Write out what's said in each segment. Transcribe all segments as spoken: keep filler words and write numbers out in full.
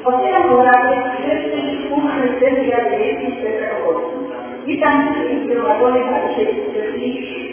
Otwieram obrazy pierwszej wspólnej sesji Rady Miejskiej w Petrogorcu. Witam wszystkich zgromadzonych na dzisiejszej sesji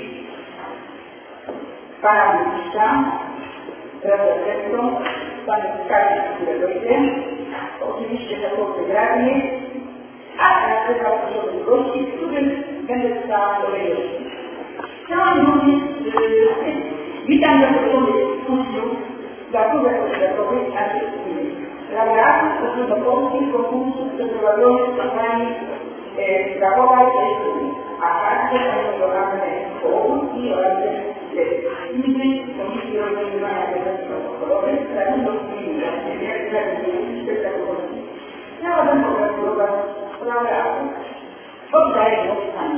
pana burmistrza, wraz z zastępcą, panem skarbnik, który dojdzie, oczywiście zakołty radnych, a na zaproszonych gości, z którym będę stała do rejestru. Chciałam również, yy, witam zaproszonych uczniów placówek oświatowych naszej gminy, laureatów ogólnopolskich konkursów przeprowadzonych w kampanii e, sprawowej Rzeszów, a także organizowane szkoły i oraz innych komisji organizowania organizacji protokolowych, zarówno w gminie, jak i w spektakularnych. Chciałabym pogratulować laureatów. Oddaję głos pani.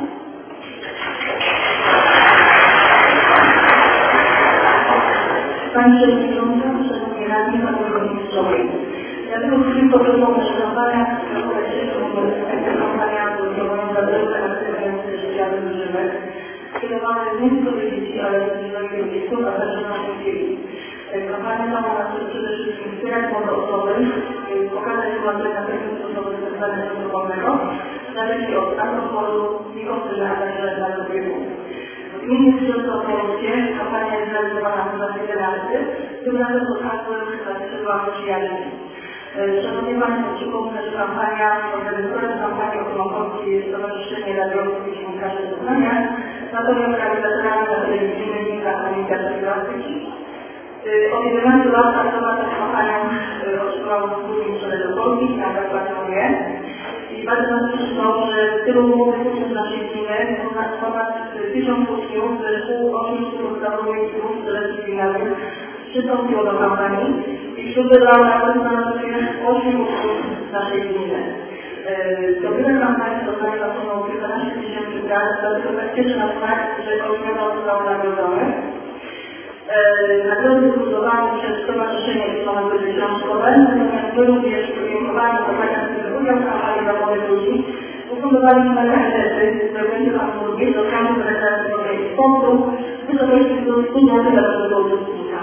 Pani Przewodnicząca, Szanowni Radni, Panowie Burmistrzowie. Ja tylko chcę poproszę, że kampania sprawowej Rzeszów, kampania działająca droga aktywnej życiowej żywych, skierowana nie tylko do dzieci, ale do swoich rodziców, a także naszych dzieci. Kampania ma na celu przede wszystkim wspierać młode osoby, pokazać włączenia tego sposobu stosowania dobrowolnego, zależnie od alkoholu, nikotyny, a także dla wieku. W imieniu Środka Polskie kampania jest realizowana w Fundacji Renalty, tym razem pod hasłem Skrzydła Przyjaźni. Szanowni Państwo, przypomnę, że kampania, organizatorem kampanii ogólnopolskiej jest Stowarzyszenie Radiowców i Dziennikarzy Zeznania, natomiast realizatorami na telewizyjnej Linka Komunikacji Plastyki. Od jedenastu lat pracować nad kampanią otrzymał burmistrz Polski na Zakładzie i bardzo nas cieszyło, że tylu młodych uczniów naszej gminy, ponad tysiąc uczniów ze szkół ośmiu podstawowych i dwóch strzeleckich gimnazjów przystąpiło do kampanii i wśród laureatów znalazło się ośmiu uczniów naszej gminy. Zrobione kampanii zostały na sumą kilkanaście tysięcy prac, dlatego tak cieszy nas fakt, że ośmioro zostało nagrodzonych. Nagrody zbudowane przez Stowarzyszenie Ekonomiczne Książkowe, natomiast my również podziękowani za aktywny udział w kampanii dla młodych ludzi, ufundowaliśmy mechanizmy z organizacji hamburgów do kampanii realizacji młodych sponsorów w wysokości do stu złotych dla każdego uczestnika.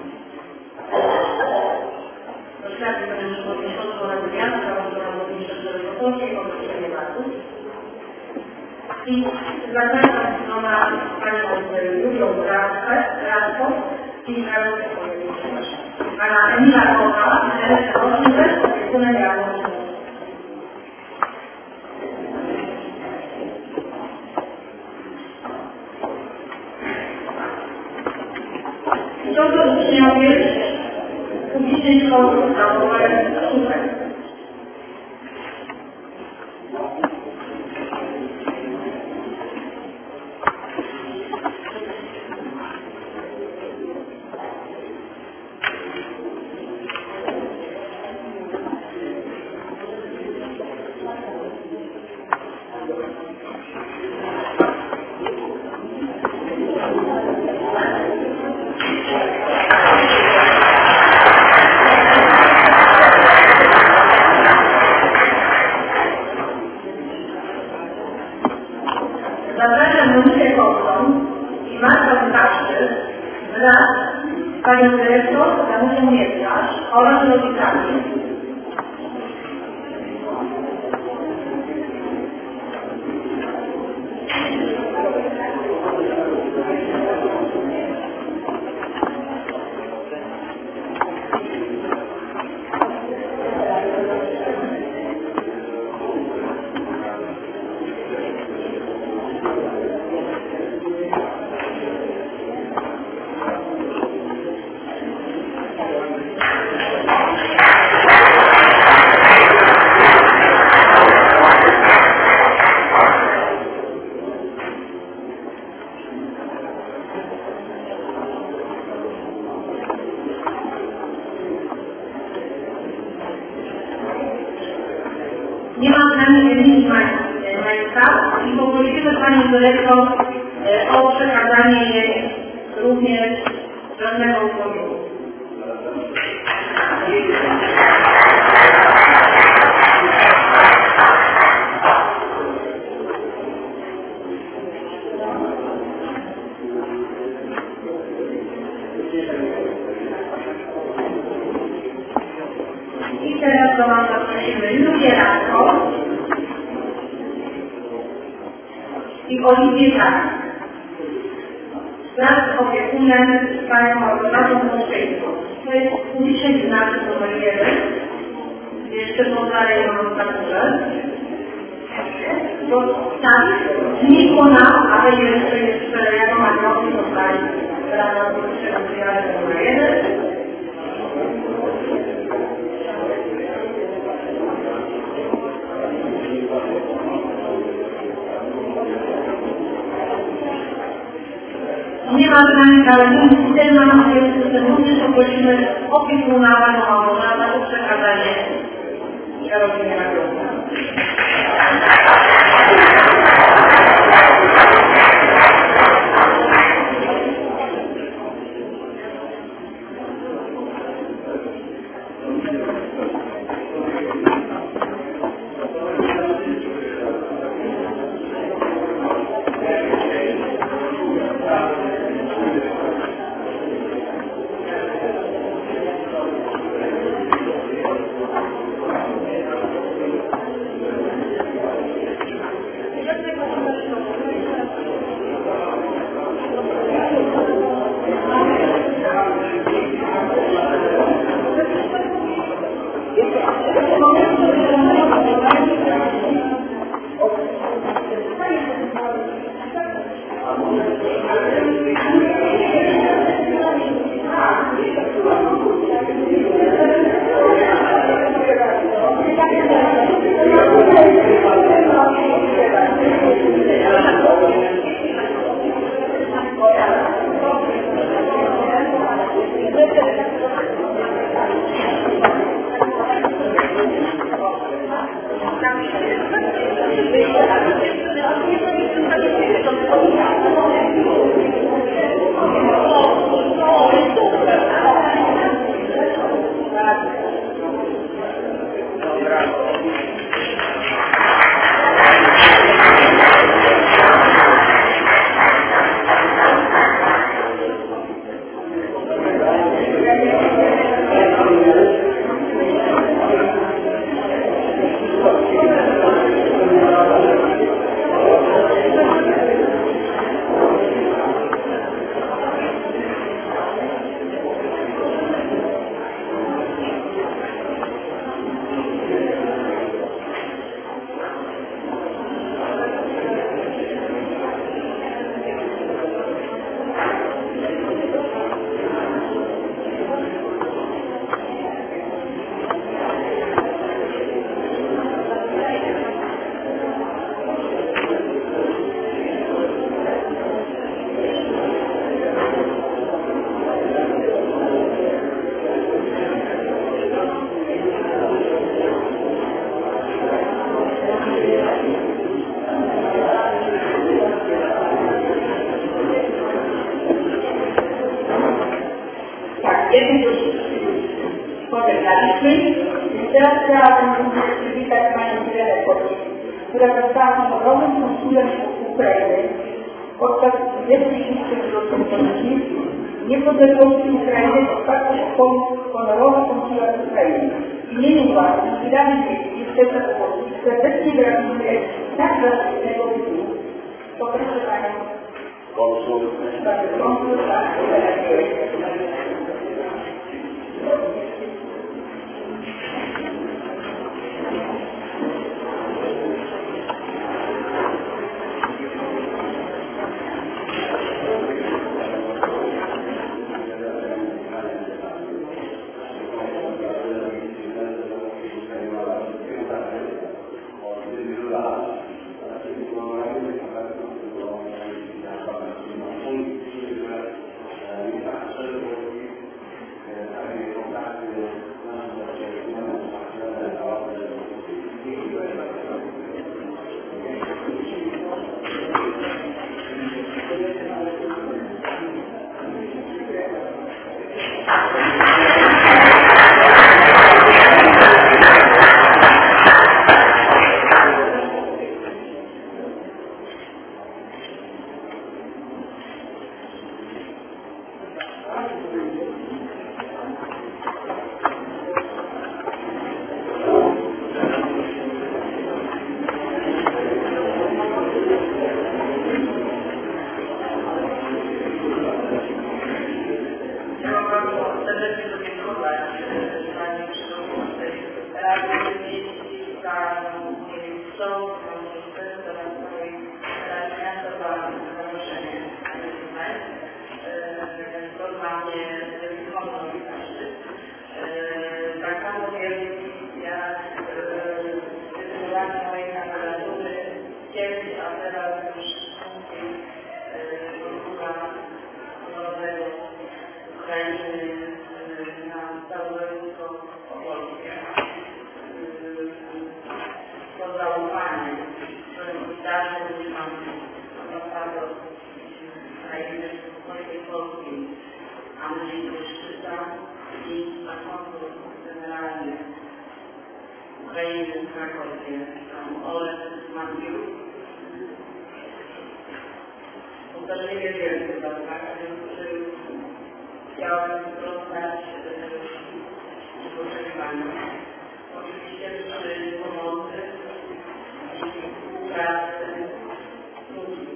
Oświadczy Panie Przewodniczący Rady Miasta, Pana Burmistrza Polskiej, określenie wartość. I zapraszam strona Panią Julią Radko i Pana Emila Kocha, dyrektor oświaty, opiekuna diagnozy. Drogie uczniowie publicznej szkoły podstawowej Super. Zapraszam Monikę Kowsą i Martę Kaszczyk wraz z Panią Dyrektor Danusią Mieszkarz oraz rodzicami. Nie ma z nami Emilii Majska i poprosimy Panią Dyrektor o przekazanie jej również żadnego ukłonu. I teraz do nas zaprosimy Lubieranko i Oliwię Żak. Wraz z opiekunem panią Małgorzatą Mączyńską. To jest uliczny gimnazjum numer jeden. Jeszcze poznaję ją na górze. To tak, znikło nam, ale jeszcze jest jako nagrody zostali rano do gimnazjum numer jeden. Nie ma z nami kalendarza, ten nam jest, że również poprosimy opiekuna panią Małgorzatę o przekazanie Karolinie nagrody. Teraz chciałabym przywitać panią Irenę Kocik, która została honorowym konsulem Ukrainy podczas dwudziestej szóstej rocznicy niepodległości Ukrainy otwarcie honorowy konsulat Ukrainy. W imieniu władzy i Rady Miejskiej Stefan Kocik serdecznie gratuluję tak ważnego tytułu. Poproszę panią konsul, panią konsul, amerykańszczyzna i zachodu generalnie Ukrainy w Krakowie, tam Olek Zmagił. Uderzenie wielkie, tak, więc chciałabym sprostać oczekiwaniom. Oczywiście przy pomocy i współpracy ludzi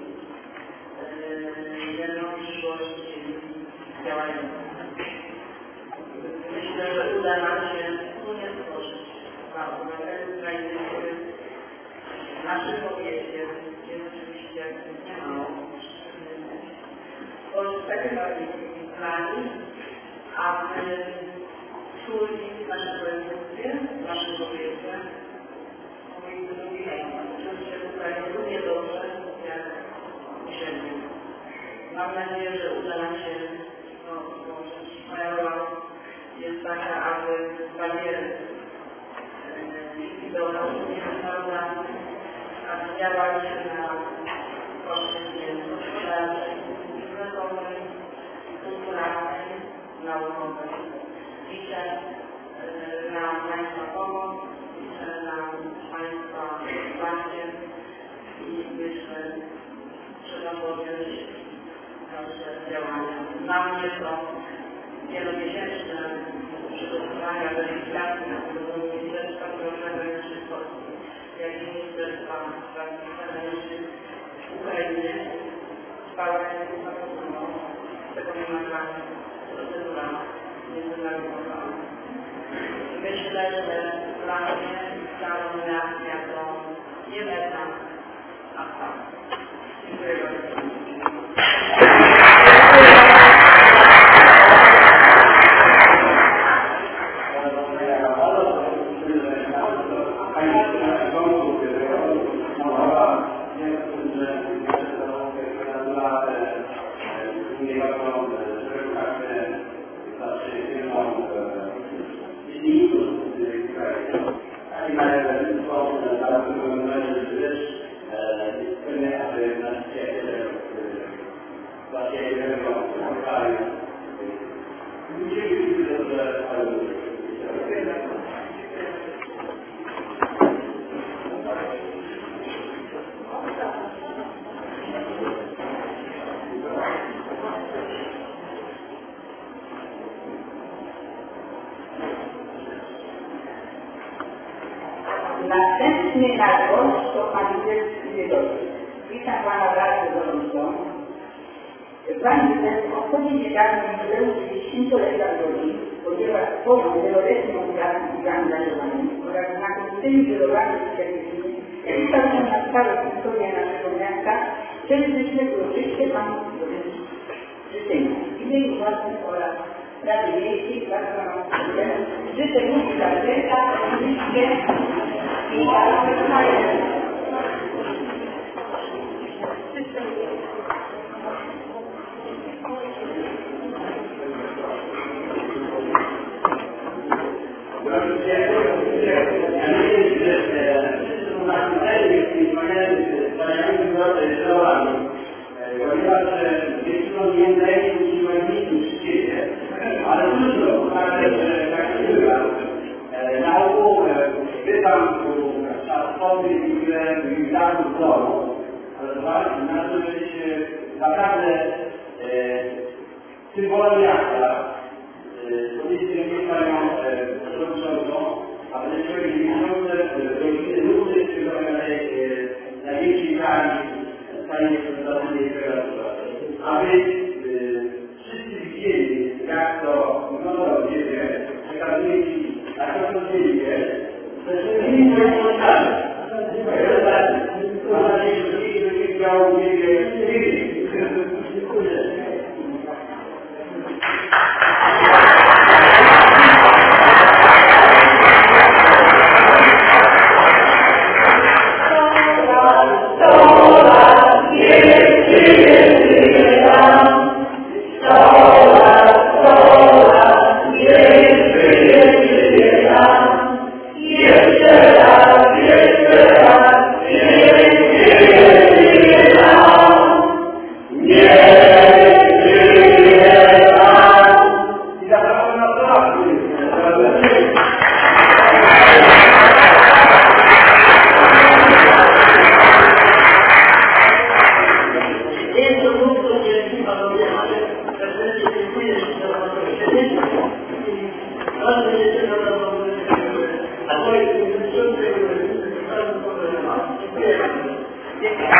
jedną przyszłość działającą. Myślę, że uda nam się wspólnie stworzyć dla obywateli Ukrainy, który w naszym powiecie jest oczywiście niemało. Stworzyć takie warunki plani, aby czuli nasze województwie, nasze powiecie, mogli drugi czuć się tutaj równie dobrze jak u siebie. Mam nadzieję, że uda nam się to stworzyć. Moja rola jest taka, aby bariery likwidować międzynarodami, aby działać na płaszczyźnie gospodarczej, biznesowej, kulturalnej, naukowej. Liczę na Państwa pomoc, liczę na Państwa wsparcie i myślę, że trzeba podjąć nasze działania. Dla mnie to wielomiesięczne przygotowania do legislacji na poziomie Ministerstwa Spraw Zagranicznych Polski, jak i Ministerstwa Spraw Zagranicznych Ukrainy. Trwała tego nie ma dla procedura międzynarodowa. Myślę, że dla mnie ta nominacja to nie meta, a fakt. Dziękuję bardzo. Następnie na głos to pan Józef Wiedowski. Witam pana bardzo gorąco. Pan Józef obchodzi niedawno jubileusz dziesięciolecia drogi, ponieważ swoją wieloletnią pracą i zaangażowaniem oraz znakomitymi wyrobami specjalnymi wpisał się na stałe historię naszego miasta. Serdecznie uroczyście panu życzenia. W imieniu własnym oraz Rady Miejskiej bardzo panu życzę mu dla serca, oczywiście i symbolem miasta, politycznie mieszkają przewodniczącą, a przede wszystkim dziewięćdziesiąte rodziny ludzi, które największej kali stanie reprezentacyjnej kreatura. Aby wszyscy widzieli, jak to wygląda w ziemię, przekazuje ci na każdą ziemię, ze wszystkimi projektami. Mam nadzieję, że dziś będzie miał w ziemię dziękuję. Jeszcze raz, A to jest Dziękuję.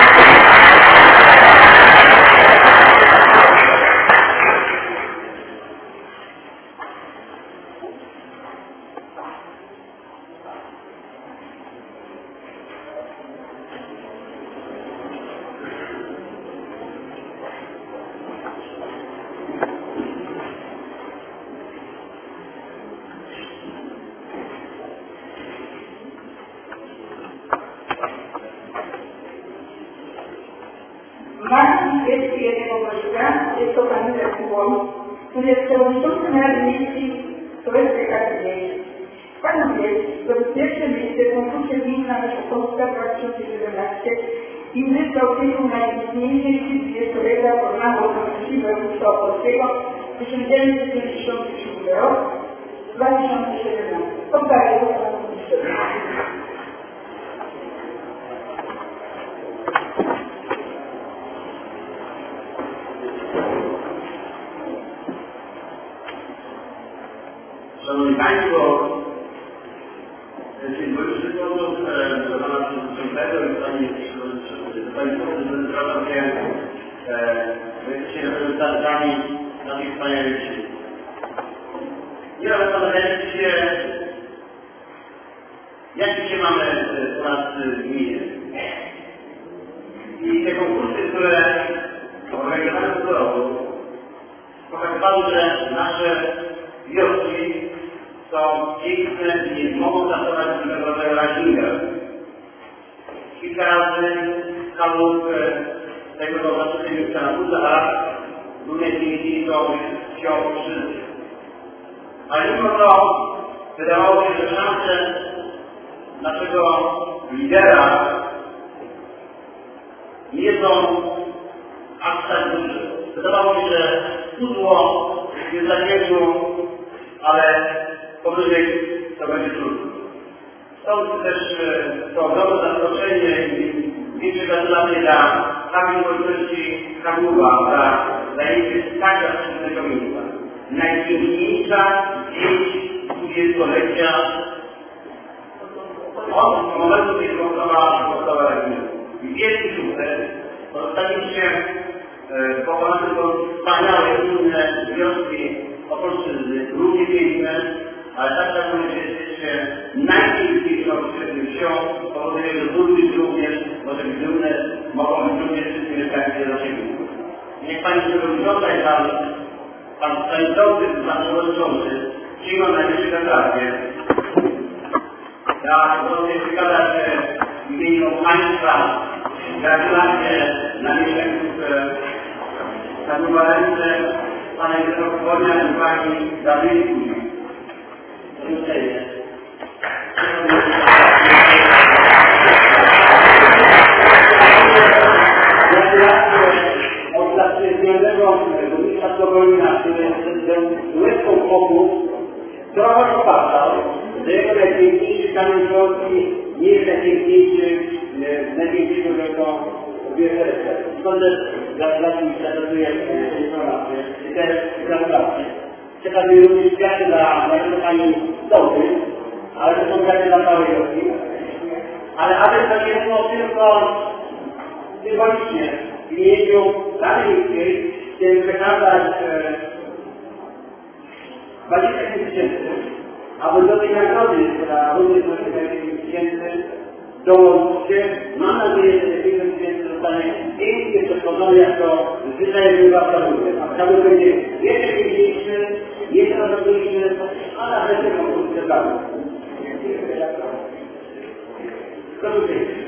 Marcin Świecki jednego gościa, jest to pan Jakubowicz, który jest przewodniczącym Rady Miejskiej Sowieckiej Rady Miejskiej. Pan Świecki to jest pierwsze miejsce w konkursie Gmina Nasza Polska dwa tysiące siedemnaście i zyskał tytuł najistniejszej dwudziestoleta programu Konstytucji Województwa Opolskiego tysiąc dziewięćset dziewięćdziesiąty siódmy rok dwa tysiące siedemnasty. Oddaję głos panu ministrowi. Szanowni Państwo, w symboliczny sposób do Pana Przewodniczącego i Pani Przewodniczący zwracam się, że jesteście reprezentantami naszych wspaniałych sił. Ja zastanawiam się, jak dzisiaj mamy u nas w gminie. I te konkursy, które organizowane w tym roku, pokazywały, że nasze wioski są piękne i nie mogą zastosować pewnego rodzaju rankinga. Kilka razy kalut tego zobaczymy miejsca na pół lat, również dzięki to wziął wszyscy. Ale mimo to wydawało się, że szanse naszego lidera nie są aż tak duże. Wydawało się, że pudło jest za wielu, ale powyżej to będzie trudno. Stąd też to ogromne zaskoczenie i większe gratulacje dla Kamil Wojciechowski Kabuła za zajęcie tak zasłużonego miejsca. Najpiękniejsza dziś dwudziestolecia od momentu, kiedy powstała podstawa gminy. I wielki sukces pozostaliście pokonane są wspaniałe inne wioski Opolszczyzny, równie piękne, ale tak samo jesteście najpiękniejszą wsią, powoduje, że burmistrz również może być dumne, mogą być również wszyscy mieszkańcy naszej gminy. Niech Pani Przewodnicząca i Pan, Pan Przewodniczący, Pan Przewodniczący przyjmą najwyższe gratulacje. Ja chcę przekazać w imieniu Państwa gratulacje na mieszkańców Kabuła Ręce, Pana Jerzego Kubonia i Pani Dawidzki. Dziękuję. Gratulacje od zatrudnionego burmistrza Słowolina, który był łezką oków, trochę popatrzał, że jego najpiękniejszy kamień Polski nie jest najpiękniejszy, najpiękniejszego jako wierszerstwa. Stąd też gratulacje mi przekazuję informacje i też gratulacje. Przekazuję również kwiaty dla naszego Pani Sołty, ale to są kwiaty dla całej wioski. Ale aby to nie było tylko symbolicznie w imieniu Rady Miejskiej, chcę przekazać dwadzieścia pięć tysięcy, aby do tej nagrody, która również dwadzieścia pięć tysięcy, dołączycie. Mam nadzieję, że te pięćdziesiąt tysięcy zostanie pięknie przetworzone jako zwyczajny zawodowcy. A cały będzie jeszcze piękniejszy, jeszcze rozumniejszy, a na wreszcie konkurs przebrany. Proszę pięknie.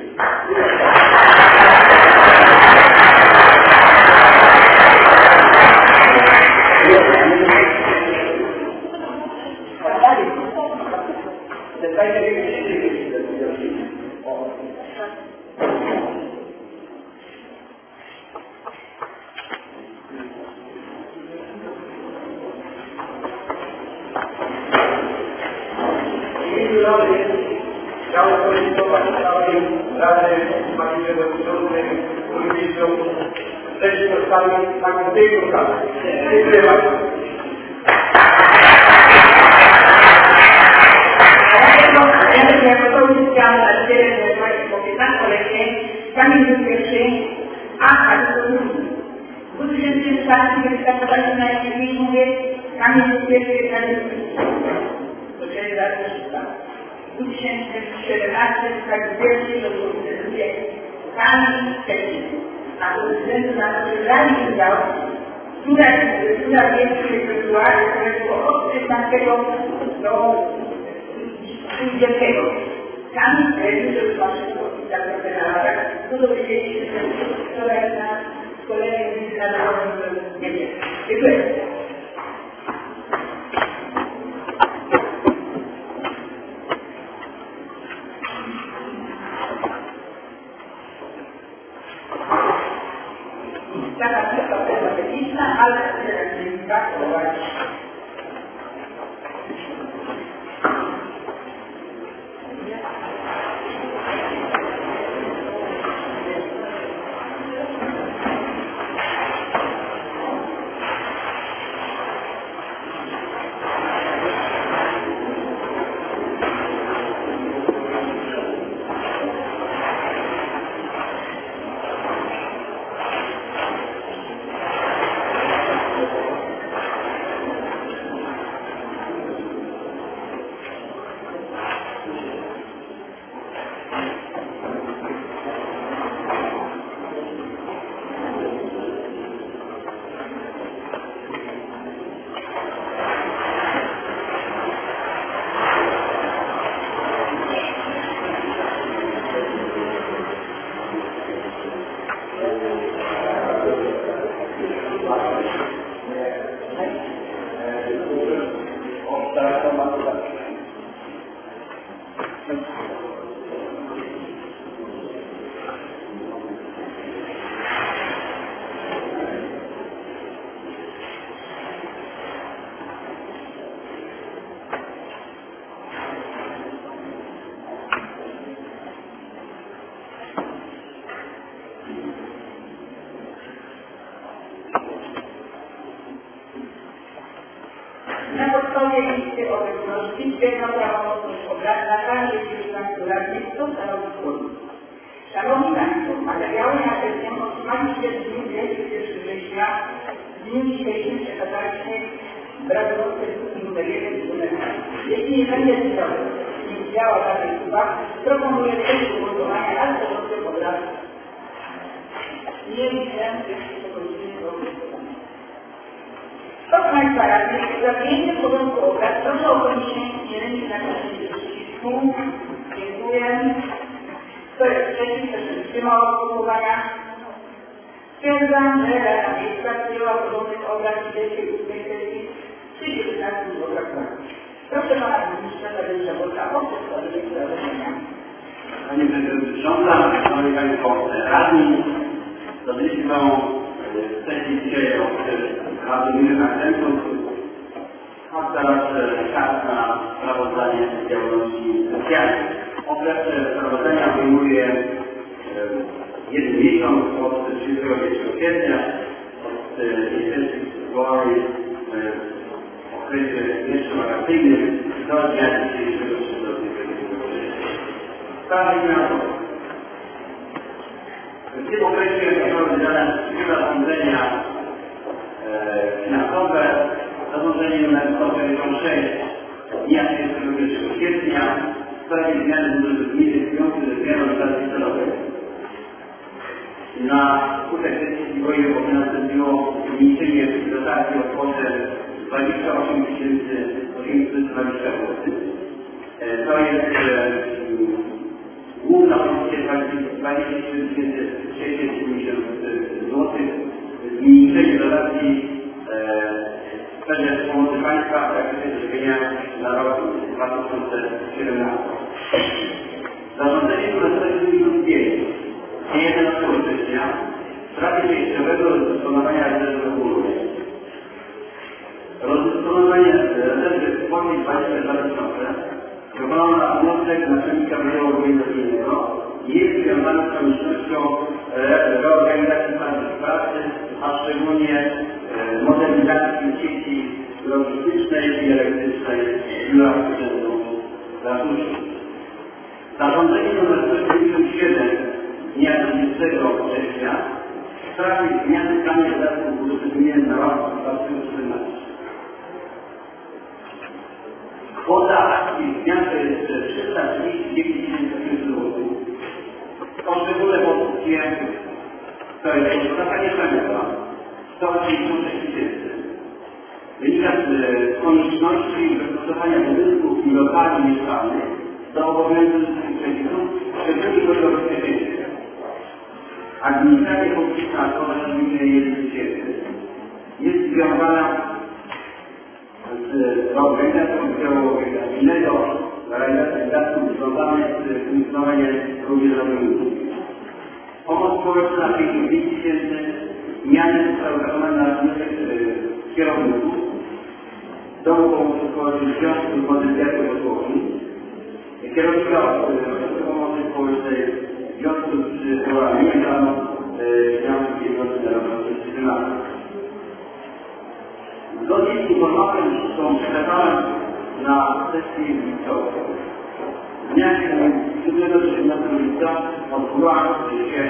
Chciałem podziękować całej Rady Pani Przewodniczącej, burmistrzom, też dostali taką tej ustawy. Dziękuję bardzo. najbezpieczniej, a ale to drugi. W dwa tysiące czwartym, kiedy startowaliśmy na Jakiej, mówię, tam jest pierwszy najbezpieczniejszy. To czyli bardzo szybko. W dwa tysiące siedemnastym, tak pierwszy, to był decyduje sami technicy. A to ze względu na to, że dla nich dał, która pierwszy rytualny, które było od szesnastego do dwudziestego. Sami już już masz tak naprawdę, no to wiedzieliśmy, że wczoraj na szkoleniu międzynarodowym nie wiem. Dziękuję. Taka tylko techniczna, ale nie tak uważać. Na podstawie listy obecności stwierdzono prawomocność obrad na każdy kilkunastu radnych, co stanowi skłonność. Szanowni Państwo, materiały na ten temat otrzymaliście w dniu dwudziestego pierwszego września. W dniu dzisiejszym przekazaliśmy brakowce numer jeden i numer dwa. Jeśli nie będzie zdały, nie widziała żadnych uwag, proponuję też głosowania alternatywnych obrad. Nie widzę tych przechodzimy do głosowania. Proszę Państwa radnych, za przyjęcie porządku obrad proszę o podniesienie ręki na przycisku. Dziękuję. Kto jest przeciw, kto się wstrzymał od głosowania? Stwierdzam, że Rada Miejska przyjęła porządek obrad trzydziestej ósmej sesji przy dziewiętnastym obradach. Proszę Pana Ministra Tadeusza Boka o przedstawienie sprawozdania. Panie Przewodnicząca, Szanowni Państwo Radni, zdobyliśmy tą sesję dzisiaj od Rady Gminy Akcentów. A teraz czas na sprawozdanie z działalności specjalnej. Okres sprawozdania obejmuje jeden miesiąc od trzydziestego pierwszego kwietnia, od tej sesji wywołanej w okresie jeszcze wakacyjnym do dnia dzisiejszego czternastego września. Sprawa finansowa. W tym okresie zostały wydane trzy zarządzenia finansowe. Zarządzenie nr sto czterdzieści sześć dnia trzydziestego pierwszego kwietnia w sprawie zmiany budżetu gminy związku ze zmianą dotacji celowej. Na skutek decyzji wojewody nastąpiło zmniejszenie dotacji o kwotę dwadzieścia osiem tysięcy osiemset dwadzieścia złotych. To jest główna pozycja dwadzieścia trzy tysiące sześćset dziewięćdziesiąt złotych. Zmniejszenie dotacji wedle pomocy państwa w zakresie żywienia na rok dwa tysiące siedemnasty. Zarządzenie nr sto dziewięćdziesiąt pięć dnia jedenastego września w sprawie przejściowego rozdysponowania rezerwy ogólnej. Rozdysponowanie rezerwy w kwocie dwadzieścia dwa tysiące wykonano na wniosek naczelnika Wydziału Organizacyjnego i jest związane z koniecznością reorganizacji pracy, a szczególnie modernizacji sieci logistycznej i elektrycznej biura urzędu dla służb. Zarządzenie nr sto dziewięćdziesiąt siedem dnia dwudziestego września w sprawie zmiany kandydatów budżetu gminy na rok dwa tysiące czternasty. Kwota akcji zmian to jest trzysta trzydzieści dziewięć tysięcy złotych. Poszczególne pozycje to jest odstawanie premiera sto osiemdziesiąt sześć tysięcy. Wynika z konieczności wystosowania budynków i lokali mieszkalnych do obowiązujących przepisów, szczególnie chodzi o bezpieczeństwo. Administracja publiczna w kwotę jeden tysięcy jest związana z organizacją oddziału organizacyjnego, realizacją wydatków związanych z funkcjonowaniem również rolników. Pomoc społeczna pięćdziesiąt pięć tysięcy, zmiany zostały wykonane na wniosek kierowników Domu Pomocy Społecznej Związku i Modernizacji Posłowi, kierownika Pomocy Społecznej w związku z wyborami niedawno Związku Pieniądze Narodowe z Senatu. Zgodnie z informacją są przekazane na sesję lipcową. W dniach siódmego do siedemnastego lipca odbyła się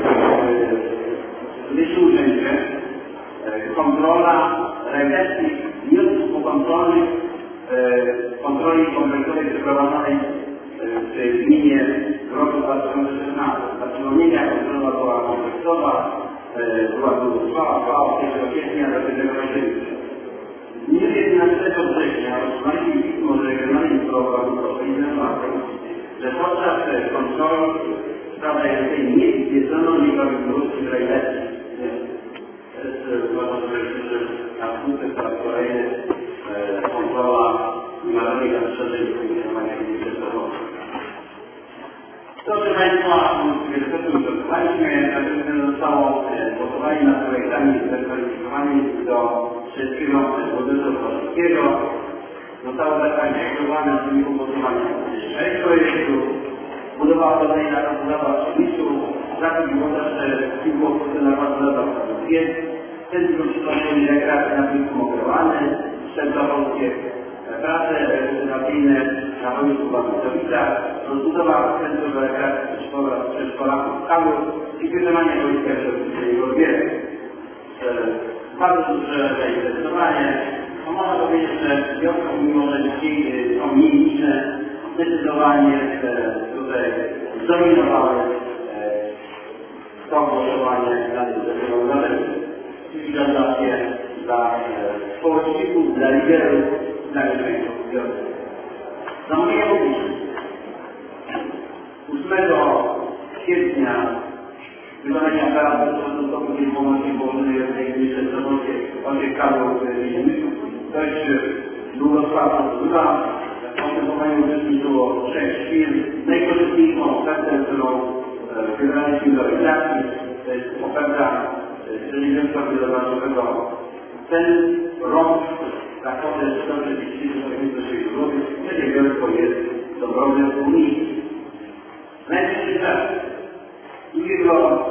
w wyższym urzędzie kontrola realizacji wniosków pokontrolnych kontroli kompleksowej przeprowadzonej w gminie w roku dwa tysiące szesnastym. Ta przypomnienia kontrola była kompleksowa, była długotrwała, trwała od pierwszego kwietnia do pierwszego października. W dniu jedenastego września otrzymaliśmy pismo z Regionalnej Prokuraturze informacją, że podczas kontroli w sprawie nie stwierdzono nieprawidłowości w realizacji. Uważam, że na skutek po raz kolejny kontrola nie ma żadnych zastrzeżeń do funkcjonowania ministerstwa. To, proszę Państwa, niestety uzyskaliśmy, natomiast zostało głosowanie nad projektami zakwalifikowanymi do wszystkiego budżetu polskiego. Zostało zakwalifikowane w wyniku głosowania sześć projektów. Budowa kolejna na budowa w Przemysłu, zakup i montaż piłków na budowa w Wiec, Centrum Szkolenia i Rekreacji na Wyspu Mokrowane, Szczętowskie, prace rekrutacyjne na Wojsku Władysławicach, rozbudowa Centrum Rekreacji Przedszkolaków w Kalu i wykonanie Wojska Środkowego Wiery. Bardzo duże zainteresowanie. No można powiedzieć, że wnioski, mimo że dzisiaj są mniej liczne, zdecydowanie tutaj zdominowały to głosowanie na decyzją należy. Czyli gratulacje dla społeczników, dla liderów, dla mieszkańców związku. Zamówienie publiczne. ósmego kwietnia wykonania kara stosunkowo do pomocy położonej w tej ministerstwie opiekało to jest długotrwała procedura. W postępowaniu uczestniczyło sześć firm. Najkorzystniejszą ofertę, którą wybraliśmy do realizacji, to jest oferta Przedsiębiorstwa Wydawniczego. Ten rok na kwotę sto czterdzieści sześć złotych przedsiębiorstwo jest dobrowym unijnym. Najbliższy czas drugiego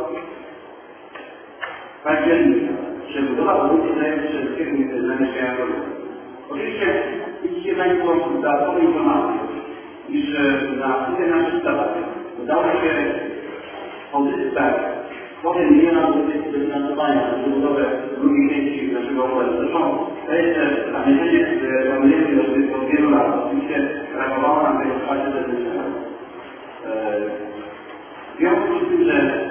października przebudowa budynku zajęć przez firmy zamieszkania rolnika. Oczywiście widzicie Państwo dodatkową informację, iż na tych naszych stawach udało się pozyskać kwotę miliona złotych dofinansowania na przebudowę drugiej części naszego obwodu. Zresztą to jest zamierzenie, które planujemy od wielu lat. Oczywiście brakowało nam tego wsparcia zewnętrznego. W związku z tym, że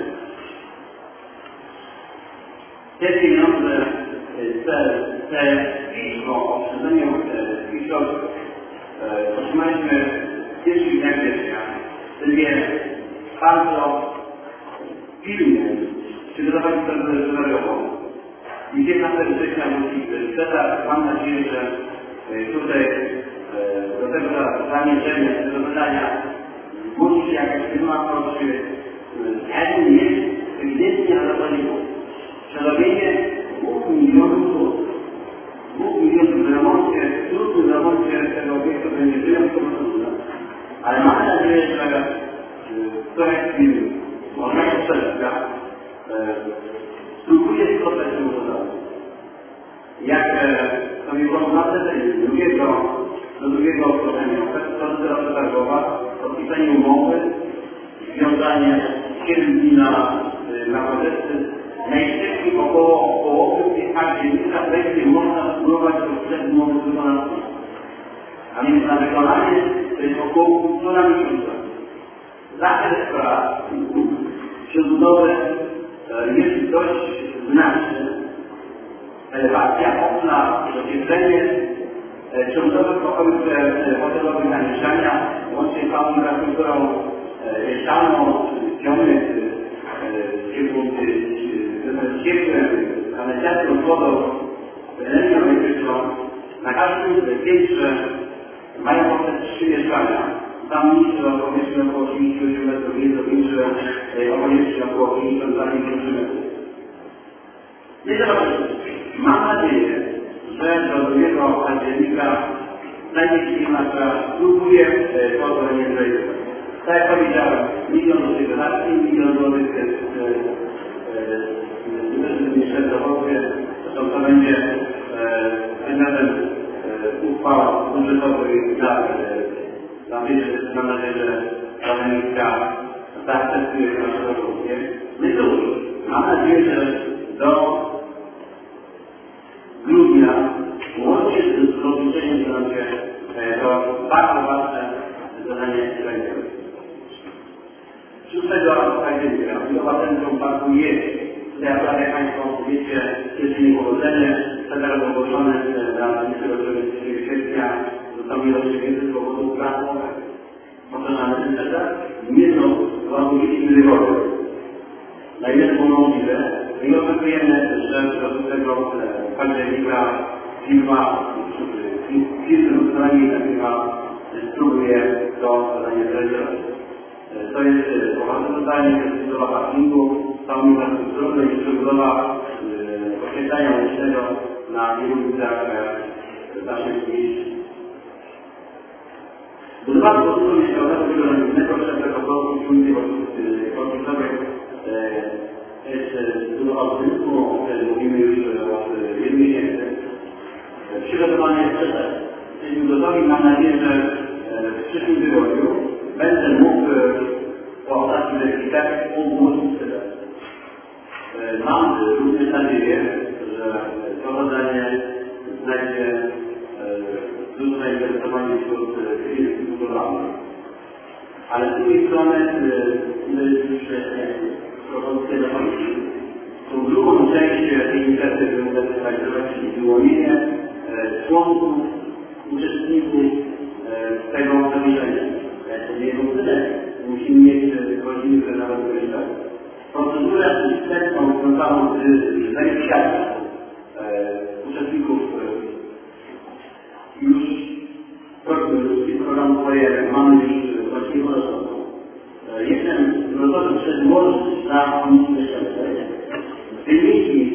te pieniądze, te, te pismo o przyznaniu tych środków otrzymaliśmy w pierwszych dniach września. Dwie bardzo pilnie przygotowali sobie scenariową. I piętnastego września wrócili. Teraz mam nadzieję, że tutaj do tego zamierzenia, do tego zadania zgłosi się jakaś firma, czy chętnie jest ewidentnie na zapalniku. Przenowienie dwóch milionów złotych. dwóch milionów w remoncie, trudnym remoncie tego obiektu będzie wyjątkowo trudne. Ale mam nadzieję, że projekt firmy, można potrzebna, spróbuje spotkać się udodać. Jak sobie wyobrażę drugiego, do drugiego otworzenia, profesora przetargowa, podpisanie umowy, związanie siedem dni na, na protesty. Najszybciej około połowy października będzie można spróbować rozpocząć umowy wykonawcze. A więc na wykonanie to jest około półtora miesiąca. Zakres prac śródbudowy jest dość znaczny. Elewacja, okna, ocieplenie, śródbudowe pokoju hotelowych na mieszkania, łącznie z całą infrastrukturą mieszkalną, pionek, ciepłem, kanalizacją, wodą, energią elektryczną. Na każdym piętrze mają powstać trzy mieszkania. Tam mniejsze o powierzchni około trzydzieści osiem metrów, nieco większe o powierzchni około pięćdziesiąt dwa metrów. Nie zobaczymy. Mam nadzieję, że do drugiego października najmniejsza nasza spróbuje pozwolenie projektować. Tak jak powiedziałem, milion złotych dotacji, milion złotych średniowodzie, to to będzie przedmiotem uchwał budżetowych dla dla mnie, że mam nadzieję, że Rada Miejska zaakceptuje nasze propozycje. No i cóż, mam nadzieję, że do grudnia, łącznie z rozliczeniem, to nam się to bardzo ważne zadanie będzie. szóstego października budowa centrum parku jest. Jak Państwo wiecie, jest niepowodzenie. Przetarg ogłoszony na dwudziestego sierpnia został nierozstrzygnięty z powodu braku poszerzany ten przetarg. Nie są ładunki wybory. Na ile to możliwe, i oczekujemy, że do szóstego października firma, firmy ustalenie ta firma spróbuje to zadanie zrealizować. To jest poważne zadanie, to jest budowa parkingu, całą infrastrukturę i przebudowa oświetlenia ulicznego na wielu ulicach naszych miejsc. Budowa prostoru mieszkalnego wielorodzinnego przez przeprowadzonych ulicy konfliktowych jest budowa budynku, o którym mówimy już od wielu miesięcy. Przygotowany jest przetarg. Jesteśmy gotowi, mam nadzieję, że w przyszłym tygodniu będę mógł po ostatnich weryfikach ogłosić przetarg. Mam również nadzieję, że to zadanie znajdzie duże zainteresowanie wśród firm budowlanych. Ale z drugiej strony, to jest już propozycja dla Państwa. Tą drugą część tej inicjatywy mogę zrealizować, czyli wyłonienie członków, uczestników tego zamieszania. To nie jest tyle. Musimy mieć godziny, które nawet korzystać. Procedurę wstępną związaną z weryfikacją uczestników już programu projektu mamy już właściwie rozpoczętą. Jestem gotowy przedłożyć na Komisji Wyszczególnienia wyniki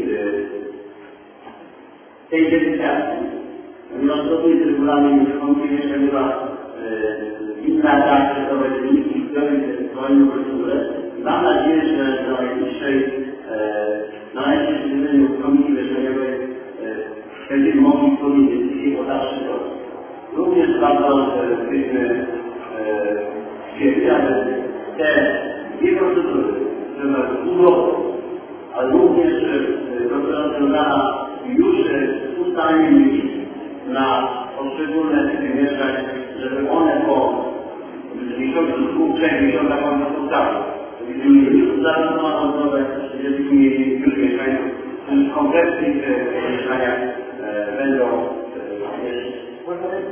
tej weryfikacji. Ponieważ zgodnie z regulaminem Komisji Wyszczególnienia inna tak przedstawiać wyniki w pełnej procedurę. Mam nadzieję, że na najbliższej, na najbliższym posiedzeniu Komisji Wyszczeleniowej będziemy mogli powiedzieć dzisiaj o dalszym kroku. Również bardzo byśmy chcieli, aby te dwie procedury, które nas urodzą, ale również procedura związana już z ustaleniem limit na poszczególne typy mieszkań, żeby one po miesiącu, dwóch, trzech miesiącach one powstały. Gdybyśmy już zaplanowaną drogę, gdybyśmy mieli już mieszkańców, którzy w konkretnych mieszkaniach będą mieszkać. Można powiedzieć,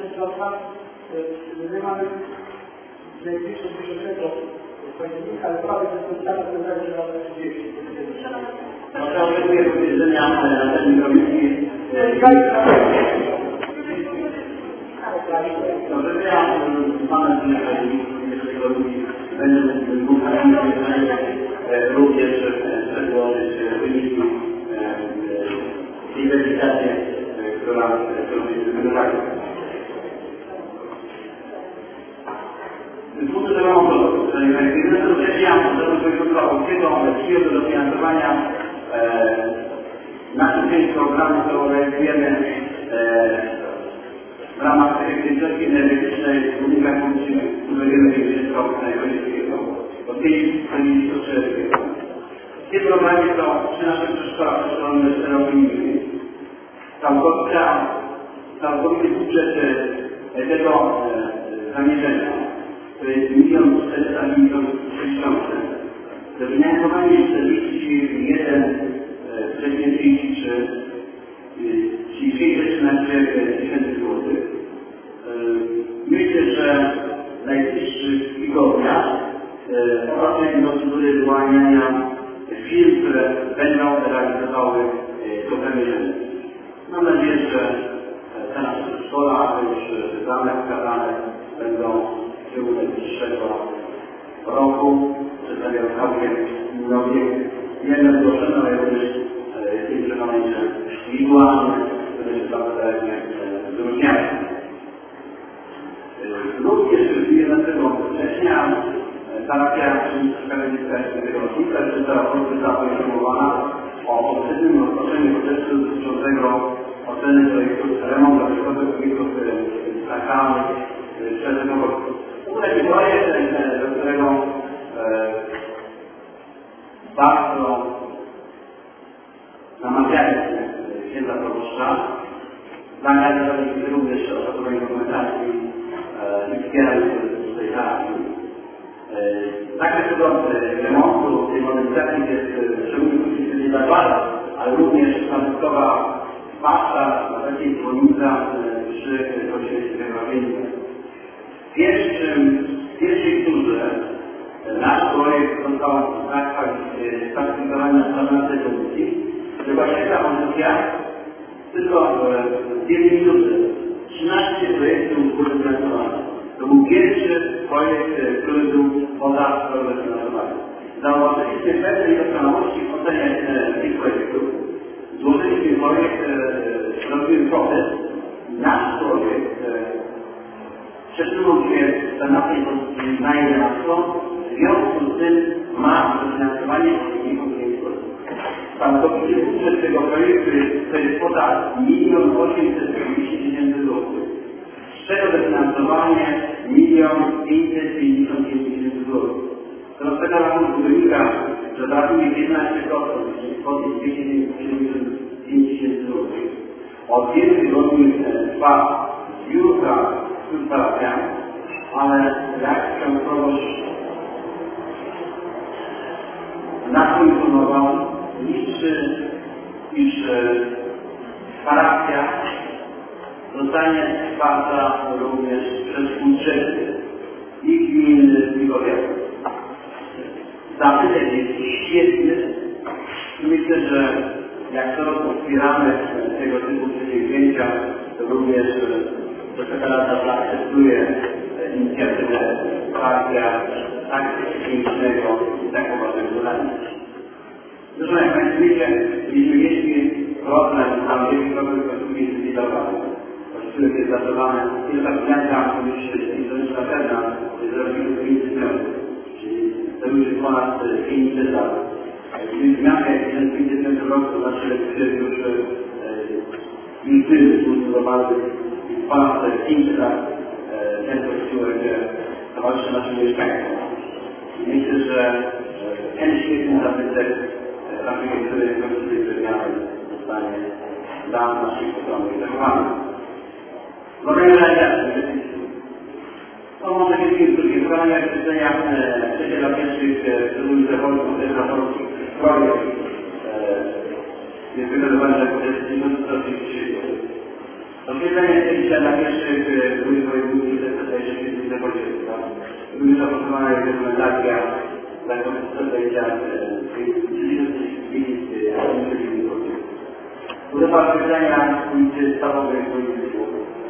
że my mamy najbliższe tysiącego października, ale prawie to jest podpisane w tym że mamy trzydzieści. Proszę oczekuję powiedzenia na tej komisji. No, że ja z panem pierwszego ludzi będę mógł również przedłożyć wyniki tej weryfikacji, która jest wykonana. Punkty do remontu, czyli najpierw rozszerzenia województwa polskiego, przyjął do dofinansowania naszych część programu, którą realizujemy w ramach efektywności energetycznej w budynkach publicznych, które wiemy, że jest rok najwyższego. pięć do czterech. W tym programie są trzy nasze przedszkola przedszkolne stereotypy. Całkowita, całkowity budżet tego zamierzenia, to jest milion czterysta milionów tysięcy. Dofinansowanie czterdzieści jeden przecinek trzydzieści trzy, czyli sześćset trzynaście tysięcy złotych. Myślę, że w najbliższych tygodniach rozpoczną procedury wyłaniania firm, które będą realizowały to zamierzenie. Mam nadzieję, że te nasze szkoła, już dane wskazane będą w ciągu najbliższego roku przedstawiały całkiem nowych. Nie będę zgłoszony, ale również jestem przekonany, że wizualnie będę się bardzo wyraźnie wyróżniały. Również jedenastego września partia tego rocznika została poinformowana o pozytywnym rozpoczęciu procesu dotyczącego oceny projektu remontu przykładowych obiektów sakralnych przez tego roku. Taki projekt, do którego e, bardzo namawiając księdza proboszcza, zaangażowali również opracowanie dokumentacji i wspierali tej terapii. Zakres remontu tej modernizacji jest szczególnie nie zakłada, ale również zabytkowa wasza, a takiej dzwonica przy kościele Świętego. W pierwszym, w pierwszej turze nasz projekt został zakwalifikowany na czternastej pozycji, że właśnie ta pozycja tylko w dwie minuty trzynaście projektów było finansowanych. To był pierwszy projekt, który był poza programem finansowania. Zauważyliśmy pewnej doskonałości w ocenie tych projektów. Złożyliśmy projekt, zrobiłem proces. Nasz projekt przesunął się z czternastej pozycji na jedenastą. W związku z tym ma dofinansowanie odpowiedników pięć procent. Całkowity budżet tego projektu to jest kwota milion osiemset trzydzieści tysięcy złotych. Z czego dofinansowanie milion pięćset pięćdziesiąt pięć tysięcy złotych. To z tego rachunku wynika, że brakuje jedenaście procent, czyli kwoty dwieście siedemdziesiąt pięć tysięcy złotych. Od wielu tygodni trwa zbiórka wśród parafian, ale jak się proboszcz nas poinformował, liczy, iż parafia zostanie wsparta również przez budżety i gminy i powiatu. Zapytek jest świetny i myślę, że jak co roku wspieramy tego typu przedsięwzięcia, to również sekretariat zaakceptuje inicjatywę partia akcji technicznego i tak poważnego zadania. Zresztą jak Państwo wiecie, mieliśmy wielki problem, tam wielki problem konstrukcji zlikwidowanej. Kościół jest datowany, jest ta względna, już historyczna pewna, jest robił pięćset piątych, czyli to już jest ponad pięćset lat. Czyli zmianka jak jeden pięćset piąty rok, to znaczy, że już instytuty zbudowały ponad pięćset lat ten kościółek towarzyszy naszym mieszkańcom. Myślę, że ten świetny zabytek architektury kościołej drewnianej zostanie dla naszych potomnych zachowany. W organizacji to może być kilka wykonania wyświetlenia trzecie dla pierwszych szczególnych zawodów, też raportów projekt jest wykazywany jako tysiąc sto trzydzieści trzy. Oświetlenie zdjęcia dla pierwszych ludzi wojewódzkich zdaje się świetnie zapodzielstwa. Również zaproponowana jest dokumentacja dla konstrukcji zdjęcia budowa oświetlenia ulicy Stawowej w województwie.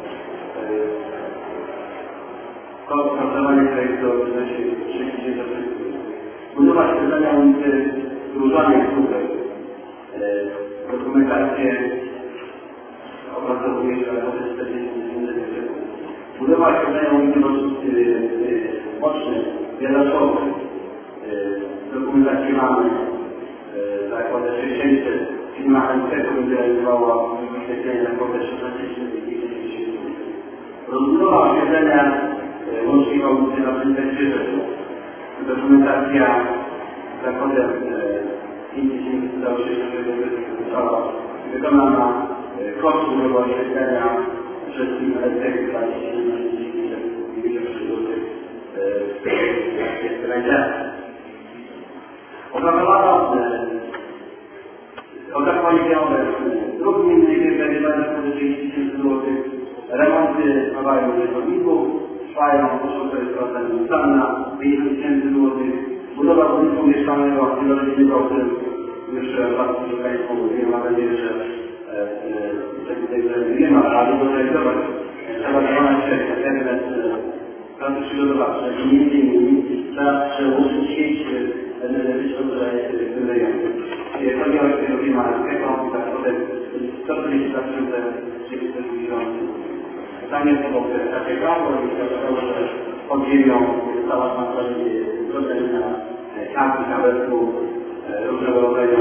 To opracowanie projektu wynosi trzydzieści tysięcy. Budowa oświetlenia ulicy Różanej Słupej. Dokumentację opracowuje się na czterdzieści tysięcy. Budowa oświetlenia ulicy Bocznej, Wieloszowej. Dokumentację mamy. Zakładę sześćdziesiąt. Firma M T K będzie realizowała wyświetlenie na kwotę szesnaście tysięcy dwieście. Rozbudowa oświetlenia łącznika ulicy na Prędce Krzyżewo. dokumentacja za kodem pięćdziesiąt udało się została wykonana koszt było oświetlenia wszystkim elektryków dwadzieścia dziewięćdziesiąt złotych jest realizacja. Opracowano ozakwalifikowane dróg gminnych realizowane w trzydzieści tysięcy złotych, remonty awarii chodników trwają po cztery procent Sanna pięćdziesiąt tysięcy złotych, budowa budynku mieszkalnego wielorodzinnego, o którym już bardzo dużo Państwu mówiłem, mam nadzieję, że tutaj nie ma, ale do realizować trzeba wykonać element pracy przygotowawczej, między innymi trzeba przełożyć sieć energetyczną, która jest w tym rejonie. Chodzi o tego firma Architecton, tak potem sto trzydzieści dwa tysiące trzysta dziewięćdziesiąt. Tam jest obok takie prawo i okazało, że pod ziemią jest cała masa zbrodnienia karty, kabelków, różnego rodzaju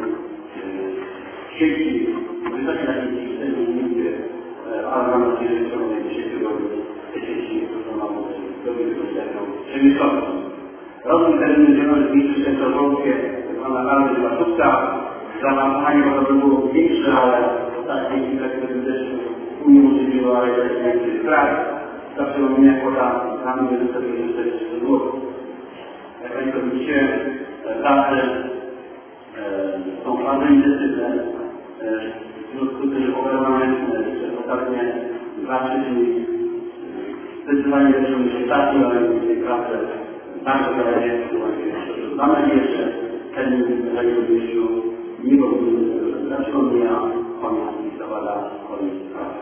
sieci, wysokie napięcie systemy, ale mam nadzieję, że w ciągu najbliższych tygodni te sieci zostaną dobrze wykorzystane przemysłowo. Rozwój terenu zielonych miejsc centralowskie, pana Karny Waszówka, zaawansowanie może by było większe, ale ostatnie kilka tygodni też uniemożliwiło realizację niektórych prac. Za przypomnienia kwota ramy wysoka pięćdziesiąt cztery złotych. Jak Państwo widzicie, prace są bardzo intensywne. W związku z tym, że powołamy przez ostatnie dwa trzy dni zdecydowanie lepszą niż ostatnio, ale tej pracy bardzo zależy. Mam nadzieję, że ten zajmowaniu nie powinien zatrzymania koniec listopada, koniec pracy.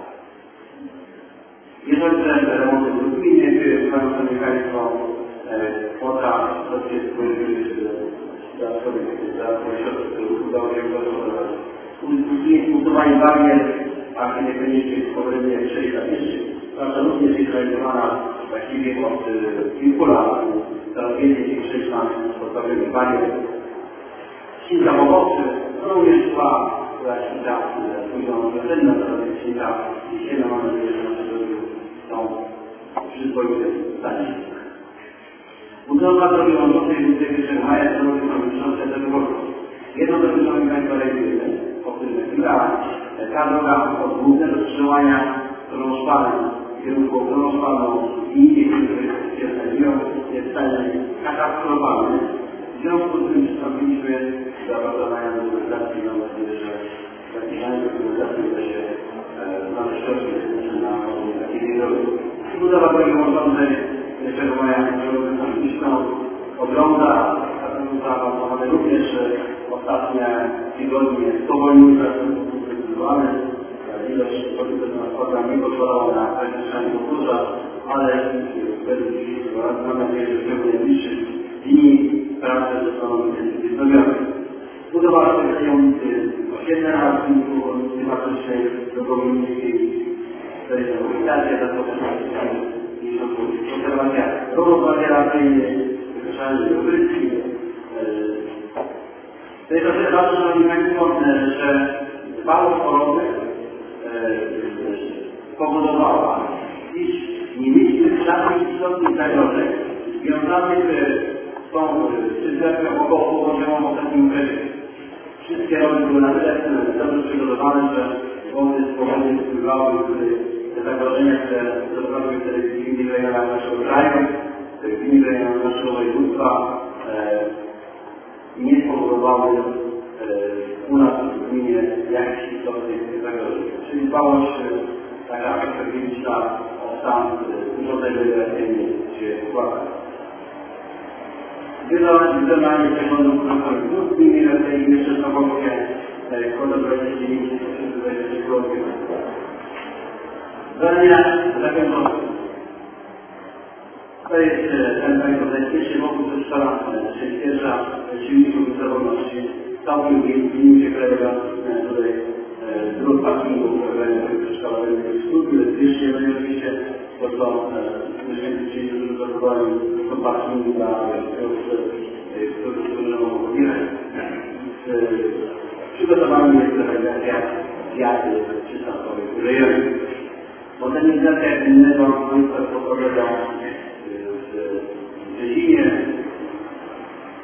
Jeżeli chodzi o remonty dróg gminnych, Szanowni Państwo, kwota jest dodatkowych środków, które udało się wygospodarować. Usuwanie barier, a niekoniecznie spowolnienie przejścia pieszych. Praca również jest realizowana właściwie od kilku lat. Coraz więcej tych przejść mamy sportowych barier. Silna pomocy, również szła, która silna pójdą wiosenna, coraz jest silna i silna, mam nadzieję, że nasze drogi są przyzwoite w stanie. Budowa drogi łączącej dwudziestego pierwszego maja do dwa tysiące roku. Jedno drogi są Państwa realizujemy, o którym chwila. Ta droga od głównego skrzyżowania Kronoszpanem w kierunku Kronoszpanu i innych, które się znajdują, jest w stanie katastrofalny. W związku z tym przystąpiliśmy do awansowania dokumentacji. Mam nadzieję, że zapisanie dokumentacji uda się znaleźć środki na takiej drogi. Budowa drogi łączącej pierwszego maja Kronoszpanem ogląda, zaawansowane również ostatnie tygodnie spowolniły pracę zdecydowane. Ilość spotkam nie pozwalała na praktycznie powtórza, ale mam nadzieję, że w ciągu najbliższych dni prace zostaną wznowione. Budowa specjalnicy osiedla w wyniku ulicy Matycznej do Gowinskiej, to jest komunikacja, zastosowana i konserwacja równowagieracyjnej, wykorzystanie rubryki. To jest o tyle ważne, Szanowni Państwo, że dbałość o rowy spowodowała, iż nie mieliśmy żadnych istotnych zagrożeń związanych z tą sytuacją około poziomą w ostatnim okresie. Wszystkie rowy były na tyle dobrze przygotowane, że wody spowodnie wpływały te zagrożenia, które doprowadziły w innych rejonach naszego kraju, w innych rejonach naszego województwa, nie spowodowały u nas w gminie jakichś istotnych zagrożeń. Czyli dbałość taka strategiczna o stan urządzeń regulacyjnych się układa. Wykonanie przeglądu protokolu gminy raczej jeszcze na Polskę kwota dwadzieścia dziewięć tysięcy dwadzieścia złotych. Zadania zakończone. To jest ten najpotężniejszy wokół przedstawa, czyli pierwsza silników wysokości całkiem w limicie krajowa tutaj dróg parkingów, które przedstawa studii elektrycznej, no i oczywiście to są mieszkańcy ci, którzy zakupowali to parkingi dla którzy mogą pobierać. Przygotowany jest realizacja zjazdy przystankowych w rejonie. Modernizacja gminnego wojska spokojnego w Brzezinie,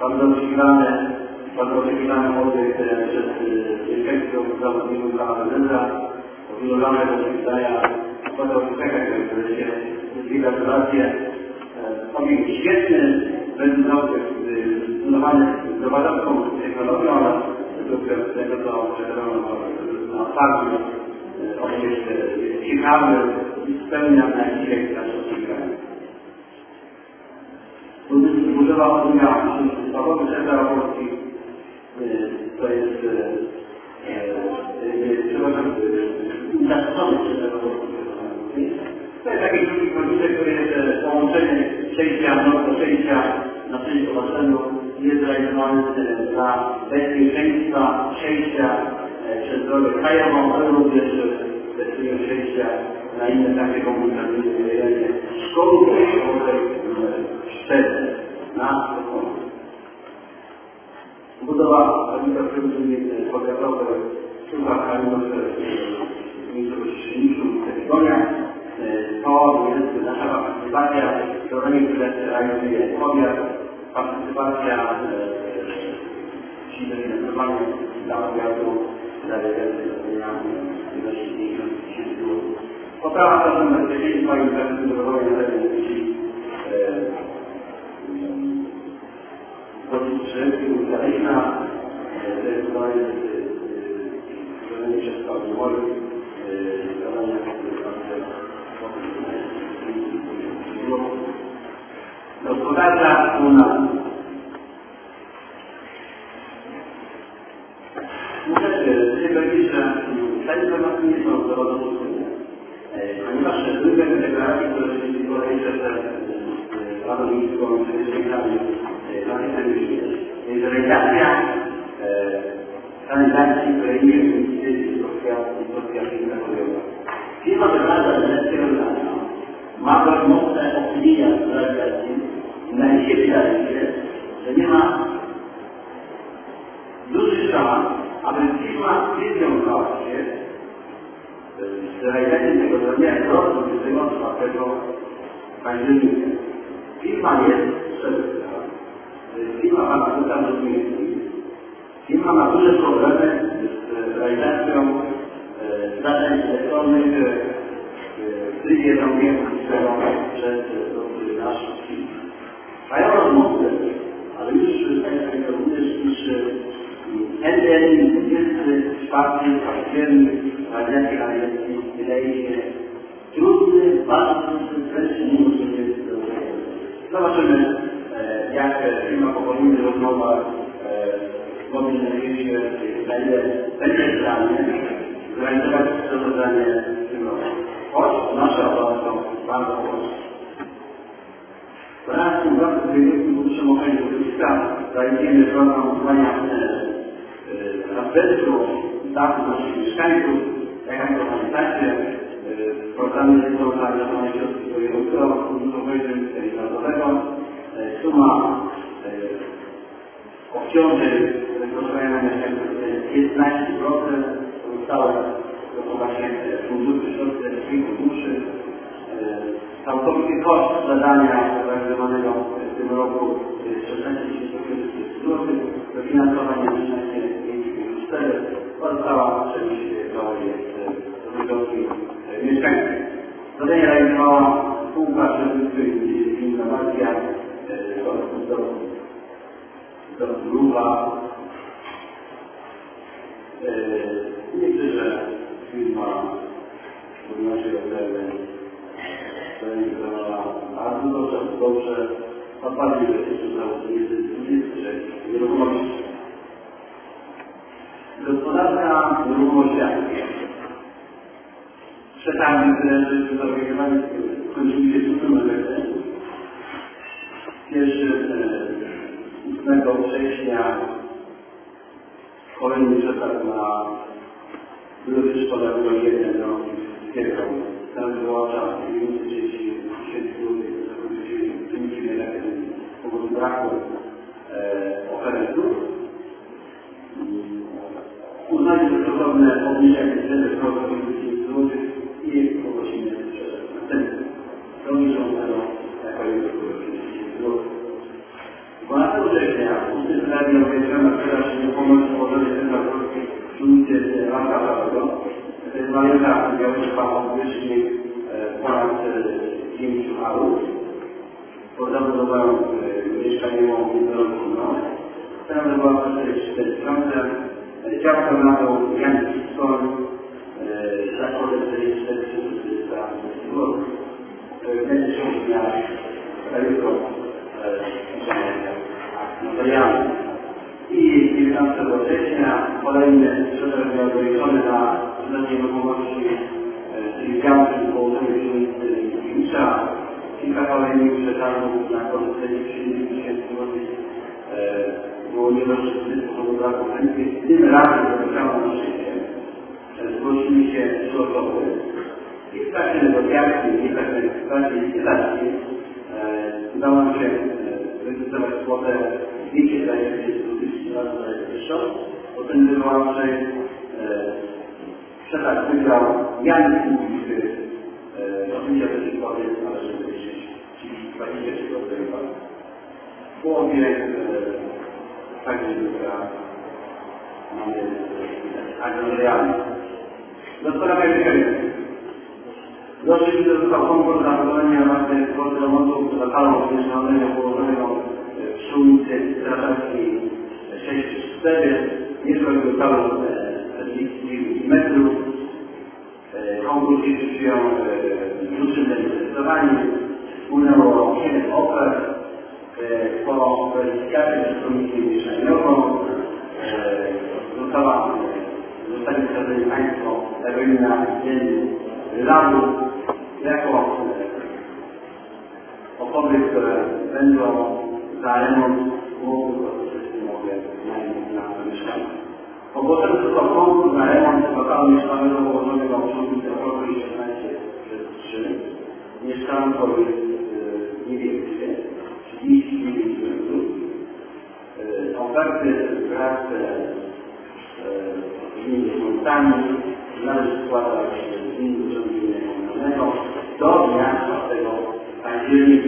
bardzo oczekiwane, bardzo oczekiwane oddech przez infekcją zawodników pana prezydenta. Wyglądamy do przywitania składał czekać, jak się gratulacje. Obiekt świetny, według nauki zbudowany nowatorką technologią oraz według tego, co przekazano na otwarciu. Obiekt jest ciekawy i spełnia najwięcej naszych oczekiwań. Budowa odmiana podstawowy cel raporcji to jest przepraszam, zastosowy cel raporcji. To jest taki drugi produkt, który jest połączenie przejścia do przejścia na przejście do basenu jest zrealizowany dla bezpieczeństwa przejścia przez drogę krajową, ale również bezpieczeństwa przejścia na inne takie komunikacyjne w rejonie szkoły podstawowej numer cztery na Stockholmie. Budowa infrastruktury powiatowej w Słupach, Kalinowce, miejscowości Terytoria. To jest nasza partycypacja w programie, które realizuje powiat, partycypacja w finansowanie dla powiatu dla realizacji zadaniami ilości pięćdziesiąt tysięcy złotych. Poprawa poziomu bezpieczeństwa i infrastrukturowej na terenie wsi dosyć szeroki i ustawiczna. To jest zrobienie przez Pawłowy zadania, gospodarka komunalna. Muszę powiedzieć, że te informacje nie są dowodowodne, ponieważ druga deklaracja, która się wydaje, że Radą Miejską Przewodniczącami jest realizacja transakcji, które nie jest instytucji socjalnej narodowej. Firma wygląda zdecydowanie ma dość mocne opinie w realizacji. Na dzisiaj wydaje się, że nie ma dużych szans, aby firma związała się z realizacją tego zadania do dwudziestego czwartego października. Firma jest przewodnicząca. Firma ma na rozmieszczenie. Firma ma duże problemy z realizacją zadań elektronicznych, w trybie zamówienia przez nasz film. Mają rozmowę, ale już również niż N D N dwudziesty czwarty październik realizacji realizacji wydaje się trudny, bardzo trudny, wręcz niemożliwy do zrobienia. Zobaczymy, jak firma powolnie rozmowa mobilnej sieci będzie zdalnie zrealizować to zadanie firmowe. Choć nasze obawy są bardzo proste. Wraz z tym władzy wyjątku Funduszem Ochrony Środowiska realizujemy program usuwania asbestu z dachu naszych mieszkańców. Jak Państwo pamiętacie, w programie są realizowane środki z województwa funduszowego międzynarodowego. Suma obciążeń wykorzystania na mieszkańców to piętnaście procent. Zostały to właśnie funduszy, środki tych funduszy. Całkowity koszt zadania realizowanego w tym roku jest szesnaście tysięcy złotych. Dofinansowanie trzynaście pięćdziesiąt cztery. Pozostała część to jest środki mieszkańców. Zadanie realizowała spółka Środowisko i Innowacja do Gruba. Myślę, że firma w naszej ocenie realizowała bardzo dobrze, dobrze, odpadnie bezpieczne założenie dwudziesty trzeci nieruchomości. Gospodarka nieruchomościami. Przetargi, które żeśmy zorganizowali, skończyły się trudnym efektem. Pierwszy ósmego września kolejny przetarg na biuro szkolnego jeden do Kierką. Tam wyłącza dziewięćset trzydzieści tysięcy złotych, wyniknie z powodu braku oferentów. Uznali za stosowne obniżenie ceny szkoły do tysięcy złotych i poprosimy następny. To niższą ceną jako jest do tysięcy złotych. dwunastego września Wtedy określona sprzedaż nieruchomości położonej w centrach polskich przy ulicy Ranka Prawego. To jest majątka, która trwała powierzchni ponad pięciu arów. Pozabudowałem mieszkaniową jednorodzinną. Cena była cztery tysiące. Działka na to Jan Kistoń, zakładem czterdzieści cztery tysiące trzysta złotych. Wtedy się miała jutro materialne. I dziewiętnastego września kolejny przetarg miał wyliczony na sprzedaż nieruchomości, czyli działki położonej przy ulicy Mickiewicza. Kilka kolejnych przetargów na kwotę czterdzieści siedem tysięcy złotych było nie do z braku chętnych. Tym razem zapytano na szycie. Zgłosili się trzy osoby. I w trakcie negocjacji, i w trakcie licytacji udało nam się wylicytować kwotę dwieście dwadzieścia tysięcy razy wyższą. Potem wywoławczej przetarg wygrał Jan Kistoń. Oczywiście też ich powiem, ale żeby liczyć, czyli dwadzieścia trzy procent. W połowie także która mamy agent realny. Doskonale wykręcę. Doszli został konkurs na wykonanie własnej kwoty remontu lokalu mieszkalnego położonego przy ulicy Strażackiej sześć cztery. Jest to lokalu czterdzieści metrów. Konkurs jest przyjął dużym zainteresowaniem. Wpłynęło siedem ofert. Po weryfikacji przez Komisję Mieszkaniową została zostali wskazani Państwo Ewelina Ladu jako osoby, które będą za remont mogły korzystać mogę na mieszkanie. Ogłoszony został konkurs na remont lokalu mieszkalnego położonego przy ulicy Okrągłej szesnaście przez trzy. Mieszkanko jest niewielkie, trzydzieści dziewięć metrów. Oferty wraz z innymi punktami należy składać z innym urządzenia komunalnego do dnia czwartego października.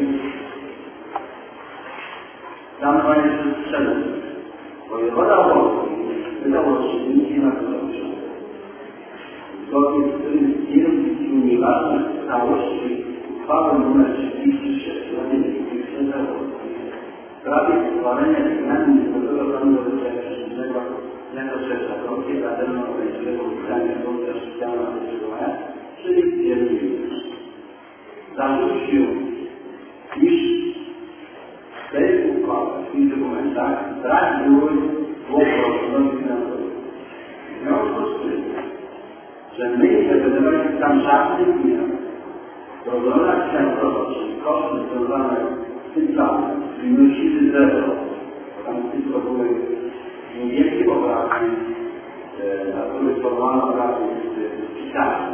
Planowanie przestrzeni. Wojewoda Opolski wydał rozstrzygnięcie na Katowice, zgodnie z którym stwierdził nieważność całości uchwałę nr trzydzieści sześć Rady Księcia Polskich w sprawie uchwalenia zmiany Międzynarodowego Planu Rozwoju Przestrzennego jako szerszakowskie dla termoorganicznego uzyskania słońca szpitalna zatrzymania, czyli dzielnie zarzucił, iż w tej uchwale, w tych dokumentach brak były dwuprocentowych finansowych. W związku z tym, że my nie wykonywaliśmy tam żadnych zmian, programa finansowa, czyli koszty związane z tym planem, wynosiły zero, bo tam tylko były niewielkie poprawki, na których formalna prawa jest wpisana.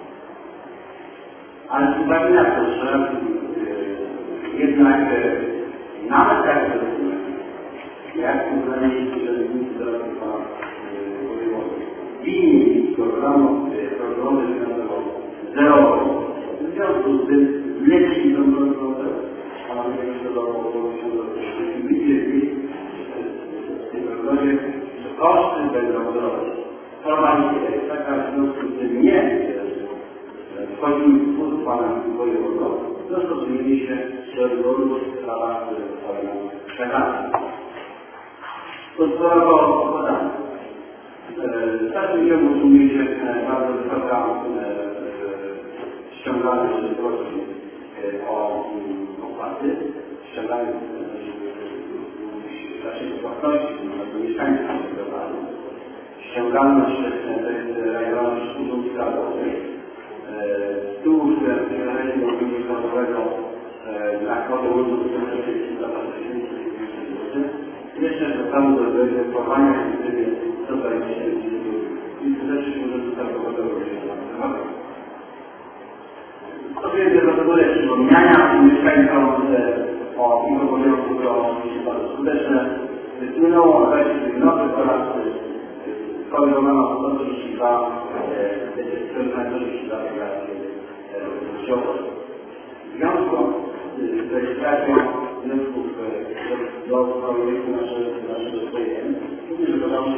Ale z uwagi na to, że jednak nawet taki dokument, jak uznanie urzędnicy zarządu wojewody, winni programu programu finansowo zerowo, w związku z tym lepiej do kontrolę, a mamy jeszcze do w tym programie, że koszty będą wzrosły. Formalnie jest taka, w związku z tym nie wchodzimy w spór z panem wojewodą, dostosujemy się do rygorów w sprawach, które zostały nam przekazane. To sporo podane. W dalszym ciągu sumuje się bardzo wysoka ściąganie szybkości o opłaty, ściąganie naszej płatności, naszego mieszkańca ściągane. Ściągalność to jest realizowana przez Urząd Skarbowy. Z tyłu Generalnego Urzędu Skarbowego na kwotę łączną jeszcze zostało do wyegzekwowania w trybie sto dwadzieścia tysięcy i też Urzędu Skarbowego również. To jest procedurę przypominania mieszkańcom o ich obowiązku, to oczywiście bardzo skuteczne. Wpłynęło dwadzieścia minuty oraz skoordynowana sto trzydzieści dwa czterdzieści dwa w związku z rejestracją wniosków do projektu naszego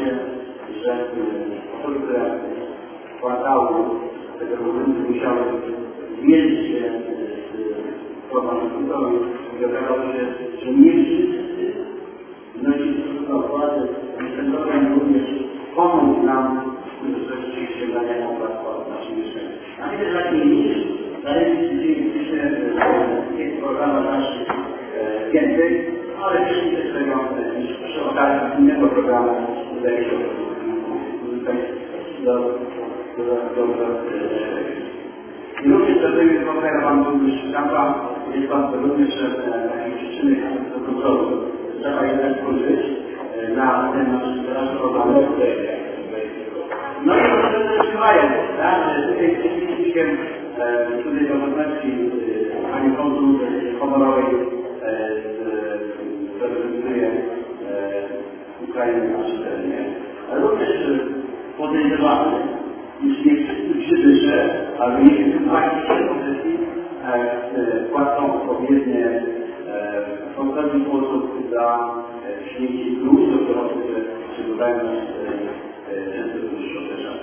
że osoby, które wkładały tego momentu, musiały zmierzyć się z formą kulturową i okazało się, że nie wszyscy wnosić na władzy i ten program również pomógł nam w twórczości ściągania opłat od naszych mieszkańców. A wiele tak nie niż daje się jest program naszych więcej, ale też nie też tego niż przy okazji innego programu udaje się uzyskać do I również do tego spotkania Pan Burmistrz Kampa jest Pan również takiej przyczyny do kontroli. Trzeba jednak spojrzeć na ten nasz program. No i to też trwają, tak? Tutaj oczywiście tutaj do obecności Pani Konsul Honorowej reprezentuje Ukrainę na naszym terenie, ale również podejrzewamy, iż nie wszyscy przybysze, ale nie wszyscy właściciele posesji płacą odpowiednie w odpowiedni sposób za śmieci plus, do których przybywają nas często dłuższą czas.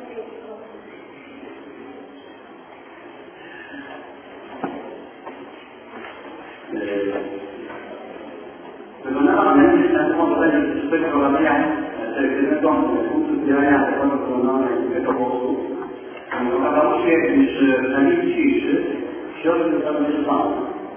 Wykonała analizę na temat tego prowadzenia tego punktu zbierania zakładów komunalnych i ekobosów. Okazało się, iż na dzień dzisiejszy środki zostały wyczerpane.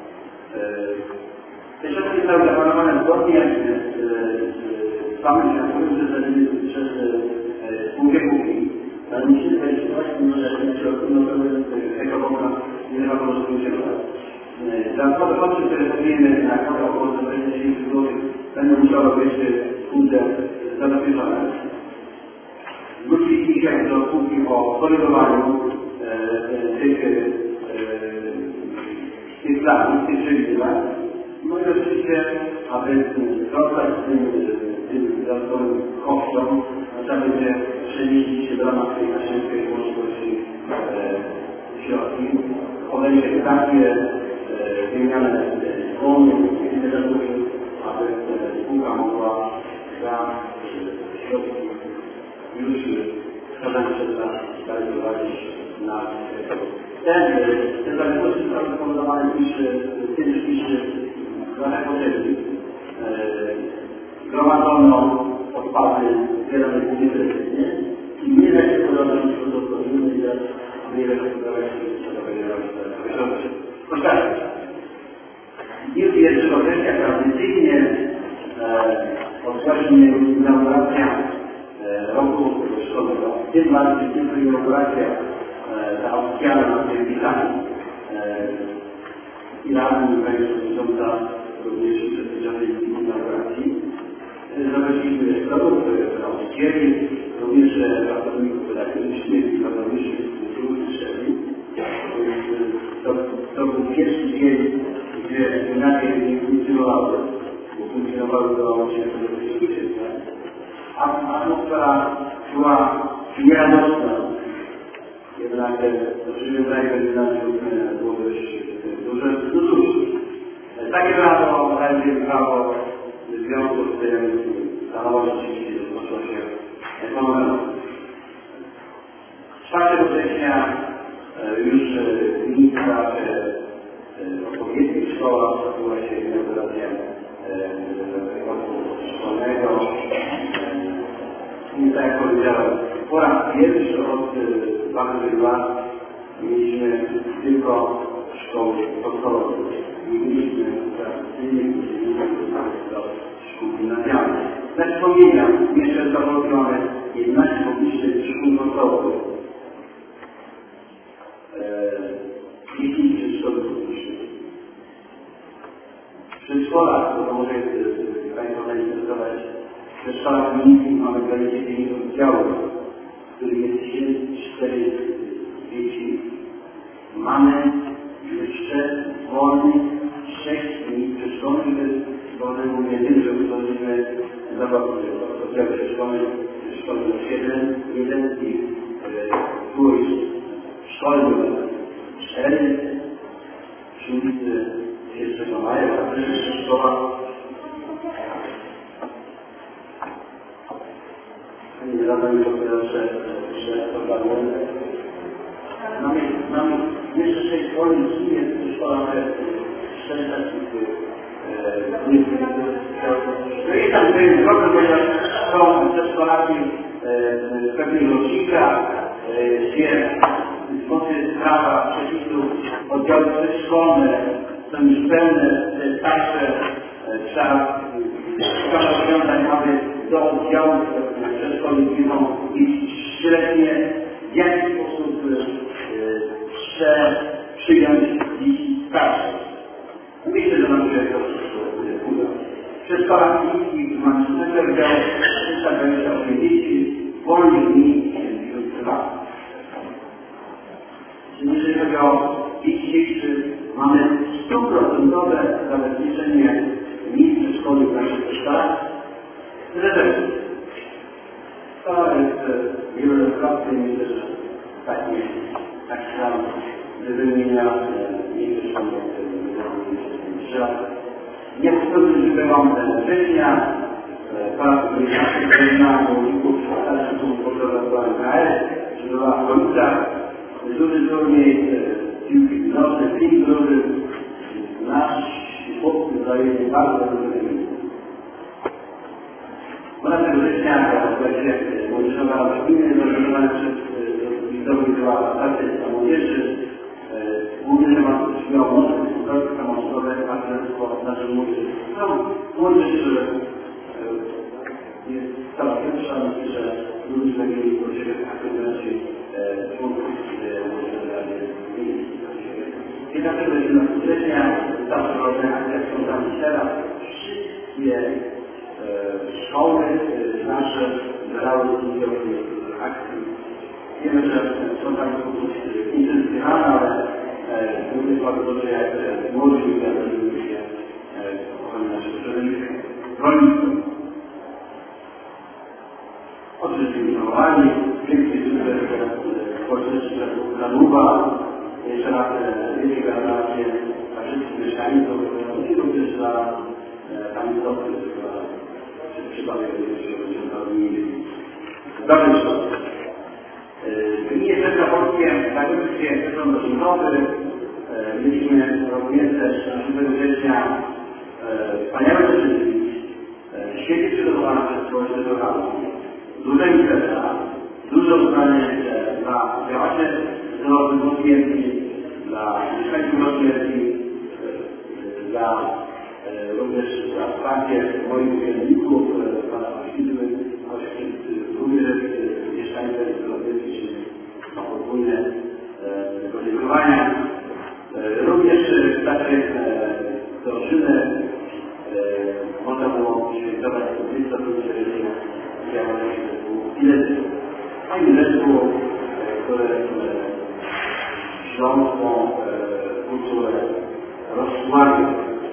Te środki zostały zaplanowane zgodnie z samym światowym przedstawieniem przez spółkę kuchni. Ale musimy weryfikować, że te środki notowe ekobosów nie ma po prostu wyczerpać. Dodatkowe koszty, które powinny na kwotę około dwadzieścia tysięcy złotych będą musiały być w spółce zabezpieczone. Wrócili dzisiaj do spółki o korygowaniu tych, tych planów, tych przewidywań. No i oczywiście, aby dostać tym, tym dodatkowym kosztom, trzeba będzie przenieść się w ramach tej naszej możliwości środki. Podejście takie wymianę wolnych interesów, aby spółka mogła za środki już wskazane przez nas dalej prowadzić na ten te zaległości są spowodowane niż tym, niż trochę potrzebni. Gromadzono odpady zbierane nieprecyzyjnie i nie da się podobać do gospodarki, ile wiele gospodarek trzeba będzie robić. Jest pierwszego września tradycyjnie odgłośnie inauguracja roku szkolnego. Tym bardziej tylko inauguracja ta oficjalna z tym witami i radni przewodnicząca również uczestniczącej inauguracji. Zaprosiliśmy rektorów, nauczycieli, również pracowników pedagogicznych i pracowników struktur szkoły. To był pierwszy dzień, gdzie inaczej nie funkcjonowały, bo funkcjonowały do trzydziestego kwietnia. Atmosfera była nieradosna, jednak oczywiście wydaje się, że było dość duże duże. Takie prawo, takie prawo w związku z tym stanowo rzeczywiście rozpoczął się ekonomią. czwartego września już ministra odpowiednich szkołach odbyła się inauguracja roku szkolnego. I tak jak powiedziałem, po raz pierwszy od dwa tysiące lat mieliśmy tylko szkoły podstawowe. Nie mieliśmy tradycyjnych do szkół gimnazjalnych. Dla wspomnienia, jeszcze w Zawołku mamy jedenaście publicznych szkół podstawowych. dziesięć przedszkoli publicznych. W przedszkolach, to może Państwo zainteresować, w przedszkolach miejskich mamy dwadzieścia dziewięć oddziałów, w których jest tysiąc czterysta dzieci. Mamy jeszcze wolnych sześć miejsc przedszkolnych, to jest wolne mówię tym, że utworzyliśmy zabawki oddziały przedszkolne, szkoły siedem, jeden z nich było już szkolny. cztery przy pierwszego maja, a też szkoła zadanie dopiero że parlamentem. Mamy, mamy jeszcze sześć wolnych jest w szkołach sześć takich no i tam pewien problem, ponieważ są przedszkolaki w pewnych rocznikach, gdzie z mocy prawa przepisów oddziały przedszkolne są już pełne, starsze, trzeba szukać rozwiązań, aby do oddziałów przedszkolnych firmom iść średnie, w jaki sposób chce przyjąć dzieci starsze. Myślę, że nam się to uda. Przedszkola miejskich mamy szóstego oddziału, trzysta dwadzieścia osiem dzieci, wolnych miejsc wśród prywatnych. Jeżeli chodzi o dzisiejszy, mamy stuprocentowe zabezpieczenie miejsc przedszkolnych w naszych przedszkolach. Rezerwy. To jest wielokrotnie, myślę, że taki, taki sam wymienia miejsc przedszkolnych. Nie wchodzi w wygląd września, pracy na rolników, starszych słów potrzebowała N K S, czy była w Policach, duży turniej, piłki nożne, piłki duży, nasz chłopcy zajęli bardzo duże miejsce. dwunastego września w Młodzieżowa Rada Gminy zorganizowana przez Widowy była stacja młodzieży. Główny temat miał mocny współpracy samorządowe, partnerstwo naszej młodzieży. No, młodzież jest cała pierwsza, myślę, że ludzie mieli do siebie aktywności członków Młodzieży Rady Gminy. piętnastego września została przeprowadzona akcja Sądami teraz. Wszystkie szkoły nasze zbierały udział w tej akcji. Wiemy, że są tam intensywne, ale główny bardzo dobrze, jak młodzi ludzie zajmują się ochroną naszych środowiska. Rolnictwo. Oczywiście inowowani, pięknie społeczności Zanuba, jeszcze raz wielkie gratulacje dla wszystkich mieszkańców i również dla pani Sopy, która przez przypadek się Dobry szkoły. Gminie Wielkopolskie na województwie sezon osiemnowy mieliśmy również też siódmego września wspaniałe czynniki, świetnie przygotowane przez społeczność lokalną, duże impreza, duże uznanie dla działaczy zdrowych rozmiarki, dla mieszkańców rozmiarki, dla również dla wsparcia moich urzędników, pana Oświtły, również mieszkańcy rozmiarki, są podwójne podziękowania. Również takie drużynę można było świętować dwudziestego pięciolecia działalności zespołu Filetu. Fajny zespół, który śląską kulturę rozsławił.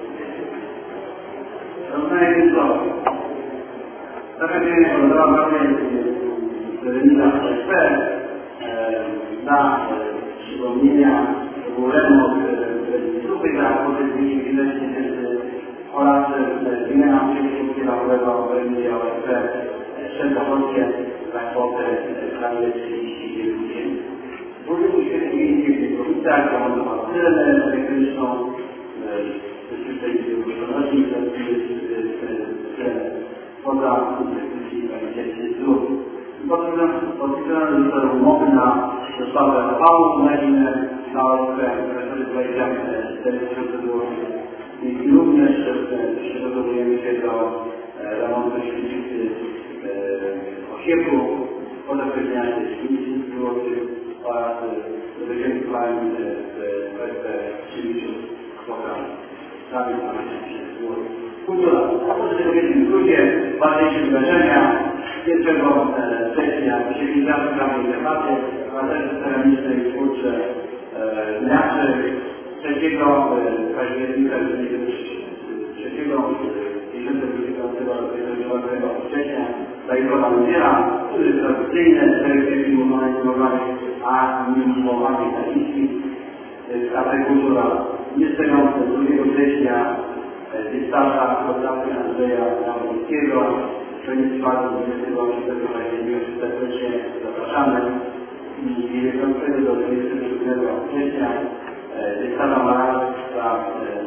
Rozmawiamy co? Taka dzieje podobała mnie Renita P S P na przypomnienia był remont słupy na pozycji pięćdziesiąt tysięcy oraz zmiana przepisu kierowego w Remidzie O S P Szczękowskie za kwotę prawie trzydzieści dziewięć tysięcy. Budynku świetnie miejskie w Wielkowicach, zamontował cyrenę elektryczną, w tej wyszkolności, to jest poza inwestycji dwadzieścia złotych. Podpisano zostały umowy na dostawę opałów na inne, na O S P, które dwadzieścia cztery tysiące złotych. I również przygotowujemy się do remontu świetlicy Osieku, podakreślenia trzydzieści złotych oraz wyciągnięcia w O S P trzydzieści kwota prawie dwanaście tysięcy złotych. Kultura. Oprócz tego wielkim skrócie, ważniejsze wydarzenia. pierwszego września siedemdziesiąte prawej tematy, materii ceramicznej i twórcze inaczej. trzeciego października trzeciego dziesiątego września Zajkowa Niedziela, który jest tradycyjne, cztery filmowane, a mimowanie italińskich. Kafe Kultura dwudziestego drugiego września wystawa fotografii Andrzeja Nawrockiego, Stronnictwa dwudziestego ósmego października serdecznie zapraszamy i dziewiętnastego do dwudziestego siódmego września wystawa malarstwa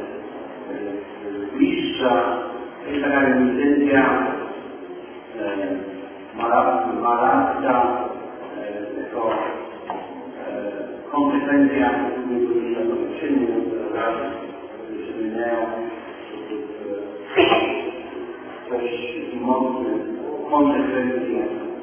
bliższa, jest taka reminiscencja malarstwa jako konsekwencja niektórych czynów, które zmieniają dość mocne konsekwencje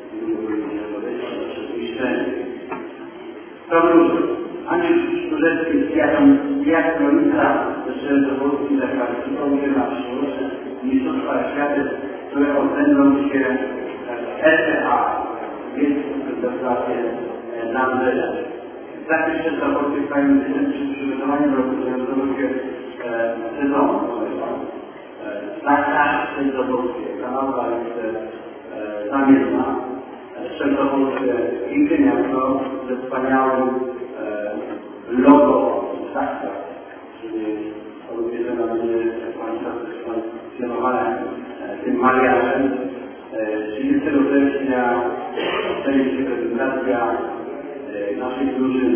niszczenia. Dobrze, Andrzej Szturzewski z Jasnowica ze Strzelcowolskim zakwalifikował się na przyszłoroczne mistrzostwa świata, które odbędą się w S T A, więc dokładnie na Andrzeja. Zakres Strzelcowolskich Pani przy przygotowaniu do rozpoczynającego się sezonu. Zakres Strzelcowolskie, ta nazwa jest zamienna. Strzelcowolskie piękne miasto ze wspaniałym logo Saksa, czyli odwiedzona będzie Państwa zrezygnowane tym mariażem. trzydziestego września odbędzie się prezentacja naszej drużyny,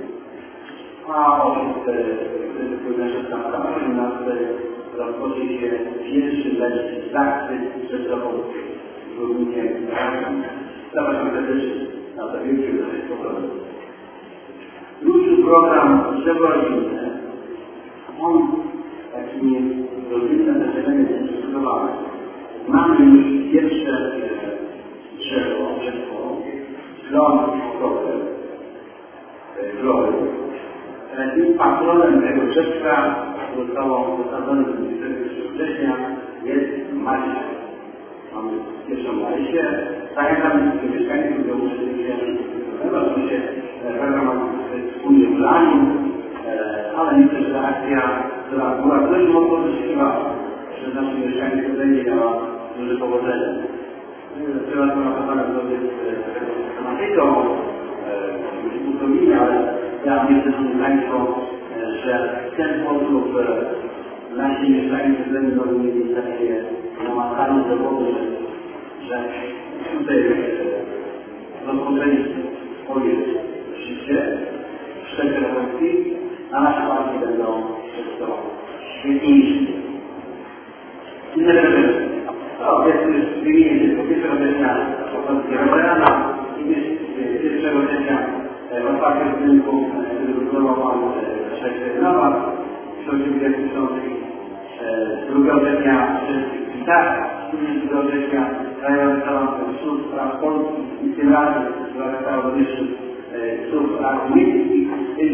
a o szesnastego osiemnastego rozpocznie się pierwszy mecz Saksy Strzelcowolskiej z Górnikiem Razem. Zapraszam serdecznie na to wielkie zaproszenie. Ruszył program drzewo rodzinne. On takimi rodzinne zaczynamy przygotowany. Mamy już pierwsze drzewo, drzewo, plon okoły, glory. Tym patronem tego drzewka zostało wysadzone dwudziestego pierwszego września jest Marysia. Mamy pierwszą Marysię. Zachęcamy wszystkich mieszkańców do uczestniczenia w oczywiście program wspólnie w Laniu, ale myślę, że akcja, która była dość mocno wyczekiwana przez naszych mieszkańców, będzie miała duże powodzenie. Trzeba to naprawdę zrobić z tego systematyką, uzupełnienia, ale ja myślę, że Państwo, że w ten sposób nasi mieszkańcy będą mieli takie namacalne dowody, że tutaj rozpoczęli swoje życie w Szczecinie, a nasze partie będą przez to świetniejsze. Inne rzeczy. To jest już wymienienie tylko pierwszego września Polskiego Rana i pierwszego września otwarcie budynku, który wybudował Pan Szewczyk Nowak, Szewczyk Książki, drugiego września wszystkich gitar, trzeciego września Krajowy Salon Sztuk Spraw Polskich i tym razem zostało również Sztuk Spraw Miejskich,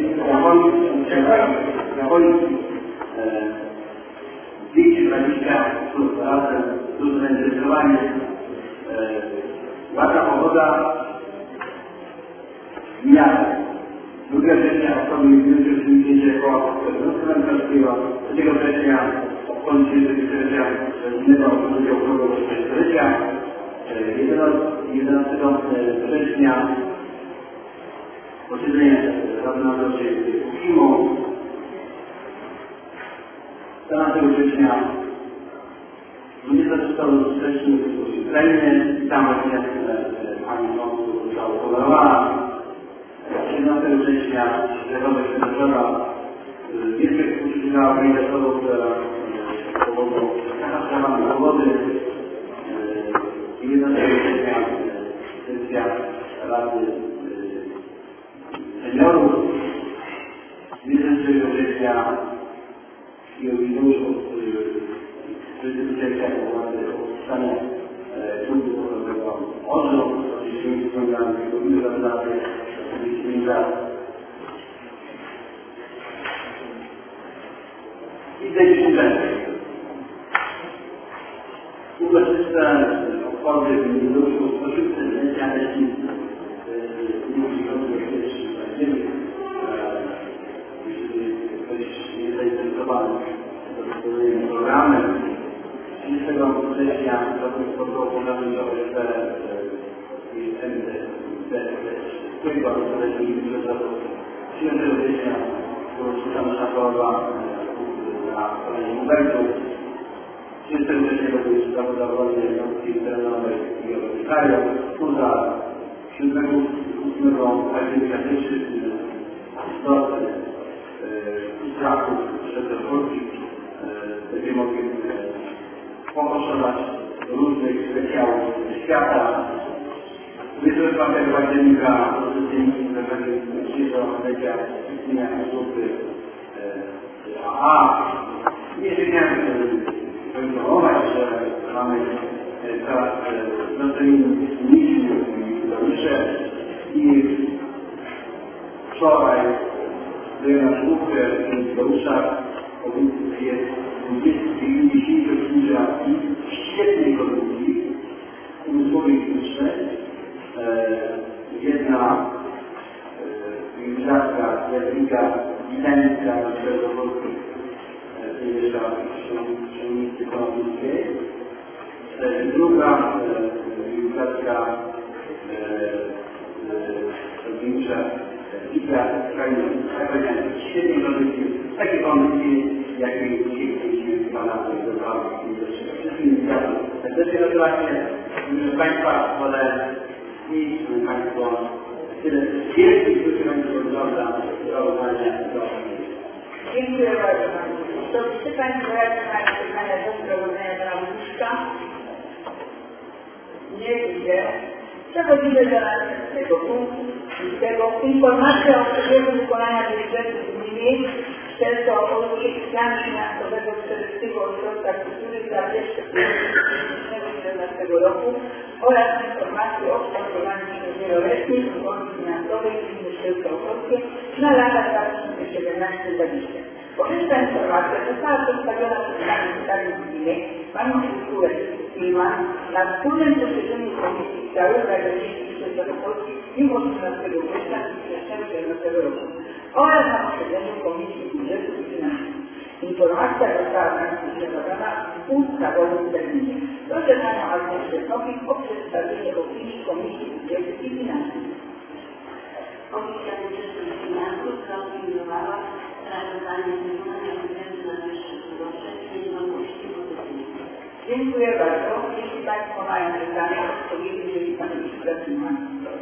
Jawońskich, dwieście dwadzieścia sztuk razem, duże zainteresowanie, ładna pogoda, miarę. drugiego września osoby już przyjdzie koło Królewskiego, trzeciego września obchodzi się trzydziestego innego drugiego okrugu trzydziestolecia, jedenastego września posiedzenie Rady Nadzorczej Ufimo, czternastego września dwudziestego września w Ukrainie, tam właśnie Pani Konsul została podarowana. siedemnastego września Zjawowe Świętoszora wielkie współczucie dla organizatorów z powodu katastroficznej pogody. jedenastego września sesja Rady Seniorów. dwudziestego września jubileuszu trzydziestoleciego powstania Klubu Sportowego Orzeł, oczywiście wspomniałem tego organizację. I decyzja. Uroczyste obchody jubileuszu ośmiotysięczlecia leśnicy. Jeśli ktoś jest zainteresowany programem, trzydziestego września Zakład Sportowy Organizował cztery M D Którego rozpoczęliśmy przyjętego września uroczysta nasza choroba na kolejnym Bergu. trzydziestego trzeciego to jest sprawozdanie jednostki terenowej i kraju, która siódmego ósmego października istoty strachu przed Polski będziemy mogli pokosztować różnych specjałów świata. dwudziestego czwartego października pozycyjnie dzisiejszego stulecia istnienia grupy A. Nie wiedziałem, że poinformować, że mamy teraz zaczęliśmy mszę i wczoraj byłem na szkółkę w Boruszach, o ulicy jest dwudziestej rocznicy świetnej produkcji umysłowej i klinicznej. Jedna gimnastka, jadwiga, licencja na cztery Polski wyjeżdża w Szynicy Kolumbijskiej. Druga gimnastka gimnastka Liga świetnej produkcji, takie kondycje, jakie dzisiaj Pana wybrała wszystkim zgadzam. Serdecznie gratulacje, proszę Państwa, wolę i Państwo tyle wielkich, którzy Państwo wygląda sprawozdania do Dziękuję bardzo Pani. To czy Państwo radzi mają pytania do sprawozdania Pana Łuczka? Nie widzę. Przechodzimy do następnego punktu. Informacja o przebiegu wykonania budżetu gminy Szczelca Opolskiej i planu finansowego Strzeleckiego Ośrodka Kultury za pierwsze półrocze dwa tysiące siedemnastego roku oraz informacji o kształtowaniu wieloletniej prognozy finansowej gminy Szczelca Opolskie na lata dwa tysiące siedemnasty do dwa tysiące dwudziestego. Powyższa informacja została przedstawiona przez Panią Sekretarz Gminy, Panią Kulturę Filman na wspólnym posiedzeniu Komisji Stałej Rady Miejskiej Szczelca Opolskiej mimo osiemnastego września dwa tysiące siedemnastego roku oraz na posiedzeniu Komisji Budżetu i Finansów. Informacja została Państwu przekazana w ustawowym terminie. Proszę Panią Agnieszkę Nowik o przedstawienie opinii Komisji Budżetu i Finansów. Komisja Budżetu i Finansów zaopiniowała sprawozdanie wykonania budżetu na pierwsze półrocze z jednomyślnie pozytywnie. Dziękuję bardzo. Jeśli Państwo mają pytania, odpowiedzi, jeżeli Pan Ministra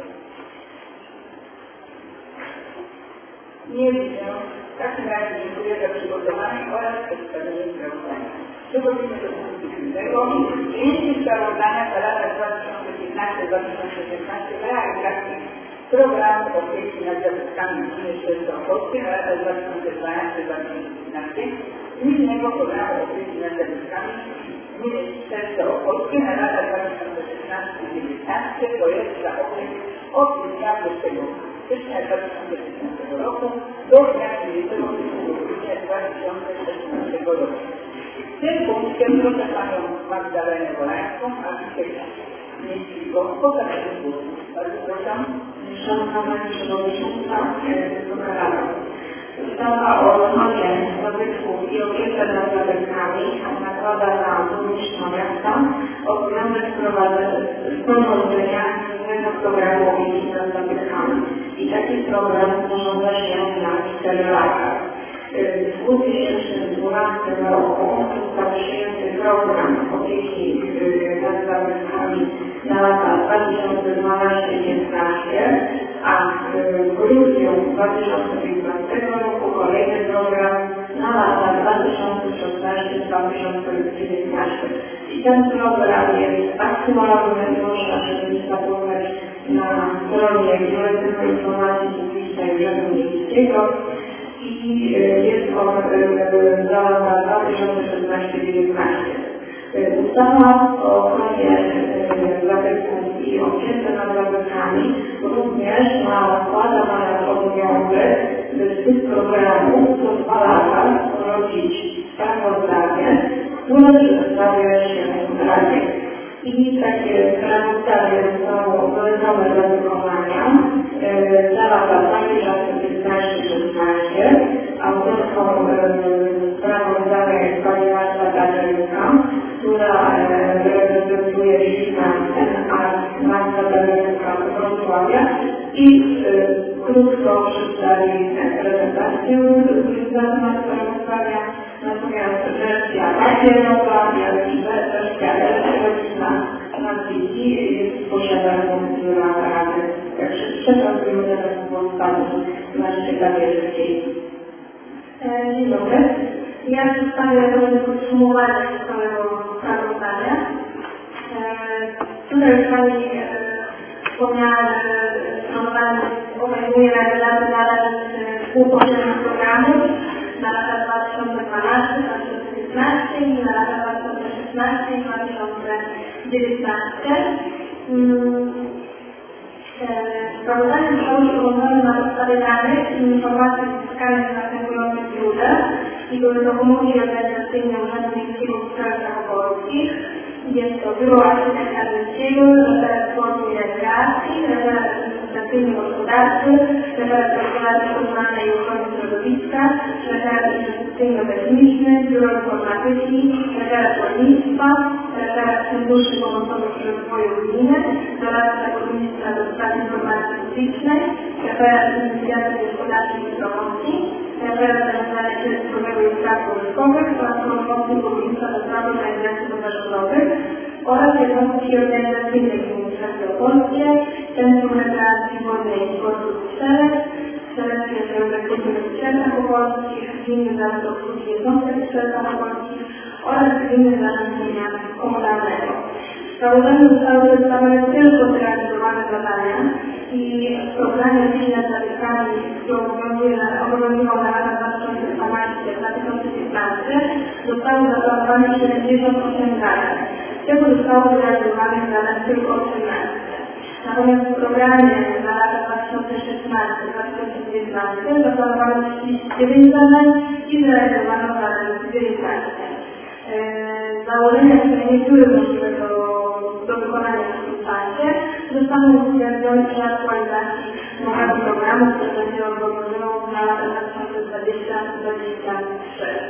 nie widzę. W takim razie dziękuję za przygotowanie oraz przedstawienie sprawozdania. Przechodzimy do punktu piątego. Przyjęcie sprawozdania za lata dwa tysiące piętnaście do dwa tysiące szesnaście w realizacji programu opieki nad zabytkami gminy Szczelca Opolskie na lata dwa tysiące dwanaście do dwa tysiące piętnaście, gminnego programu opieki nad zabytkami gminy Szczelca Opolskie na lata dwa tysiące szesnaście do dwa tysiące dziewiętnaście, projekt za okres od dwudziestego stycznia dwa tysiące szesnastego roku do dnia trzydziestego grudnia dwa tysiące szesnastego roku. W tym punkcie proszę Panią Magdalenę Wolańską, architekta miejskiego, o zabranie głosu. Bardzo proszę. Szanowna Pani Przewodnicząca, Wysoka Rado. Ustawa o ochronie zabytków i opiece nad zabytkami nakłada na burmistrza miasta obowiązek sporządzenia innego programu opieki nad zabytkami. I taki program sporządza się na cztery lata. W dwa tysiące dwunastym roku został przyjęty program opieki nad zabytkami na lata dwa tysiące dwunasty do dwa tysiące piętnastego, a w grudniu dwa tysiące piętnastego roku kolejny program na lata dwa tysiące szesnasty do dwa tysiące dziewiętnastego. I ten program jest aktualny, można się zapoznać na stronie Biuletynu Informacji Publicznej Urzędu Miejskiego i jest on za lata dwa tysiące szesnasty do dwa tysiące dziewiętnastego. Ustawa o ochronie zabytków i opiece nad zabytkami również nakłada na nas obowiązek z tych programów co dwa lata robić sprawozdanie, które przedstawia się Radzie. I takie sprawozdanie zostało polecone do wykonania za lata dwa tysiące piętnasty do dwa tysiące szesnastego. Autorką sprawozdania jest Pani Marta Darzewska, która reprezentuje firmę N A Marta Darzewska z Wrocławia i krótko przedstawi prezentację organizacją, związana z ustawia natomiast wersja papierowa, jak i wersja elektroniczna na wizji jest posiadana na Rady. Także przepraszam za taką stanu na rzeczy zawierskiej. Dzień dobry. Ja przedstawię podsumowanie całego sprawozdania. Tutaj już Pani wspomniała, że sprawozdanie obejmuje realizację zadań współpośrednich programów na lata dwa tysiące dwunasty do dwa tysiące piętnasty i na lata dwa tysiące szesnasty i dwa tysiące dziewiętnasty. Sprawozdanie zostało przeprowadzone na podstawie danych i informacji uzyskanych z następujących źródeł i były to wymógi organizacyjne Urzędu Miejskiego w Sprawach Zachodnich. Jest to Biuro Architekta Miejskiego, Referat Sportu i Rekreacji, Referat Administracyjny Gospodarczy, Referat Gospodarki Komunalnej i Ochrony Środowiska, Referat Inwestycyjno-Techniczny, Biuro Informatyki, Referat Rolnictwa, Referat Funduszy Pomocowych i Rozwoju Gminy, Doradca Burmistrza do Spraw Informacji Publicznej, Referat Inicjatyw Gospodarczych i Promocji, Referat Zarządzania Środowiskowego i Spraw Wojskowych oraz Promocji Burmistrza do Spraw Organizacji Pozarządowych oraz jednostki organizacyjnej Administracji Opolskiej, Centrum Rekreacji Wodnej i Sportu w Strzelec, Strzeleckie Ośrodek Kultury w Strzelcach Opolskich, Gminy Zarząd Obsługi Jednostek w Strzelcach Opolskich oraz Gminy Zarządzania Komunalnego. W sprawozdaniu zostały przedstawione tylko zrealizowane zadania i w programie opieki nad zabytkami, który obowiązywał na lata dwa tysiące dwunasty do dwa tysiące piętnasty, zostało zaplanowane siedemdziesiąt osiem zadań. Z tego zostało zrealizowanych zadań tylko osiemnaście. Natomiast w programie na lata dwa tysiące szesnasty do dwa tysiące dziewiętnasty zaplanowano trzydzieści dziewięć zadań i zrealizowano zadań dziewiętnaście. Założenia, które nie były możliwe do, do wykonania w tym czasie, zostaną uwzględnione przy aktualizacji nowego programu, który będzie obowiązywał na lata dwa tysiące dwudziesty do dwa tysiące dwudziestego trzeciego.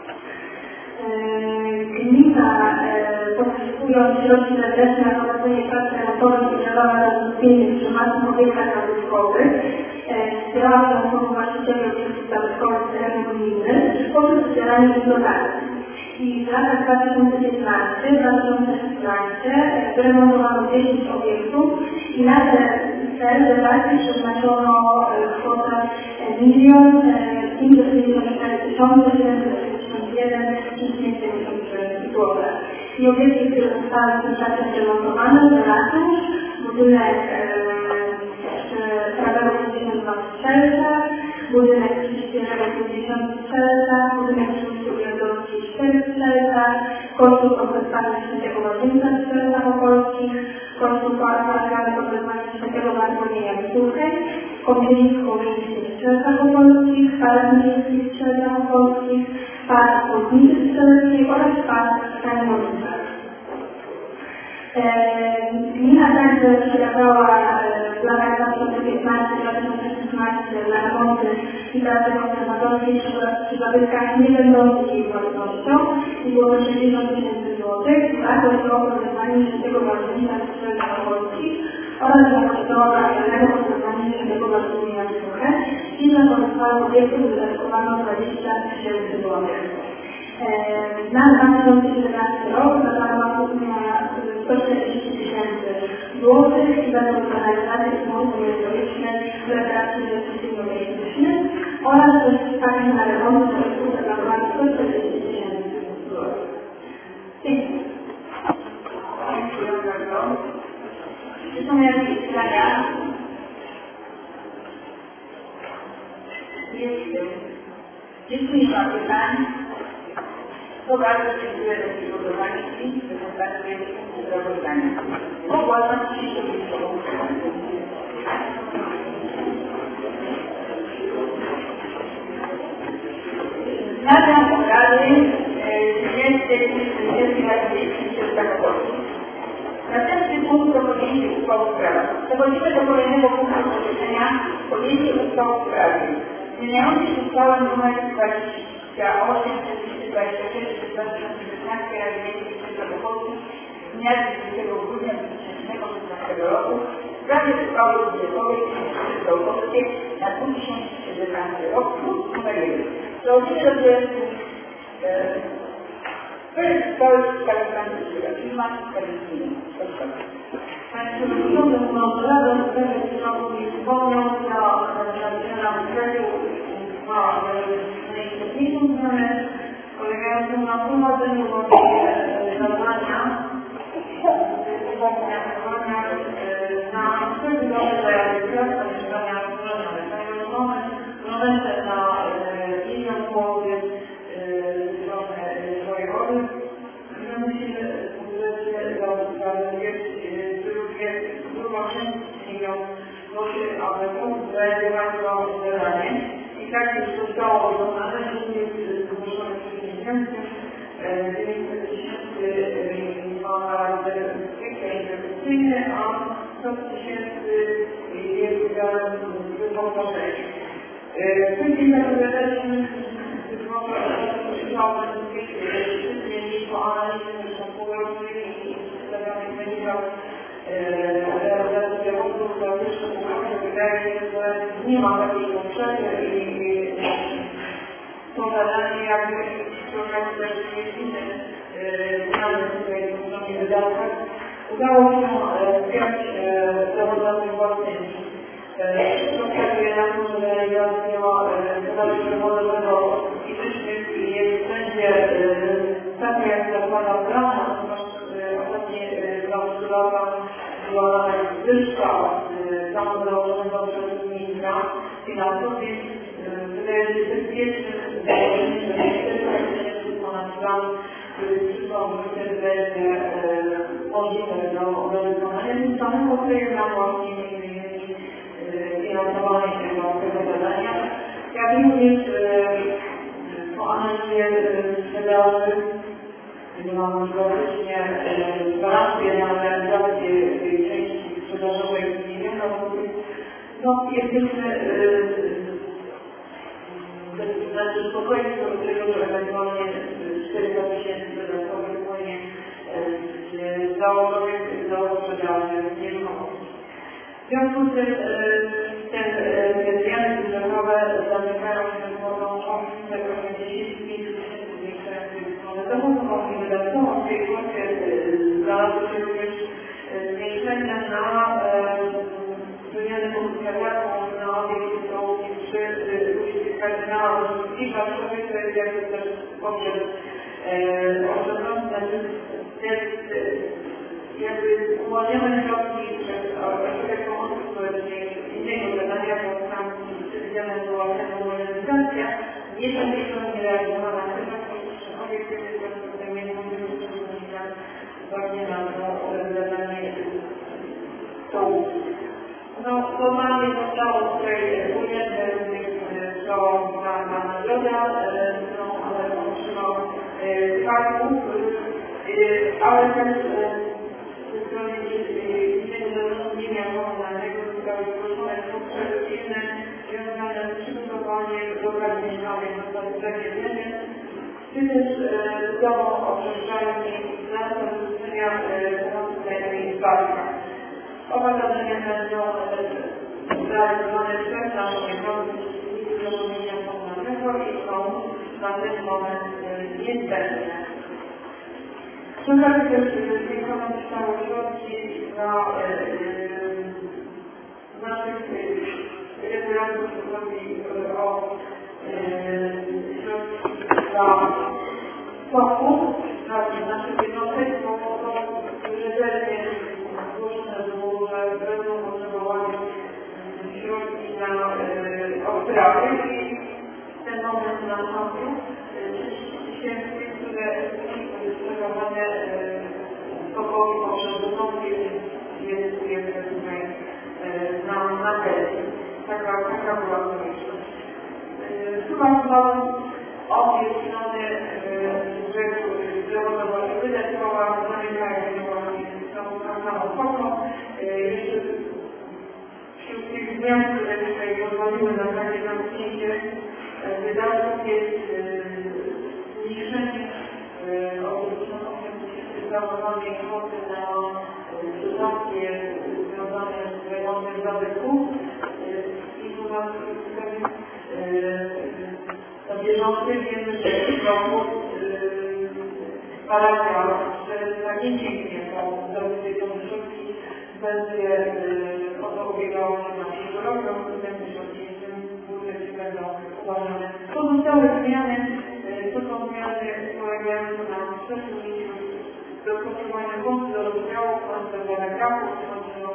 Gmina, poszukując środki zewnętrzne na prowadzenie prac remontowych i działania realizacyjnych przy małych obiektach zabytkowych, wspierała pomoc właścicieli obiektów zabytkowych z terenu gminy poprzez wspieranie ich dotacji. I w latach dwa tysiące piętnastym do dwa tysiące szesnastego wyremontowano dziesięć obiektów i na ten cel dotacji przeznaczono kwotę milion pięćset pięćdziesiąt cztery tysiące siedemset sześćdziesiąt jeden i dziewięćdziesiąt trzy złotych. I obiekty, które zostały w tym czasie wyremontowane, to ratusz, budynek prawego pięćdziesiąt dwa w Strzelcach, budynek Świeżego pięćdziesiąt w Strzelcach, budynek przy Urzędowskiej cztery w Strzelcach, kościół Konfesjalny Świętego Łazienka w Strzelcach Opolskich, kościół Parafialny Konfesjalny Świętego Bartłomieja w Suchej, kąpielisko miejskie w Strzelcach Opolskich, park miejski w Strzelcach Opolskich, park Podnicy w Strzeleckiej oraz park w Staniowicach. Gmina także przekazała w latach dwa tysiące piętnastym do dwa tysiące szesnastego na remonty i prace konserwatorskie przy zabytkach nie będących jej własnością i było to sześćdziesiąt tysięcy złotych, a to jest oprogramowanie Świętego Bartłomieja w Strzelcach Opolskich oraz dla kościoła parafialnego oprogramowanie Świętego Bartłomieja w Suchej i dla pozostałych obiektów wydatkowano dwadzieścia tysięcy złotych. Na dwa tysiące siedemnasty rok zaplanowano sto czterdzieści tysięcy złotych i będą to realizacje pomocy merytorycznej w rekreacji inwestycyjno-technicznej oraz korzystanie na remonty obiektów zaplanowano sto czterdzieści tysięcy złotych. Dziękuję. Dziękuję bardzo. Czy są jakieś pytania? Jest. Jeśli nie ma pytań, to bardzo dziękuję za przygotowanie i prezentację sprawozdania. Ogłaszam dzisiejszą wieczorą. Wznawiam obrady trzydziestej Następny punkt to podjęcie uchwał w sprawie. Przechodzimy do kolejnego punktu posiedzenia podjęcie uchwał w sprawie. Zmieniający się uchwałę nr dwadzieścia osiem dwadzieścia sześć dwa tysiące szesnastego Rady Miejskiej Świętokrzyskiej z dnia dwudziestego grudnia dwa tysiące szesnastego roku w sprawie uchwały budżetowej Gminy Opolskiej na dwa tysiące dziewiętnasty rok, plus numer jeden. Założyciel projektu projekt Polski Kalifornijskiego Klimat Kalifornijny. Panie Przewodniczący, mam radę z tego, że chciałbym mi wspomniał dla przedstawiciela projektu ma najistotniejszą zmianę polegającą na wprowadzeniu zadania na przykład rodzaju kwiatka mieszkania zbrojone. Ponieważ mamy promesę na milion złotych stronę wojewody, my musimy budżecie zabezpieczyć grubo sześć milionów złotych, aby móc zrealizować to zadanie. I tak już zostało wykonane, że jest zgłoszone przez miesięcy dziewięćset tysięcy ma charakter stricte inwestycyjny, a sto tysięcy jest udziałem wyposażenia. Później zapowiadaliśmy, że chciałbym zmienić po analizie zresztą półrocznej i przedstawionych wynikach realizacji zawodów, to jeszcze półrocznie wydaje się, że nie ma takiej potrzeby i to zadanie jakby trochę też jest inne zmiany tutaj w poziomie wydatkach. Udało się wspiąć zawodowców własnymi. Wskazuje na to, że realizacja zadań zawodowego fizycznych jest będzie taka jak zakłada plana, ponieważ ostatnie dwa trzy lata była wyższa od planu założonego przez ministra finansów, więc wydaje się bezpieczne założenie, że jest ponad plan, który przyszło wtedy będzie możliwe do wykonania. Tym samym odkryje nam właśnie finansowanie tego, tego zadania. Jak również po analizie wydarzy, gdy mamy teoretycznie gwarancję na realizację tej części sprzedażowej w miliona złotych, no jesteśmy znaczy spokojnie co do tego, że ewentualnie czterysta tysięcy dodatkowych płynie z założonych do sprzedaży nieruchomości. W związku z tym te zmiany budżetowe zamykają się kwotą około dziesięć tysięcy zwiększających stronę dochodową i wydatkową. W tej kwocie znalazło się również zwiększenie na wymianę komisariatu na obiekt stołówki przy ulicy Kardynała Wysockiego w Warszawie, to jest jakby też poprzez oszczędności, jest jakby uwolnione środki przez ośrodek pomocy społecznej innego zadania, bo tam przewidziane była termomodernizacja, nie są jeszcze nie realizowana przez obiektywy, które nie mogły być właśnie na to zadanie stołówki. No, formalnie zostało tutaj ujęte szkołą na nagrodę, no, ale on otrzymał kartów, ale też ze strony Innego Zarządzenia Komunalnego zostały zgłoszone potrzeby inne związane z przygotowaniem programu mieszkaniowych na zatrudnienie, czy też budową obszarami dla zabezpieczenia pomocy znajomej w parkach. Oba zadania będą realizowane przez naszą jednostkę zarządzania komunalnego i są na ten moment niezbędne. Przykład też zwiększone zostały środki na naszych regularnych, jeśli chodzi o środki dla stoku, dla naszych jednostek, bo to rezerwie zgłoszone było, że będą potrzebowane środki na odprawy i ten moment na handlu trzydzieści tysięcy, które są przekazywane stokowi poprzez wystąpienie jest tutaj na materii. Taka, taka była konieczność. Sumatował obie strony budżetu zdrowotnego i wydatkowa zamykają się tą samą kwotą. Jeszcze wśród tych zmian, które tutaj pozwoliły na takie zamknięcie wydatków jest zmniejszenie o pięćdziesiąt osiem tysięcy założonej kwoty na dotacje związane z remontem zabytków i informacji nie pięknie są zrobione te środki, będzie o to ubiegało się na przyszły rok, te środki w tym budżecie będą uważane. Pozostałe zmiany, to są zmiany polegające na przesunięciu dostosowania kosztów do rozdziału, kosztów do nagrałów, kosztów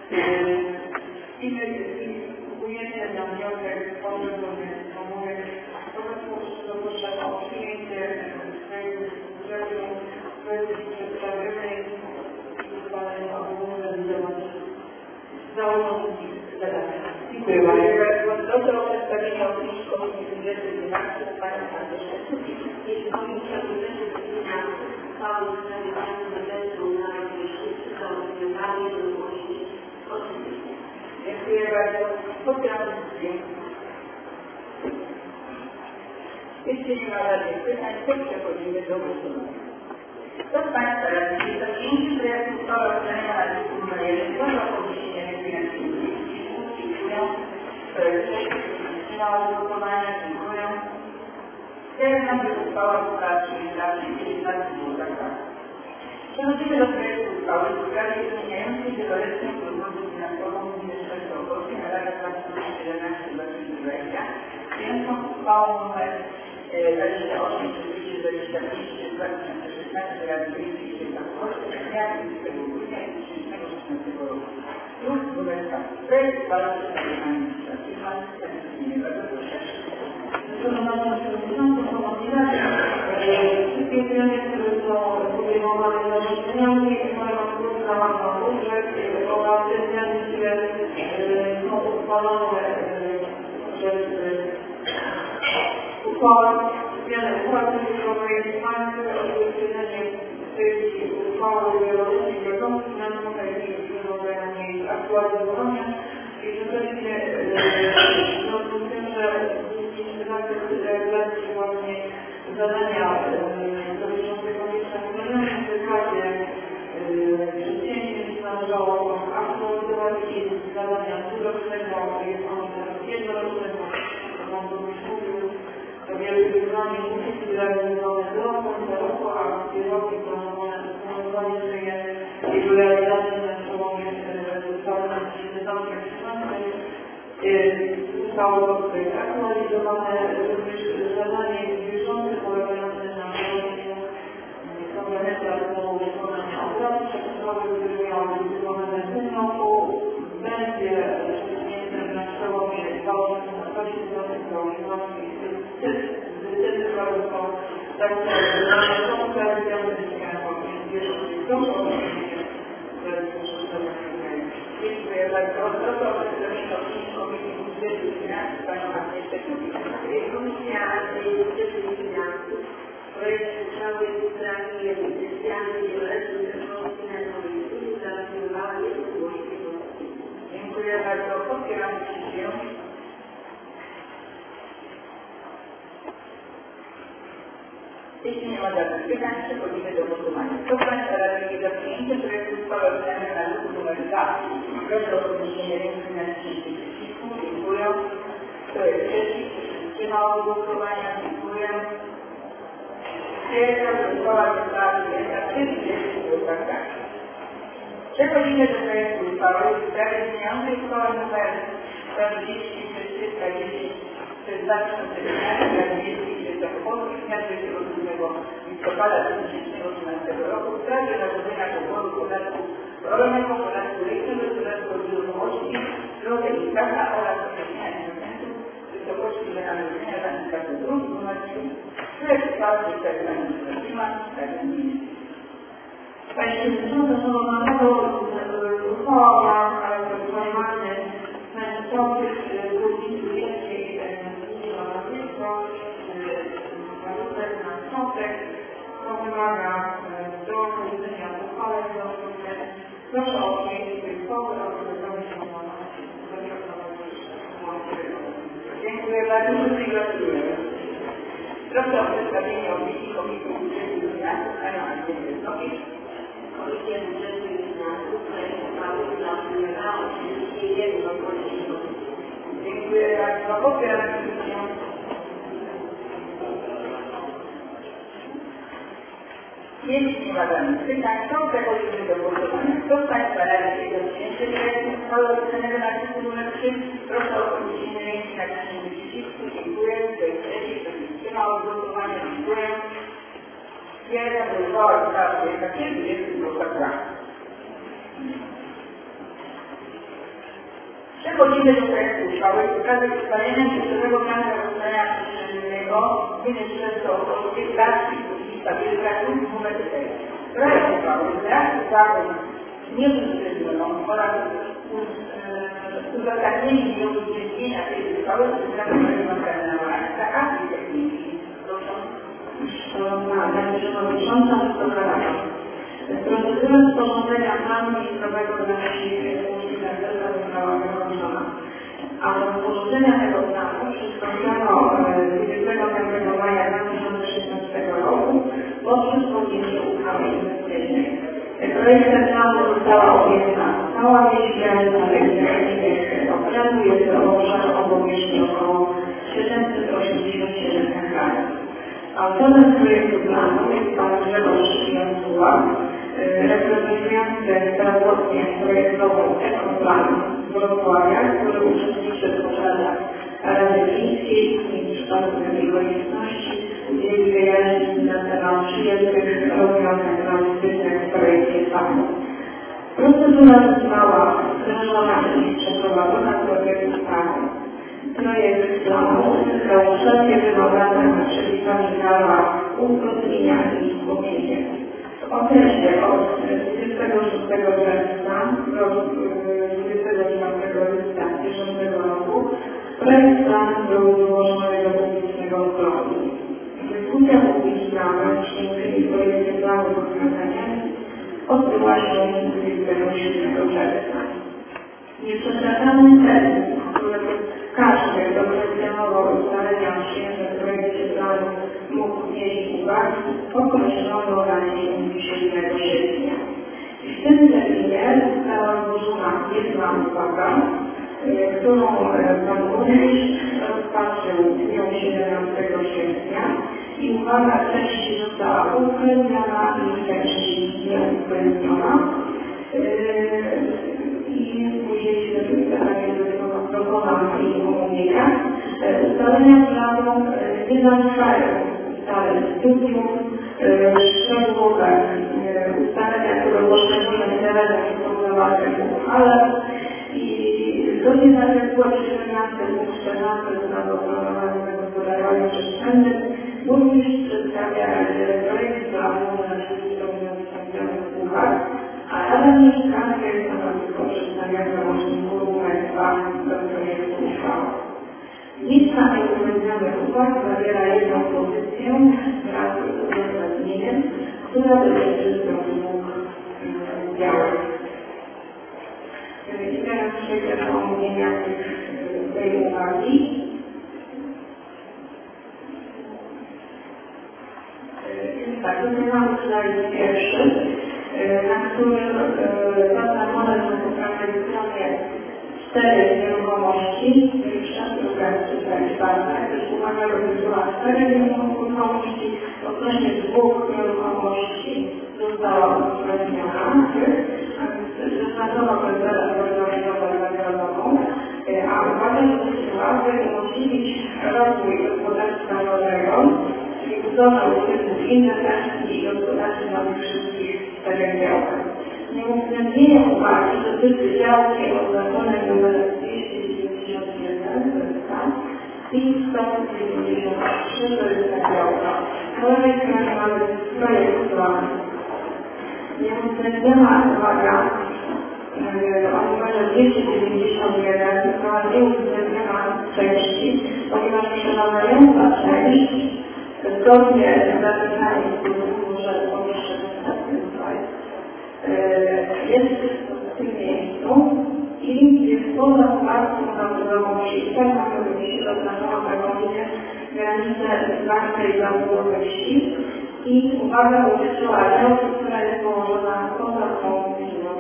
i ujęcie na wniosek potrzebny omówień. Po prostu zapraszam o przyjęcie swojego budżetu, projektu przedstawionej i ustalenia ogólne wiadomości założonych zadania. Dziękuję bardzo. Proszę o przedstawienie opinii Komisji Budżetu i Finansów Pani Agnieszka Suki. Jeśli Komisja Budżetu i Finansów uchwałą w sprawie zmiany budżetu na rok dwa tysiące dwudziesty to zgłosić oczywiście. Dziękuję bardzo. Popieram dyskusję. Jeśli nie ma żadnych pytań, to przechodzimy do głosowania. Kto z Państwa radnych za przyjęciem projektu uchwały o zmianie artykułu numer jeden proszę o podniesienie ręki na przyjęcie. Dziękuję. Kto jest przeciw? Wstrzymał się od głosowania? Dziękuję. Stwierdzam, że uchwała została przyjęta w dziewiętnastym głosach. Przechodzimy do projektu uchwały w sprawie zmieniającej wieloletnią prognozę finansową Ministerstwa Polski na lata dwa tysiące siedemnaście do dwa tysiące dwudziestego. Przyjętą uchwałą nr dwadzieścia osiem dwieście dwadzieścia pięć dwa tysiące szesnaście Rady Miejskiej i Święta Polski z dnia dwudziestego grudnia dwa tysiące szesnastego roku. Druk numer dwa. Projekt uchwały przedstawiony na administracji państwa. Bardzo proszę. Wszystkie zmiany, które są podejmowane zarządzeniami, mają wpływ na budżet oraz te zmiany, które są uchwalone przez uchwałę, zmiany uchwały budżetowej, mają odzwierciedlenie tej uchwały wieloletniej wiadomości finansowej i względem jej aktualizowania. I jednocześnie w związku z tym, że realizacji właśnie zadania dotyczące konieczne wydarzenia w zakładzie przedsięwzięć należało aktualizować i zadania dwurocznego i jednorocznego, to Pan Burmistrz mówił, to wielkie wyzwanie musi być realizowane do końca roku, a kierownik planowane planowanie żyje jego realizacji na przełomie dwa tysiące szesnastego zostało aktualizowane również zadanie bieżące polegające na prowadzeniu komponentu wykonania operacji przepisowych, które miały być wykonane w tym roku, będzie przesunięte na przełomie dwa tysiące osiemnastego decydowano tak że są realizowane Dziękuję bardzo. Proszę o przedstawienie opinii Komisji Budżetu i Finansów Panią Agnieszkę Suki. Komisja Budżetu i Finansów projekt uchwały w sprawie zmiany wieloletniej prognozy finansowej zaopiniowała jednogłośnie. Dziękuję bardzo. Popieram dyskusję. Jeśli nie ma żadnych pytań, przechodzimy do głosowania. Kto z Państwa radnych za przyjęciem projektu uchwały o zmianie na druku numer dwa? Proszę o podniesienie ręki na przyjęcie przycisku. Dziękuję. Kto jest przeciw? Wstrzymał się od głosowania? Dziękuję. Stwierdzam, że uchwała została przyjęta w trzydziestu głosach tak. Przechodzimy do projektu uchwały w sprawie zmieniającej uchwałę numer czterdzieści trzysta dziesięć przez dwa tysiące trzynaście Rady Miejskiej i Święta Polski z dnia dwudziestego siódmego listopada dwa tysiące osiemnastego roku w sprawie zarządzenia poboru podatku rolnego, podatku leśnego, podatku od nieruchomości, drogę i prawa oraz określenia instrumentów wysokości wynagrodzenia za każdy druk numer trzy. Projekt uchwały przedstawił Pani Ministra Rady Miejskiej. Panie Przewodniczący, Szanowna Rado, uchwała ma charakter formalny, mających górnicy wielkiej na nazwisko, warunek na sądek, to wymaga do powiedzenia uchwały, w związku z tym proszę o przyjęcie tej uchwały, a wydarzenie się na Dziękuję bardzo, i gratuluję. Proszę o przedstawienie opinii Komisji Budżetu i Finansów Panią Agnieszkę Suki. Komisja Budżetu i Finansów projekt uchwały zaopiniowała oczywiście jednogłośnie. Dziękuję bardzo. Popieram dyskusję. Jeśli nie ma żadnych pytań, to przechodzimy do głosowania. Kto z Państwa radzi się do przyjęcia projektu uchwały opisanego na artykuł numer trzy? Proszę o podniesienie ręki na naciśnięcie przycisku. Dziękuję. Kto jest przeciw, kto się wstrzymał od głosowania? Dziękuję. Stwierdzam, że uchwała została przyjęta trzydzieści głosach za. Przechodzimy do projektu uchwały w sprawie ustalenia miejscowego planu rozwiązania przestrzennego gminy Częstochowskie Laski Górnictwa Wielgrasu numer cztery. Projekt uchwały wraz z uchwałą nieuwzględnioną oraz uzasadnieniem i uwzględnienia tej uchwały uzyskamy Pani Kardynała Akcji Techniki. Proszę. Szanowna Pani Przewodnicząca, Wysoka Rado. Procedura sporządzenia planu miejscowego dla wsi Łódzkiej Narciarza została zakończona, a do sporządzenia tego planu przystąpiono dwudziestego piątego maja dwa tysiące szesnastego roku po przysłonięciu uchwały inwestycyjnej. Projektem planu została objęta cała wieś Białysza Legionalnych okręgu, jest to obszar o powierzchni około siedemset osiemdziesiąt siedem hektarów. Autorem projektu planu jest Pan Grzegorz Jansuła, reprezentujący starostwie projektową Ekoplanu z Wrocławia, który uczestniczy w obszarach Rady Miejskiej i Kształtu takiej konieczności udzieli wyjaśnień na temat przyjętych rozwiązań planistycznych w projekcie planu. Procedura została wdrożona i przeprowadzona w projektu planu. Projekt planu uzyskał wszelkie wymagane przepisami prawa utrudnienia i wspomnienie. W okresie od dwudziestego szóstego czerwca do dwudziestego dziewiątego lipca bieżącego roku projekt planu był zgłoszony do publicznego zgłosu. Dyskusja publiczna nad przyjętymi w projekcie planu rozwiązaniami odbyła się dwudziestego siódmego czerwca. Nieprzekraczalny termin, który każdy, kto kwestionował ustalenia przyjęte w projekcie planu, mógł mieć uwagi, określono na dzień siódmego sierpnia. W tym terminie została złożona jedna uwaga, którą Pan Burmistrz rozpatrzył w dniu siedemnastego sierpnia i uwaga treści została uwzględniona i treści nieuwzględniona. I później dokonano i omówienia. Ustalenia planu nie naruszają ustaleń studiów, szczegółowe ustalenia, które poszczególne tereny są zawarte w uchwale i zgodnie z artykułem czternastym punkt czternaście ustawy o planowaniu i gospodarowaniu przestrzennym burmistrz przedstawia projekt planu na przedstawionych uwag, a Rada Mieszkańska jest stanowisko przedstawiane łącznym państwa do projektu uchwały. Lista nieuwzględnionych uwag zawiera jedną pozycję wraz z uzasadnieniem, która dotyczy dwóch działań. I teraz przejdę do omówienia tej uwagi. Tak, tutaj mamy slajd pierwszy, na którym zaznaczone są po prawej stronie cztery nieruchomości, pierwsza, druga, trzecia i czwarta. Też uwaga dotyczyła czterech nieruchomości, odnośnie dwóch nieruchomości została uwzględniona, a więc zaznaczono kwestię wodową, a uwaga dotyczyła, by umożliwić rozwój gospodarstwa rolnego, czyli budowę użytków inwestycji i gospodarki na tych wszystkich czterech działkach. Nieuwzględnienie uwagi dotyczy działki oznaczonej numerem dwieście dziewięćdziesiąt jeden, to jest ta, i sto dziewięćdziesiąt trzy, to jest ta działka. Po lewej stronie mamy projekt planu. Nieuwzględniona uwaga o numerze dwieście dziewięćdziesiąt jeden została nieuwzględniona w części, ponieważ przeważająca część zgodnie z zapisami z że pomieszczę następny slajd, jest w tym miejscu i jest poza warstwą naturową wsi. Tak mamy wsi oznaczoną taką linię granicę warstwej zabudowy wsi i uwaga dotyczyła działki, która jest położona poza tą liną.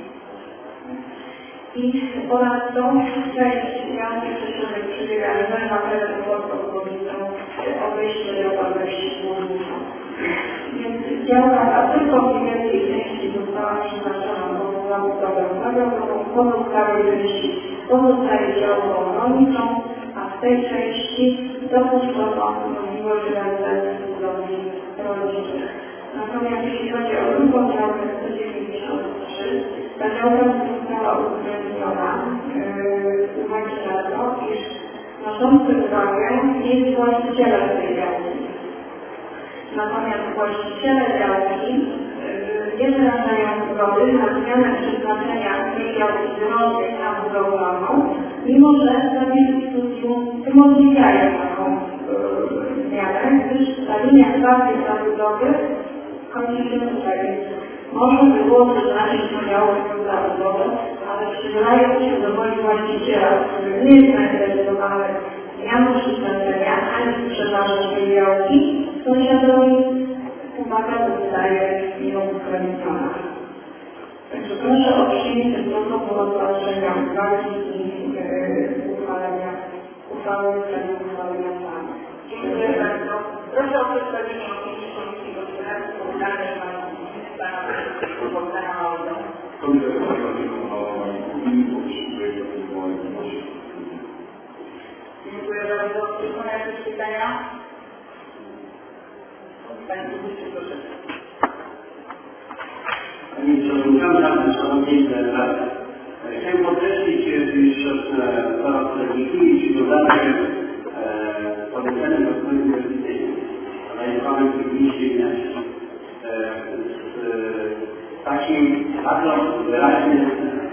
I ponad tą część działki przebiega rezerwa terenu pod okolicą obejścia działkowe wsi Górnicza. Więc działa tylko w niewielkiej części została przeznaczona na budowę nowego, pozostałej części pozostaje działką rolniczą, a w tej części dopuszczono możliwość realizacji budowli rolniczych. Natomiast jeśli chodzi o drugą działkę sto dziewięćdziesiąt trzy, ta działka została uwzględniona yy, z uwagi na to, iż noszący uwagę jest właścicielem tej działki. Natomiast właściciele działki yy, nie wyrażają zgody na zmianę przeznaczenia tej działki z rolnej na budowlaną, mimo że zapisy studium umożliwiają taką yy, zmianę, gdyż ta linia czwartej zabudowy kończy się tutaj. Można by było przeznaczyć na działkę zabudowę, ale przybierając się do woli właściciela, który nie jest zainteresowany zmianą przeznaczenia ani sprzedażą tej działki, sąsiadowi uwaga zostaje nieuwzględniona. Także proszę o przyjęcie protokół rozpatrzenia uwagi i yy, uchwalenia uchwały w sprawie uchwalenia planu. Dziękuję bardzo. Proszę o przedstawienie opinii Komisji Gospodarki Komunalnej Pana Bogdana Małego. Komisja Gospodarki Komunalnej potrzebuje ewentualnie wnosi. Dziękuję bardzo. Czy są jakieś pytania? Pani Burmistrz, proszę. Pani Przewodnicząca, Szanowni Radni, chciałem podkreślić, iż coraz liczniejsi dodatek polecenia rozwoju inwestycyjnych, realizowanych w gminie z takim bardzo wyraźnym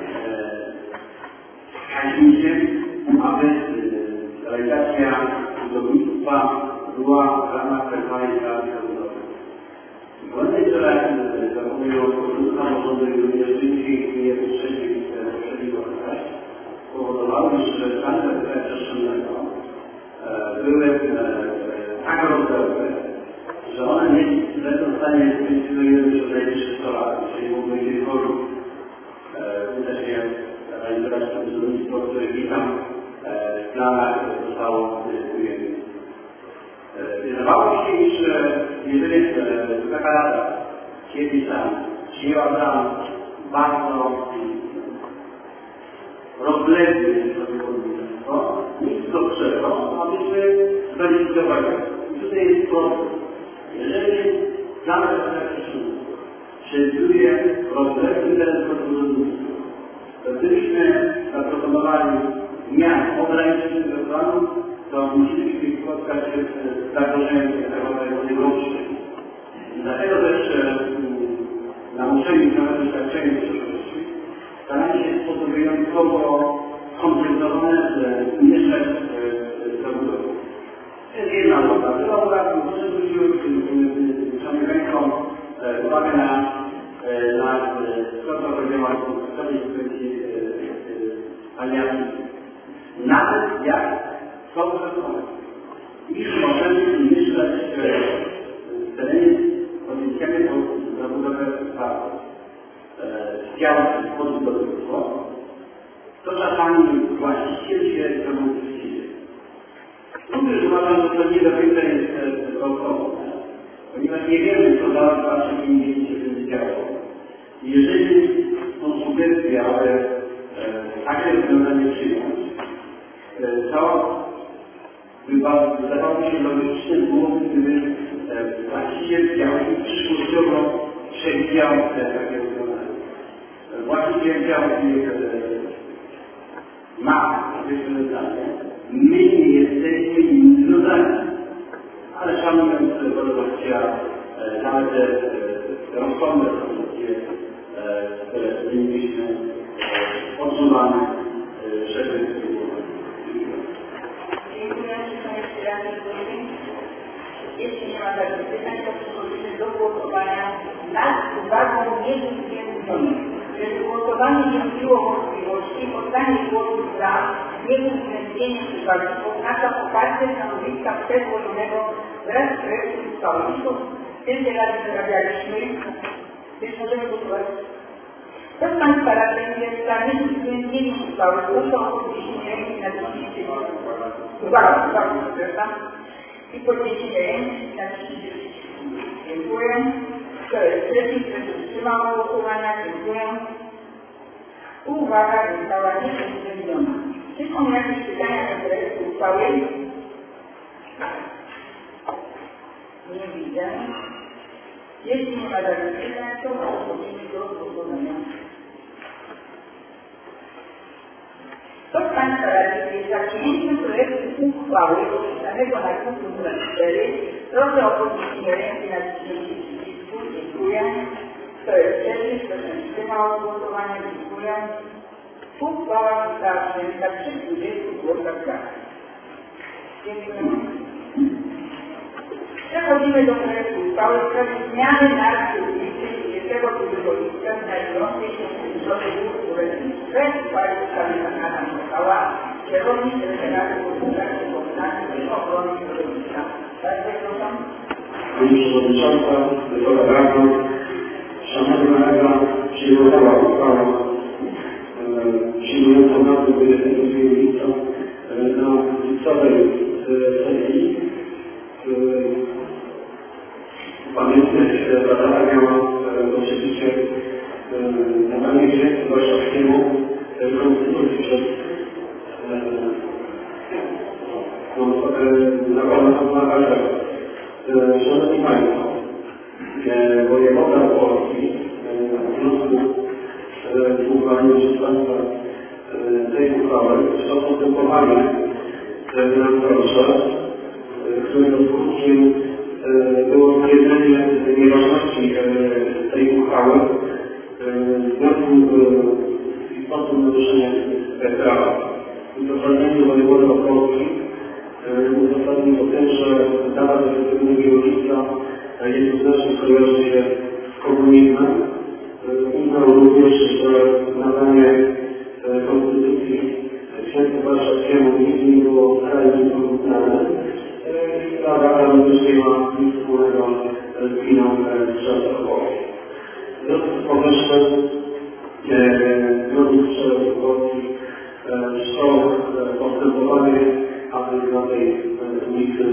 wskaźnikiem, aby realizacja budownictwa była w ramach tzw. realizacji zabudowy. Błędy, które zachowują samorządy inwestycji i je wcześniej poprzednich okresach, spowodowały, że plany rozwoju przestrzennego były tak rozległe, że one nie lecą w stanie funkcjonujące przez najbliższe sto lat, czyli mogły się tworzyć. Uda się realizować to budownictwo, które gdzieś tam w planach zostało ujęte. Wydawało się, iż jeżeli taka rada kiedyś tam przyjęła tam bardzo rozległe budownictwo, nic lepszego, abyśmy zweryfikowali. I tutaj jest problem. Jeżeli plan strategiczny przewiduje rozległy teren budownictwa, to gdybyśmy zaproponowali zmian ograniczeń tego planu, to musieliśmy spotkać się z zagrożeniem tego najgorszym. Dlatego też na uczeniu nowego doświadczenia w przyszłości staramy się w sposób wyjątkowo skoncentrowane mieszać zabudowy. To jest jedna uwaga. Druga uwaga, proszę zwrócić Szanowni Państwo uwagę na, na to, co powiedziała Komisja Inspekcji Aliancji. Nawet jak są zakony, iż możemy mieszać w terenie potencjalnie do zabudowę parku, w działce pod budownictwo, to czasami właściciel się temu przeciwia. Również uważam, że to nie do końca jest gwałtowne, ponieważ nie wiemy, co za naszym miejscu się będzie działo. Jeżeli są sugestie, aby takie rozwiązanie przyjąć, to wydawało się logiczne byłoby, gdyby właściciel działki przyszłościowo przewidział takie rozwiązanie. Właściciel działki ma jakieś rozwiązanie. My nie jesteśmy im związani, ale szanując właściciela, nawet rozsądne propozycje, które powinniśmy odsuwane, żeby Dziękuję. Czy są jeszcze jakieś pytania? Jeśli nie ma takich pytań, to przechodzimy do głosowania nad uwagą nieuwzględnioną. Jeżeli głosowanie nie było możliwości, oddanie głosu za nieuwzględnieniem uwagi oznacza poparcie stanowiska przedłożonego wraz z projektem uchwały. W tym razie wyrabialiśmy, więc możemy głosować. Kto z Państwa radnych jest za nieuwzględnieniem uchwały? Proszę o podniesienie ręki na dźwignięcie. Uwaga, uwaga, przepraszam. I podniesienie ręki na przycisk. Dziękuję. Kto jest przeciw, kto się wstrzymał od głosowania? Dziękuję. Uwaga została nieuwzględniona. Czy są jakieś pytania do projektu uchwały? Nie widzę. Jeśli nie ma żadnych pytań, to przechodzimy do głosowania. Kto z Państwa radnych jest za przyjęciem projektu uchwały opisanego na punkcie numer cztery? Proszę o podniesienie ręki na przycisk. Dziękuję. Kto jest przeciw? Kto się wstrzymał od głosowania? Dziękuję. Uchwała została przyjęta przy dwudziestu głosach za. Dziękuję. Przechodzimy do projektu uchwały w sprawie zmiany nazwy ulicy dwudziestego drugiego lipca znajdującej się w Krzyżowej Górze Urednictwie. Projekt uchwały przedstawił pan Adam Michała, kierownik Referatu Gospodarki Komunalnej i Ochrony Środowiska. Bardzo proszę. Pani Przewodnicząca, Wysoka Rado, Szanowna Rada, przyjmowała uchwałę przyjmującą nazwę dwudziestego drugiego lipca na lipcowej sesji. Pamiętność ta data miała oczywiście nadanie grzechy warszawskiemu konstytucji przez zakonu Warszawy. Szanowni Państwo, wojewoda Polski w związku z uchwaleniem przez Państwa tej uchwały wszczął postępowanie nadzorcze, którego skutkiem było stwierdzenie nieważności tej uchwały w związku z istotnym naruszeniem prawa. Uzasadnienie wojewody Polski uzasadnił to tym, że data dwudziestego drugiego lipca jednoznacznie kojarzy się z komunizmem. Uznał również, że nadanie konstytucji księdzu warszawskiemu nigdy nie było skrajnie nieporównane. Ta data również nie ma nic wspólnego z gminą Strzelców. W związku z powyższym Związek Strzelców Polskich wszczął postępowanie, aby na tej ulicy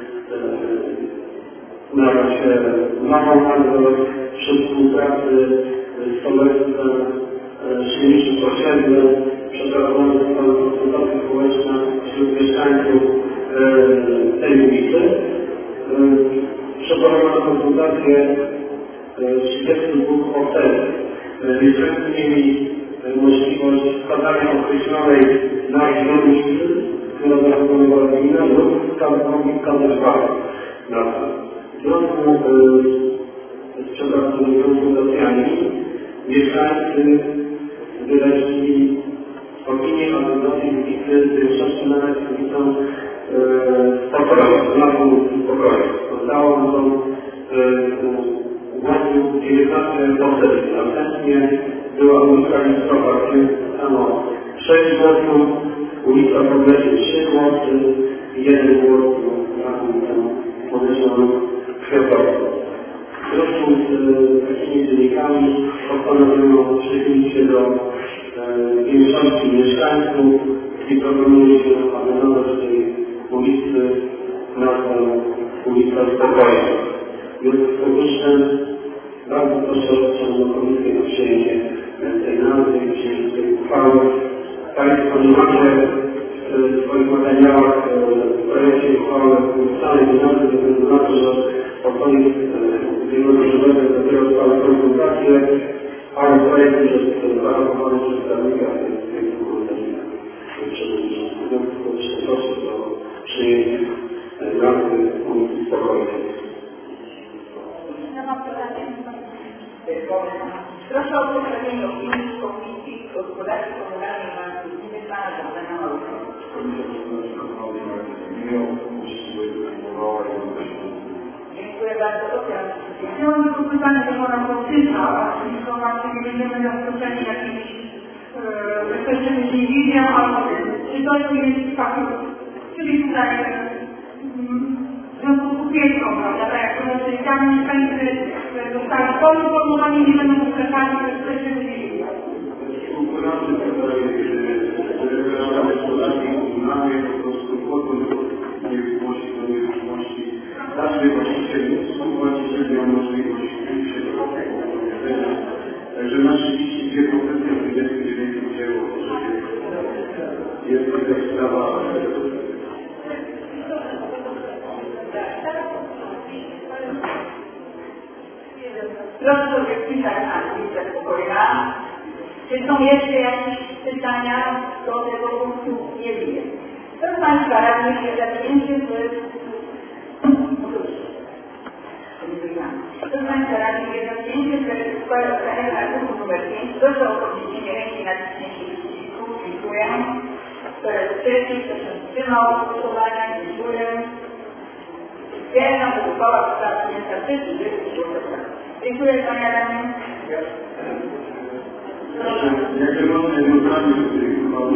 nadać nową nazwę przy współpracy z Sołectwem Silniczym Osiedlem. Przeprowadzone zostały konsultacje społeczne wśród mieszkańców tej ulicy. Przeprowadzono konsultacje trzydziestu dwóch ofertów. Mieszkańcy mieli możliwość składania określonej nazwy ulicy, która zaproponowała gmina lub wskazywała na to. W związku z przeprowadzonymi konsultacjami mieszkańcy wyrazili opinię, aby do tej ulicy w większości nadać ulicą spokoju, znaku spokoju. Zostało nam to głosu dziewiętnaście procent. Następnie była ulica Listowa, gdzie samo sześć głosów, ulica Podlesie trzy głosy i jeden głos na ulicę podniesioną Kwiatowską. W związku z takimi wynikami postanowiono przychylić się do większości mieszkańców i proponuje się, aby nadać tej ulicy nazwę ulica Spokoju. W związku z powyższym bardzo proszę Szanowną Komisję o przyjęcie tej nazwy i przyjęcie tej uchwały. Państwo nie macie w swoich materiałach w projekcie uchwały uzyskanej pieniądze ze względu na to, że po koniec ubiegłego żywego dopiero trwały konsultacje, ale projekt już jest zarahowany przez prawnika, więc jest przewodniczący. W związku z tym proszę o przyjęcie nazwy ulicy Spokojnej. Proszę o przedstawienie opinii Komisji Gospodarki Komunalnej i Administracyjnej pana Bogdana Małyka. Dziękuję bardzo. Chciałabym tylko pytanie do pana Kołczyka, czyli to właśnie nie będziemy zaskoczeni jakimiś bezpośrednimi wizją, albo czy to jest tak, czyli tutaj w związku z kupiecką, prawda, tak jak rozwiązania mieszkańcy zostali poinformowani, nie będą uczestniczyć w bezpośrednimi wizją. Współpracy tutaj gospodarki komunalnej po prostu po to, żeby nie wygłosić do nieruchomości trzydzieści dwa procent dwudziestu dziewięciu dzieło, jest jakaś sprawa. Proszę sobie wpisać na listę spokojna. Czy są jeszcze jakieś pytania do tego punktu? Nie wiem. Proszę Państwa, radnych jest zaczęcie z... Proszę Państwa, radnych jest zaczęcie z uchwały o zmianie artykułu numer pięć. Proszę o podniesienie ręki na naciśnięcie przycisku. Dziękuję. Kto jest przeciw, kto się wstrzymał od głosowania? Dziękuję. Stwierdzam, że uchwała została przyjęta przez trzydzieści głosów. Dziękuję Panie Radny. Jak ja mam jednostronnie w tej uchwały,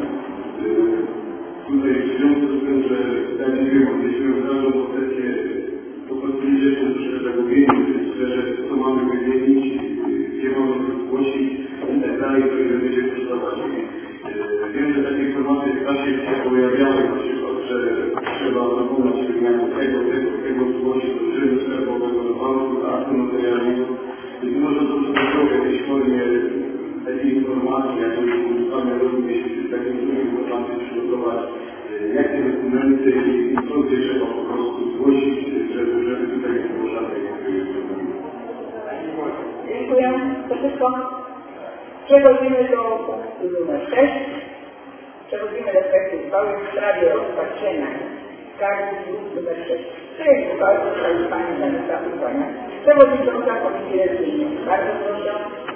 tutaj w związku z tym, że tak nie wiem, odnieśmy każdą posesję, po prostu ludzie są troszkę zagubieni w tej sferze, co mamy wymienić, gdzie mamy to zgłosić i tak dalej, to ile będzie kosztować. Wiem, że takie informacje w prasie się pojawiały, na przykład, że trzeba dokonać wymiany tego, tego, tego zgłosić do urzędu skarbowego, do banku, do aktu notarialnego. Być może to zostało w jakiejś formie takiej informacji, jak to już sami również takie informacje przygotować, jakie dokumenty i co gdzie trzeba po prostu zgłosić, żeby, żeby tutaj nie było żadnej problemu. Dziękuję. To wszystko. Przechodzimy do punktu numer sześć. Przechodzimy do projektu uchwały w sprawie rozpatrzenia skargi numer sześć. Projekt uchwały został Pani Danuta Urbania, przewodnicząca Komisji Religijnej. Bardzo proszę.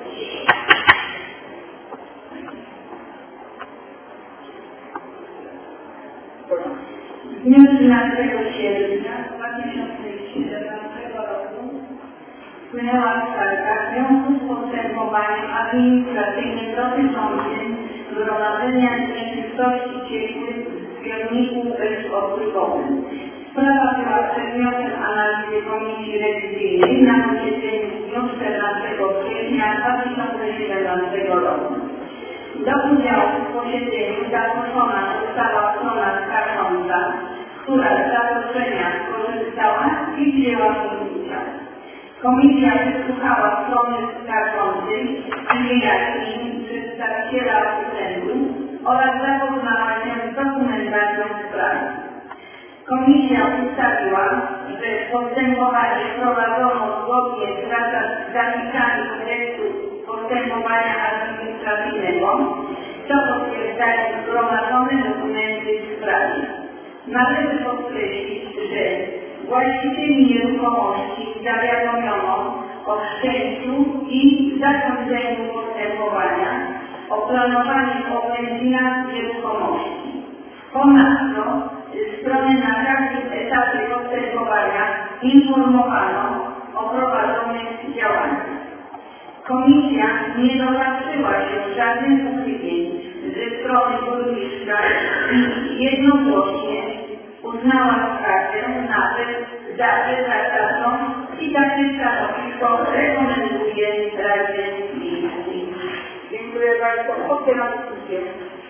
W dniu trzynastego sierpnia dwa tysiące siedemnastego roku wpłynęła skarga w związku z postępowaniem administracyjnym dotyczącym gromadzenia nieczystości ciekłych w zbiorniku bezodpływowym. Sprawa była przedmiotem analizy Komisji Rewizyjnej na posiedzeniu w dniu czternastego kwietnia dwa tysiące siedemnastego roku. Do udziału w posiedzeniu zaproszona została strona skarżąca, która z zaproszenia skorzystała i wzięła w nim udział. Komisja wysłuchała strony skarżącej, wyjaśnień przedstawiciela urzędu oraz zapoznała się z dokumentacją sprawy. Komisja ustaliła, że postępowanie prowadzono zgodnie z zapisami kodeksu postępowania administracyjnego, co potwierdzają zgromadzone dokumenty w sprawie. Należy podkreślić, że właścicieli nieruchomości zawiadomiono o wszczęciu i zakończeniu postępowania, o planowanych oględzinach nieruchomości. Ponadto strony na każdym etapie postępowania informowano o prowadzonych działaniach. Komisja nie dopatrzyła się żadnych uchybień ze strony burmistrza i jednogłośnie uznała skargę nawet za bezzasadną i takie stanowisko rekomenduje Radzie Miejskiej. Dziękuję bardzo. Otwieram dyskusję.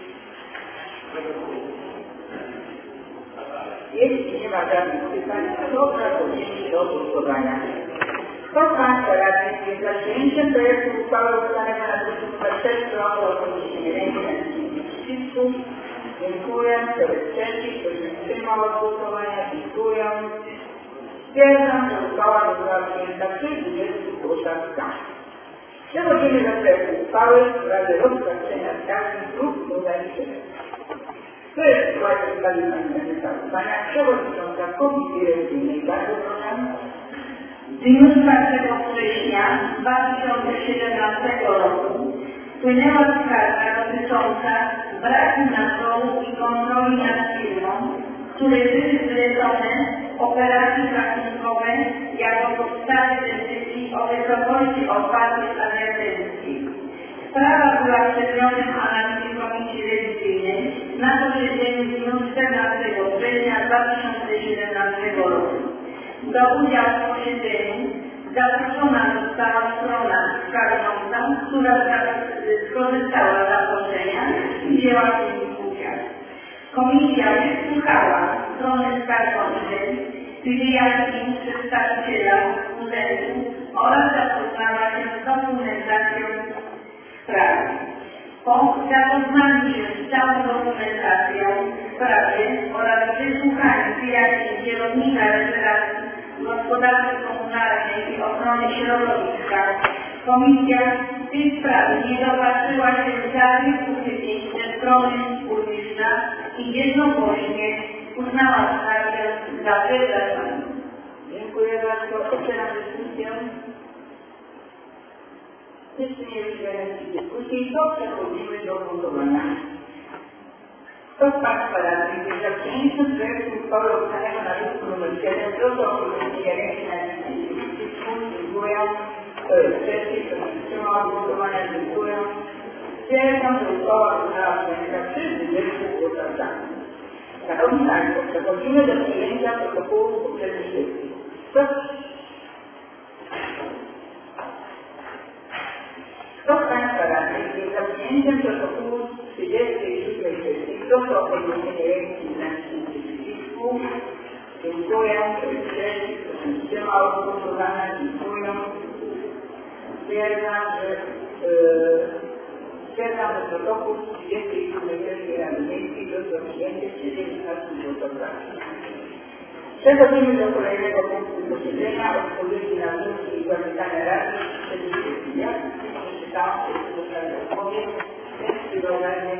Jeśli nie ma żadnych pytań, to przechodzimy do głosowania. Kto z Państwa radnych jest za przyjęciem projektu uchwały ustawionej na druku numer sześć, proszę o podniesienie ręki na naciśnięcie przycisku. Dziękuję. Kto jest przeciw, kto się wstrzymał od głosowania? Dziękuję. Stwierdzam, że uchwała została przyjęta przy dwudziestu głosach za. Przechodzimy do projektu uchwały w sprawie rozpatrzenia skargi druk numer siedem. To jest sytuacja w sprawie Pani Danuta Urbania, przewodnicząca Komisji Rewizyjnej. Bardzo proszę. W dniu czwartego września dwa tysiące siedemnastego roku wpłynęła skarga dotycząca braku nadzoru i kontroli nad firmą, której były zlecone operacje rachunkowe jako podstawy decyzji o wysokości opłaty adresencji. Sprawa była przedmiotem analizy Komisji Rewizyjnej na posiedzeniu w dniu czternastego września dwa tysiące siedemnastego roku. Do udziału w posiedzeniu zaproszona została strona skarżąca, która skorzystała z zaproszenia i wzięła w nim udział. Komisja wysłuchała strony skarżącej, wyjaśnień przedstawiciela urzędu oraz zapoznała się z dokumentacją po zapoznaniu się z całą dokumentacją w sprawie oraz wysłuchaniu wyjaśnień kierownika referatu gospodarki komunalnej i ochrony środowiska, Komisja w tej sprawie nie dopatrzyła się żadnych utrudnień ze strony burmistrza i jednogłośnie uznała skargę za wyrażoną. Dziękuję bardzo. Otwieram dyskusję. Jeśli nie wyświadczenie dyskusji, to przechodzimy do głosowania. Kto z Państwa radnych jest za przyjęciem projektu uchwały ustawionego na wniosku nr siedem proszę o podjęcie ręki na liście dyskusji. Dziękuję. Kto jest przeciw, kto się wstrzymał od głosowania, dziękuję. Stwierdzam, że uchwała została przyjęta przy dwudziestu głosach za. Szanowni Państwo, przechodzimy do przyjęcia protokołu poprzedniej sesji. Kto Kto z Państwa radnych jest za przyjęciem protokołu trzydziestej siódmej sesji? Proszę o podniesienie ręki na liście przycisku. Dziękuję. Kto jest przeciw, kto się wstrzymał od głosowania, dziękuję. Stwierdzam, że Stwierdzam, że protokół trzydziestej siódmej sesji Rady Miejskiej został przyjęty z dziewiętnastu głosów za. Przechodzimy do kolejnego punktu posiedzenia, odpowiedzi na wnioski i zapytania Rady przed sesji. Ja przeczytałam, że zostały odpowiedź, więc przygotowanie.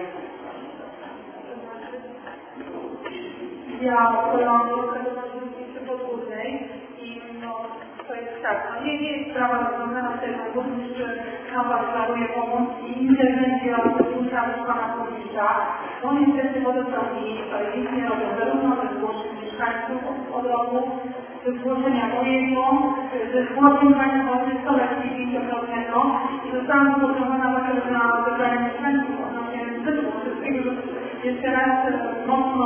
Ja mam do podwórnej i no, to jest tak, no nie, nie jest sprawa rozwiązana w tego, burmistrz nam deklaruje pomoc i interwencja burmistrza z pana burmistrza. No niestety podostał list, ale nic nie robią, zarówno ze zgłoszeń mieszkańców od roku, ze zgłoszenia mojego, ze zgłoszeń państwowych, stoletni pięciokrotnego i zostałam zgłoszona także na zebranie mieszkańców odnośnie zbytu wszystkiego, że jest teraz mocno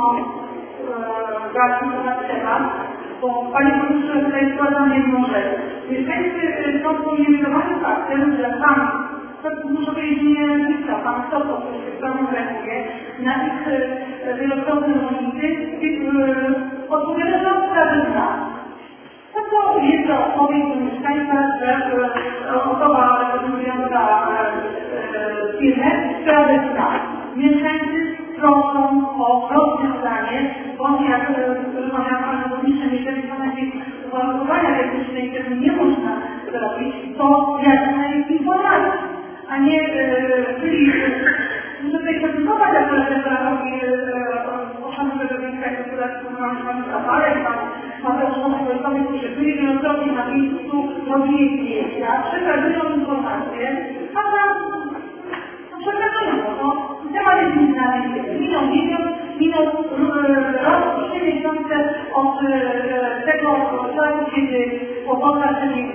ważny na temat, bo Panie Burmistrzu, tutaj składam jedną rzecz. Mieszkańcy są poinformowani faktem, że Pan, muszę powiedzieć, nie nazwiska, Pan Soto, który się Panu zajmuje, na ich wielokrotne rolnicy, odpowiada za sprawę zna. No to jest to odpowiedź do mieszkańca, że osoba reprezentująca firmę sprawę zna. Mieszkańcy proszą o rozwiązanie, bądź jak rozmawiam Panie Burmistrze, jeżeli są jakieś uwarunkowania techniczne, które nie można zrobić, to jasnej informacji, a nie byli, muszę tutaj prezentować jako referatowi oszanowanego Wojska Gospodarki Komunalnej Pani Zaparek, Pan Mateusz Wojskowy, którzy byli wielokrotnie na miejscu, robili zdjęcia, przekazują informacje, a tam przekazują, bo temat jest nieznany. Minął miesiąc, minął rok i trzy miesiące od tego czasu, kiedy powodza, czyli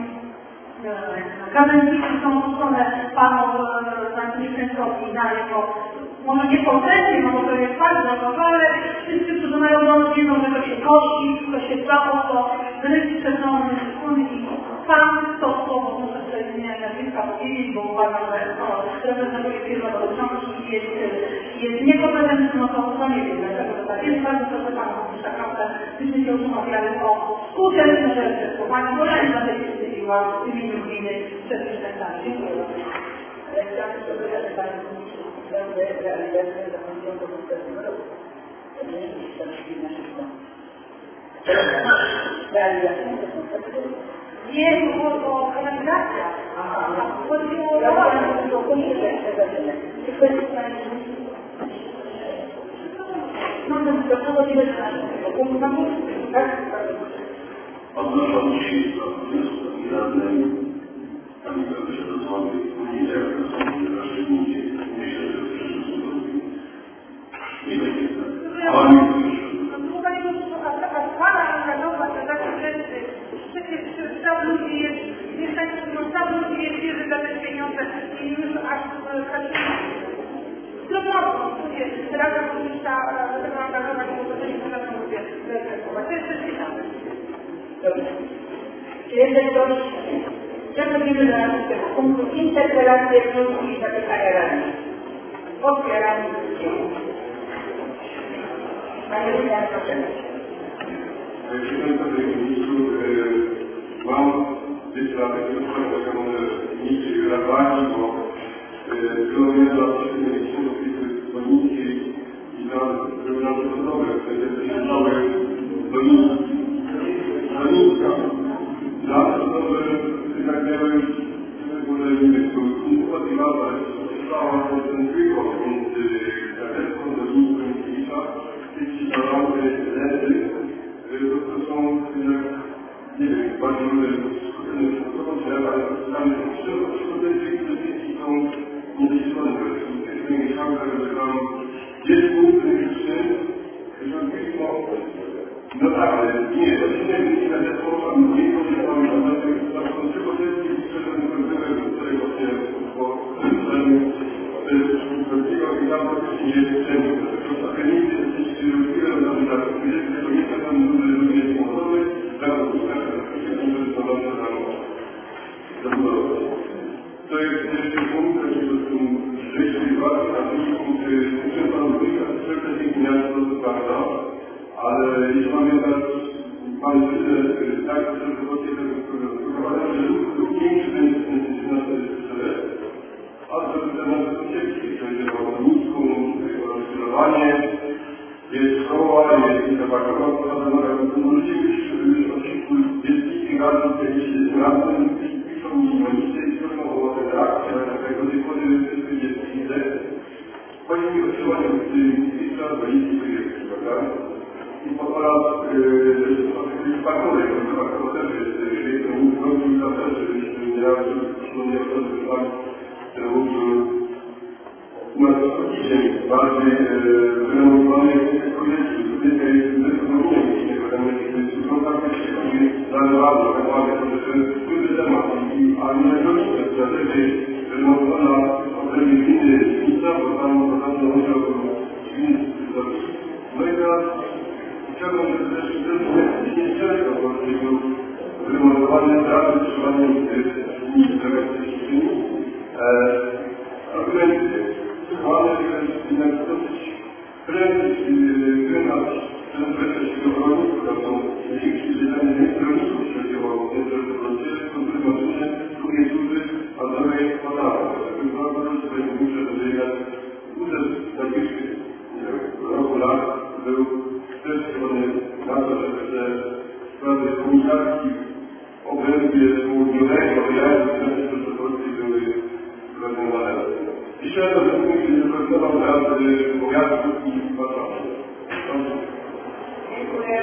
kadencji są puszczone Panu Mieszkańcowi na jego, może nie koncepcję, no bo to jest bardzo ważne, ale wszyscy, którzy mają wolność, wiedzą, że to się kości, to się dba o to, wreszcie przesądny i Pan to słowo, muszę sobie zmieniać nazwiska powiedzieć, bo uważam, że to reprezentuje firmę dotyczącą i jest, jest niekompetentny, no to, to nie wiem, dlaczego to tak jest. Bardzo proszę Pana, że naprawdę byśmy się już umawiali o skuteczne rzeczy, bo Pani Bożena tej wstydziła w imieniu gminy przed mieszkańcami. Dziękuję bardzo. Ale chciałabym sobie zadać Panie Burmistrzu, że realizację zakończą do następnego roku. To nie jest tak silna szybko. Realizację do następnego roku. Nie, było o kanalizacja. Aha, chodziło o ja chciałam tylko koniecznie jeszcze zaczynę. Tylko jest Panie no to przechodzimy do naszego punktu na punktu, tak? Odnoszą się do wniosku i radnej Pani Beacie Rozmowy, nie jak to są w naszej gminie. Myślę, że w przyszłym tygodniu nie będzie tak. Pani Burmistrzu, Panie Burmistrzu, a Pana angażować na takie rzeczy, przecież tam ludzi jest, mieszkańcy, tam ludzi jest wierzy za te pieniądze i już aż drobnotą, mówię, Rada Burmistrza do tego angażować, bo to nie można mówię, zainteresować. To jest też ciekawe. Dobrze. Czy jeszcze ktoś? Przechodzimy do naszego punktu interpelacje, wnioski i zapytania radnych. Otwieram dyskusję. Panie Ryszard, proszę. Dziękuję Panie Ministru. Mam być dla tego, że ministrze reagować, bo było mnie procesowe, kwestie nowe, do Zanika. Dla nas to, że tak miałem w ogóle indywidualna stała ten trójkąt między Kadetką, Zanicą i Kielicza, jeśli balanty lety, to są, nie wiem, bardziej skupione w procesie, ale tam przychodzenie inwestycji są niedoświadczone. Nie myślałem, że tam jest punkt krytyczny, że pismo, no tak, ale nie, to nie jest Kadetką, a nie powiedziałem, że tam są tylko te że tutaj właśnie po Polskiego i tam praktycznie jest wszędzie. To akademickie jesteście rozwijane na przykład, gdzie to nie są tam ludzie samochodowy, tam praktycznie to jest podobne do budowy. To jest jeszcze punkt, który jest rzeczywiście ważny, a drugi punkt, muszę panu powiedzieć, że strategia miasto to prawda, ale jeśli mamy teraz pan prezydent tak, że wprowadzamy, że lub większy będzie na cele, a to temat koncepcji, to jest o ludzką, o skierowanie, jest szkoła, jest interwakowa, to możecie być już od kilku dziesięciu lat, jeśli razem piszą minimalistę i piszą o redakcji, ale tak jak do tej pory wszystkie dzieci widzę, chodzi mi o działanie ministra, do innych projektów, prawda? I po oraz oczywiście parkowej, to parkowa też jest, jeżeli to mówił, to też, jeśli ja nie rozumiem, że na zasadzie bardziej wyremontowanej kobiety, kobiety jest wyremontowanej, nie wiadomo, że są faktycznie zalewane, ale to jest duży temat, a nie najgorsze, dlatego jest wyremontowana obrębie gminy Świnica, bo tam podobno musiał gminy zrobić. No i teraz chciałbym, żeby też nie często, bo był wyremontowany teatr trzymany w gminy argumenty, ale jednak dosyć prędzej wynać ten proces rolników, które są największe wydanie rolników, jeśli chodzi o interpretację, to wyznaczone drugie służby, a dalej podatek. Tak bardzo sobie muszę powiedzieć, budżet najbliższy roku lat był też skierowany na to, żeby te sprawy komunikacji w obrębie południowego wyjazdu w Rzeczypospolitej były dzisiaj to jest nie wykorzystywał teraz powiatów i Warszawy. Dziękuję.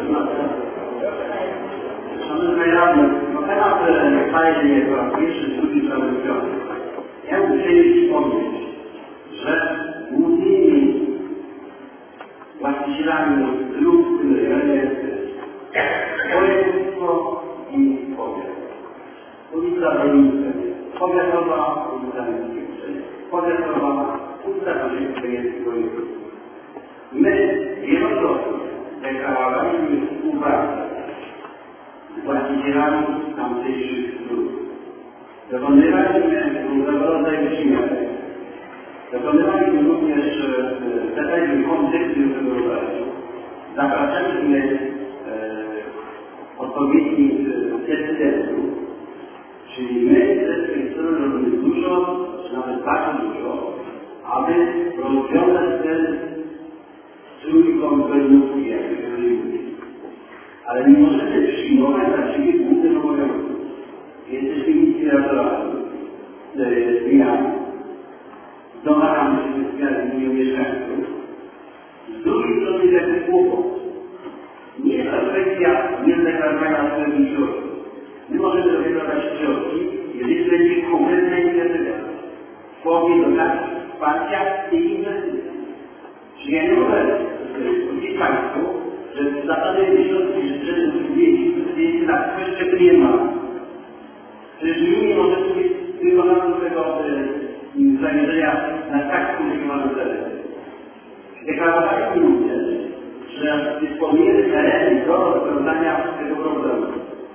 Szanowny radny, no temat fajnie po raz pierwszy studii tradycyjny. Ja bym chciał przypomnieć, że głównymi właścicielami dróg w tym rejonie jest województwo i powiat. Ulica Rolnicka, powiatowa, ulica Rolnicka, powiatowa, ulica Rolnicka jest województwo. My wielokrotnie deklarowaliśmy współpracę z właścicielami tamtejszych dróg. Dokonywaliśmy różnego rodzaju przymiarek. Dokonywaliśmy również pewnej koncepcji tego rodzaju. Zapraszaliśmy e, odpowiednich decydentów, czyli my ze swojej strony robimy dużo, czy nawet bardzo dużo, aby rozwiązać ten trójkąt wojnówki, jak to się mówi. Ale nie możemy przyjmować dla siebie głównych obowiązków. Jesteśmy inicjatorami zmian. Domagamy się zmian w imieniu mieszkańców. Z drugiej strony jest jakiś kłopot. Nie jest to kwestia niedeklarowania swoich środków. My możemy deklarować środki, jeżeli będzie konkretna inicjatywa w formie dotacji, wsparcia i inwestycji. Czyli ja nie mogę powiedzieć Państwu, że zasadne środki, że trzeba zdjęć, zdjęć na coś, czego nie ma. Przecież my nie możemy sobie wykonać tego zamierzenia na tak skomplikowanym terenie. Deklarowaliśmy również, że dysponujemy terenem do rozwiązania tego problemu.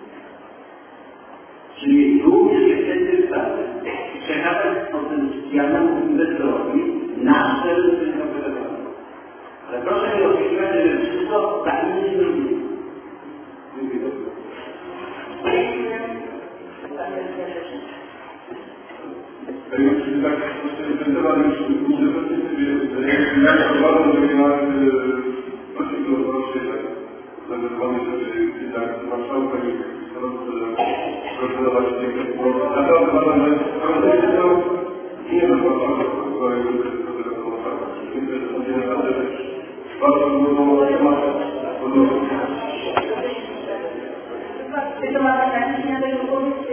Czyli również jesteśmy w stanie przekazać potencjalnemu inwestorowi nasz teren zainteresowany. Ale proszę nie oczekiwać, że wszystko za innymi zrobimy. Dziękuję bardzo. Dziękuję. Panie tak ten temat już jak uważam, że na właśnie to rozszerzać. Zawiązany sobie tak marszałka i procedować w tym naprawdę uważam, że to nie jest marszałka, która jest marszałka. Dziękuję, że to będzie naprawdę bardzo dużo tematów. To ma takie na tego pomysłu,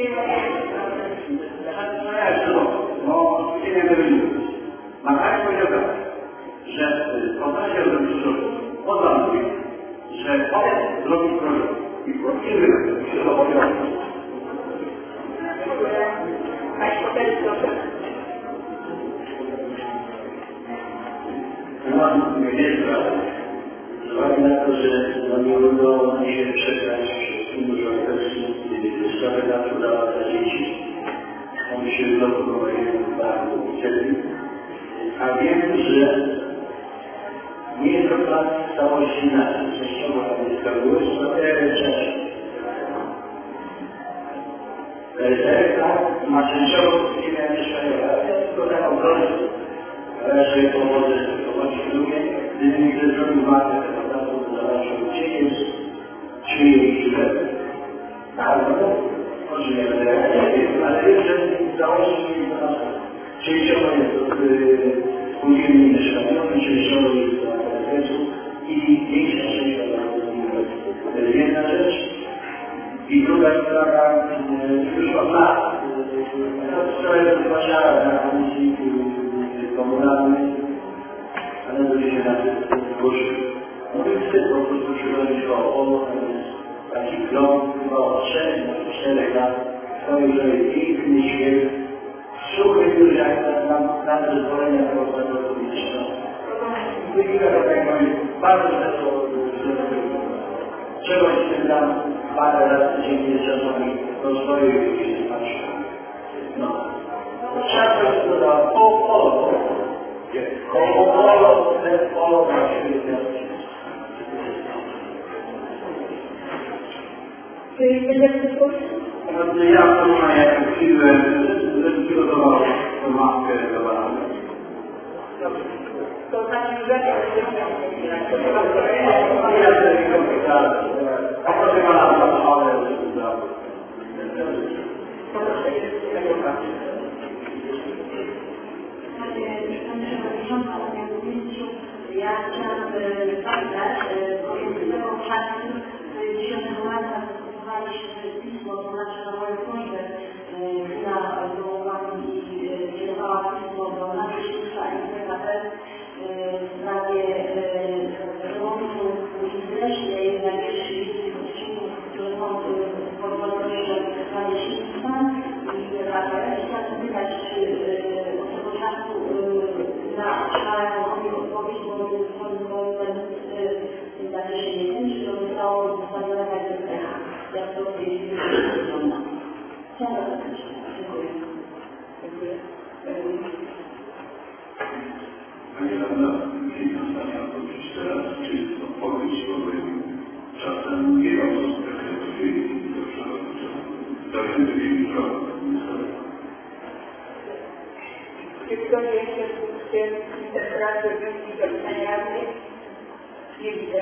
no, nie wiem, mam tak powiedział tak, że potrafię zrobić coś od że on zrobi projekt i prosimy się zobowiązać. Temat mnie wiedza, z uwagi na to, że no nie udało nam się przegrać przez Fundusz Europejski stawę naturalną dla dzieci. On się znowu bardzo uciekli. A wiem, że nie jest to plan całości naszej, częściowo tam jest kałuż, to jest część. Tak, ma częściowo ziemia mieszkaniowa, tylko tak obrony, raczej powody prowadzi drugie, gdy nigdy zrobił matę, to tam zobaczył, gdzie jest, czy jest źle. Tak, no, może nie będę, ale wiem, że całości nie jest to nasze. Częściowo jest to spółdzielnie mieszkaniowe, częściowo jest to i większa część to jest jedna rzecz. I druga sprawa, już od lat, wczoraj rozważała na komisji komunalnej, ale ludzie się na tym zgłosił. No i wtedy po prostu przychodzi koło, to jest taki blok, chyba od trzech, czterech lat, to już jest piękny świat, suchy już jak na zezwolenia prowadzą publiczne. Wynika to tak bardzo często trzeba się tym tam parę razy dziennie czasami rozwoju i się patrzy. No. Trzeba coś dodać. O, o, o. O, o, o, o, na świecie. Ja to mam jak chwilę, zdecydował tę maskę zawarłem. to znaczy, że a proszę pana, ale ja chciałam zapytać, bo jedynego czasu dziesiątego marca wystosowaliśmy pismo, to znaczy na moją prośbę, która była i kierowała pismo do naszych i P K P w sprawie remontu w Leśnej na pierwszej liczbie odcinków, które są podwodnością naleśnictwa i P K P. Chciałam zapytać, czy od tego czasu na otrzymałem odpowiedź, bo swoim momentem w zakresie nie wiem, czy to zostało zostawione tak do P H. Jak to w tej chwili wygląda? Chciałam zapytać. Dziękuję. Dziękuję. Panie Rada, jeśli zostanie odpowiedzieć teraz, czy jest odpowiedź, bo czasem nie ma co sekretarzyli do przewodniczącego. Zawsze byli prawo. Czy ktoś jeszcze chce interpretację wnioski do pytania? Nie widzę.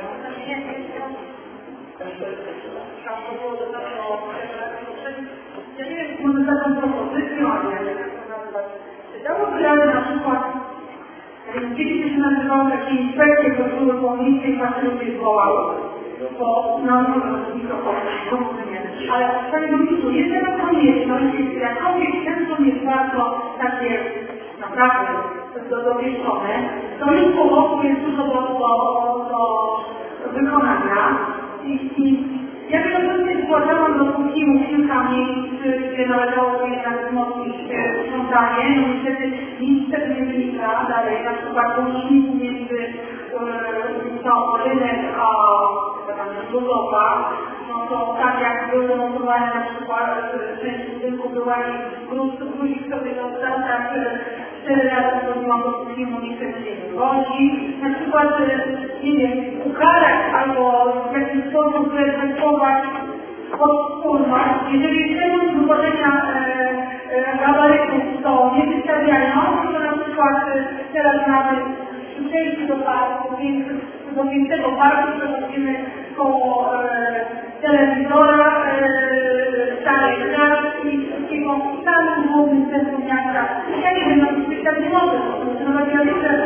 Ja nie wiem, może taką propozycją, ale czy dałoby radę na przykład, kiedyś się nazywało takie inspekcje, które były po miejscu i właśnie ludzie zwołały. Bo no nie ma mikrofonu, ale panie burmistrzu, jest taka konieczność, jakkolwiek często jest bardzo takie naprawdę dowieszone, to już po roku jest dużo do, do, do wykonania i, i ja wielokrotnie zgłaszałam do Kukimu kilka miejsc, gdzie należałoby jednak wzmocnić sprzątanie, no niestety nic z tego nie wynika dalej, na przykład po łączniku między to rynek a budowa, no to tak jak były demontowane na przykład część budynku była i wrócić sobie do tak cztery razy chodziłam do Kukimu, nikt tego nie wychodzi. Na przykład, nie wiem, ukarać albo w jakiś sposób reprezentować podwórność, jeżeli chcemy wychodzenia gabarytów to nie wystawiają, to na przykład teraz mamy przy przejściu do parku, więc do większego parku przechodzimy koło e, telewizora, e, starej klatki, takiego samym głównym centrum miasta. Ja nie wiem, no być tak nie może funkcjonować, ja widzę,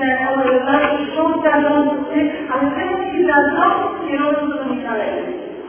że rząd zarządcy, ale tego ci zarządcy kierują do nich należy.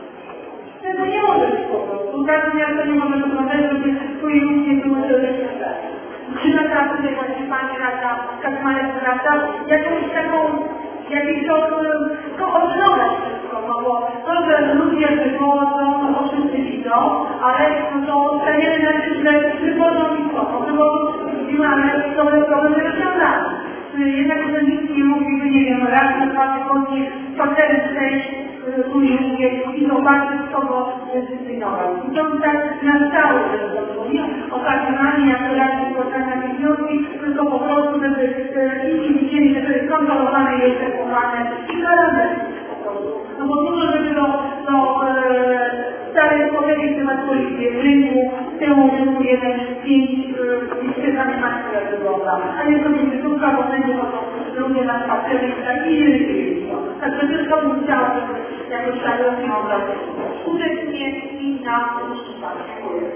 To nie może być po prostu. Każde miasto nie może wyglądać, żeby swoje ludzie były rozwiązane. Czy na tak tutaj właśnie pani rada, Kaczmarek rada, jakąś taką, jakiś to koordynować wszystko, no bo to, że ludzie wychodzą, no to wszyscy widzą, ale no to staniemy na tym, że wychodzą i wchodzą, no bo mamy dobre problemy rozwiązane. Jednak to nikt nie mówi, że nie wiem, raz na dwa tygodnie spacery przejść, tu i ówdzie i zobaczyć, kogo zdyscyplinować. I to tak na stałe też nie okazjonalnie, jak to raczej spotkania wnioski, tylko po prostu, żeby inni widzieli, że to jest kontrolowane i egzekwowane i karane po prostu. No bo dużo rzeczy do, do e, starej spowiedzi temat policji w rynku, tyłu rynku jeden, pięć i wskazanie maski jak wygląda. A nie sobie wizytówka, bo będzie to ludzie na spacery i nie ryzykują. Także też to bym chciała, żeby jakoś tak rozwiązać. Skutecznie i na utrzymanie. Dziękuję.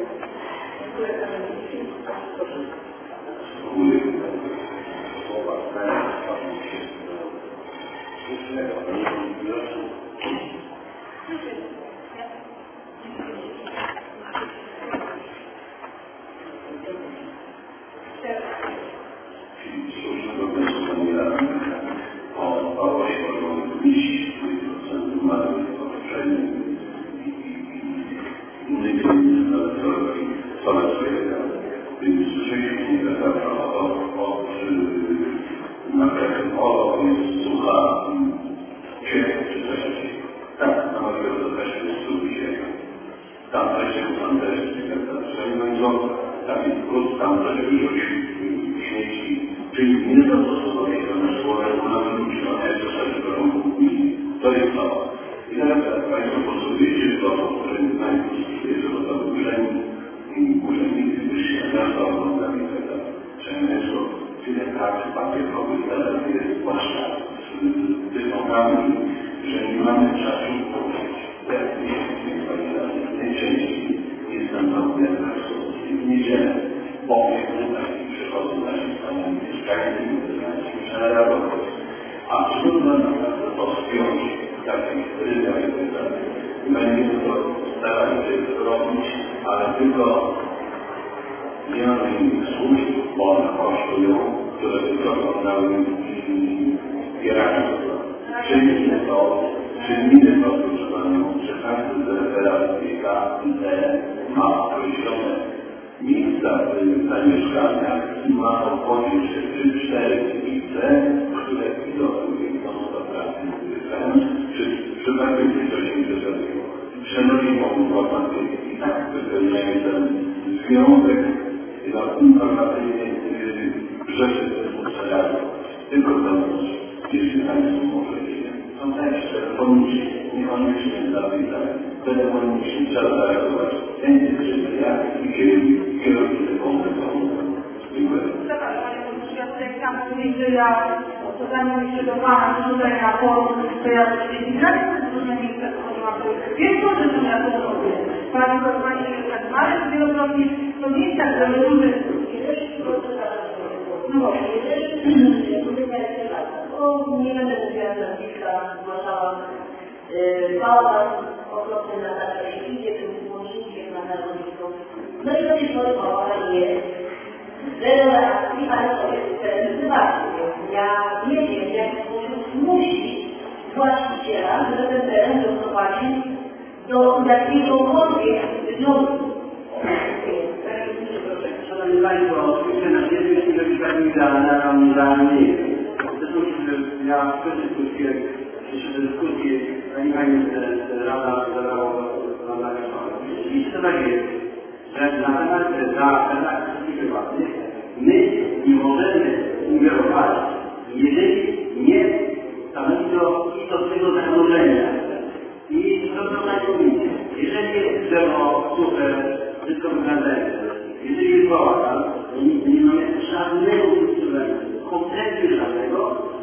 Jeżeli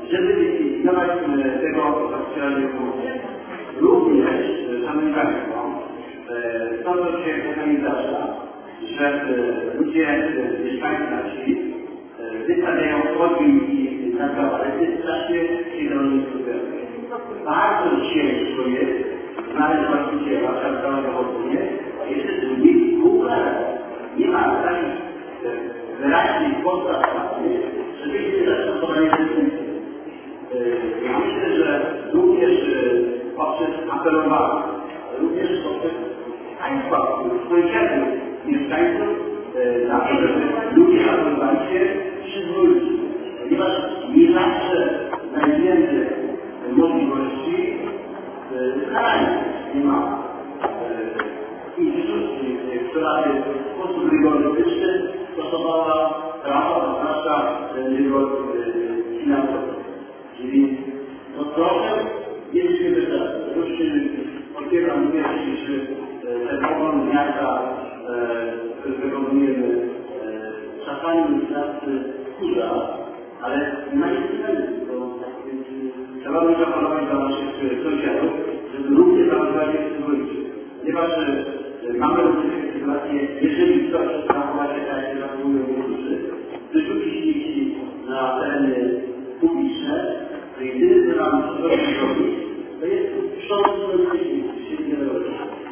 żeby likwidować tego oficjalnego również, szanowni Państwo, to, co się czasami zdarza, że ludzie, mieszkańcy nasi wystawiają chodniki na kawałek, ale w czasie chwilowym skupiamy. Bardzo ciężko jest znaleźć właściciela czarnego chodnie, a jeszcze drugi półtora. Nie ma takich wyraźnych podstaw prawnych, żeby się zastosowanie decyzji. Ja myślę, że również poprzez apelowanie, ale również poprzez Państwa, sąsiadów, mieszkańców, na to, żeby ludzie apelowali się przyzwoici, ponieważ nie zawsze znajdziemy możliwości karania. Nie ma instytucji, która by w sposób rygorystyczny stosowała prawo, zwłaszcza rygor finansowy. Czyli no proszę, nie się wystarczy. Już otwieram pierwszy ten pogląd miasta, który wykonujemy czasami nas wkurza, ale nie ma nic innego. Trzeba by zaproponować dla naszych sąsiadów, żeby również zachowali się przyzwoicie. Ponieważ mamy również sytuację, jeżeli ktoś zachowa się tak, jak się zachowują niektórzy, wyrzuci śmieci na tereny publiczne, to jedyne, co nam zrobić, to jest sprzątnąć te śmieci, się nie robi.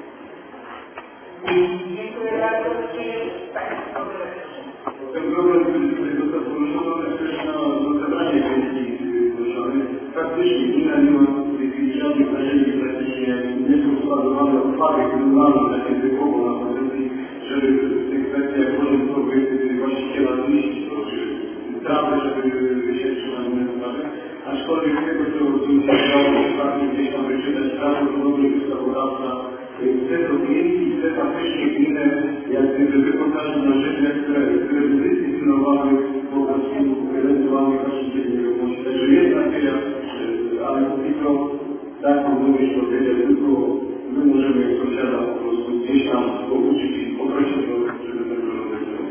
Dziękuję bardzo. Czy jest Państwo Ten problem, który został poruszony, też na zebranie pensji poruszony. Faktycznie gmina nie ma w tej chwili żadnych narzędzi, praktycznie nie są składowane odpady komunalne, takie typowo na koncepcji, żeby w tych kwestiach porządkowych właściciela zniszczyć to, czy trawę, żeby się trzymać na sprawy. Aczkolwiek tego, co się działo w przypadku gdzieś tam wyczytać prawo, to dobry ustawodawca chce to zmienić i chce faktycznie gminę jak gdyby wykonać narzędzia, które, które by dyscyplinowały po prostu ewentualnych właścicieli nieruchomości. Także jest nadzieja, ale póki co taką mówię, że odpowiedzieć tylko my możemy jak sąsiada po prostu gdzieś tam pouczyć i poprosić o żeby ten porządek zrobił.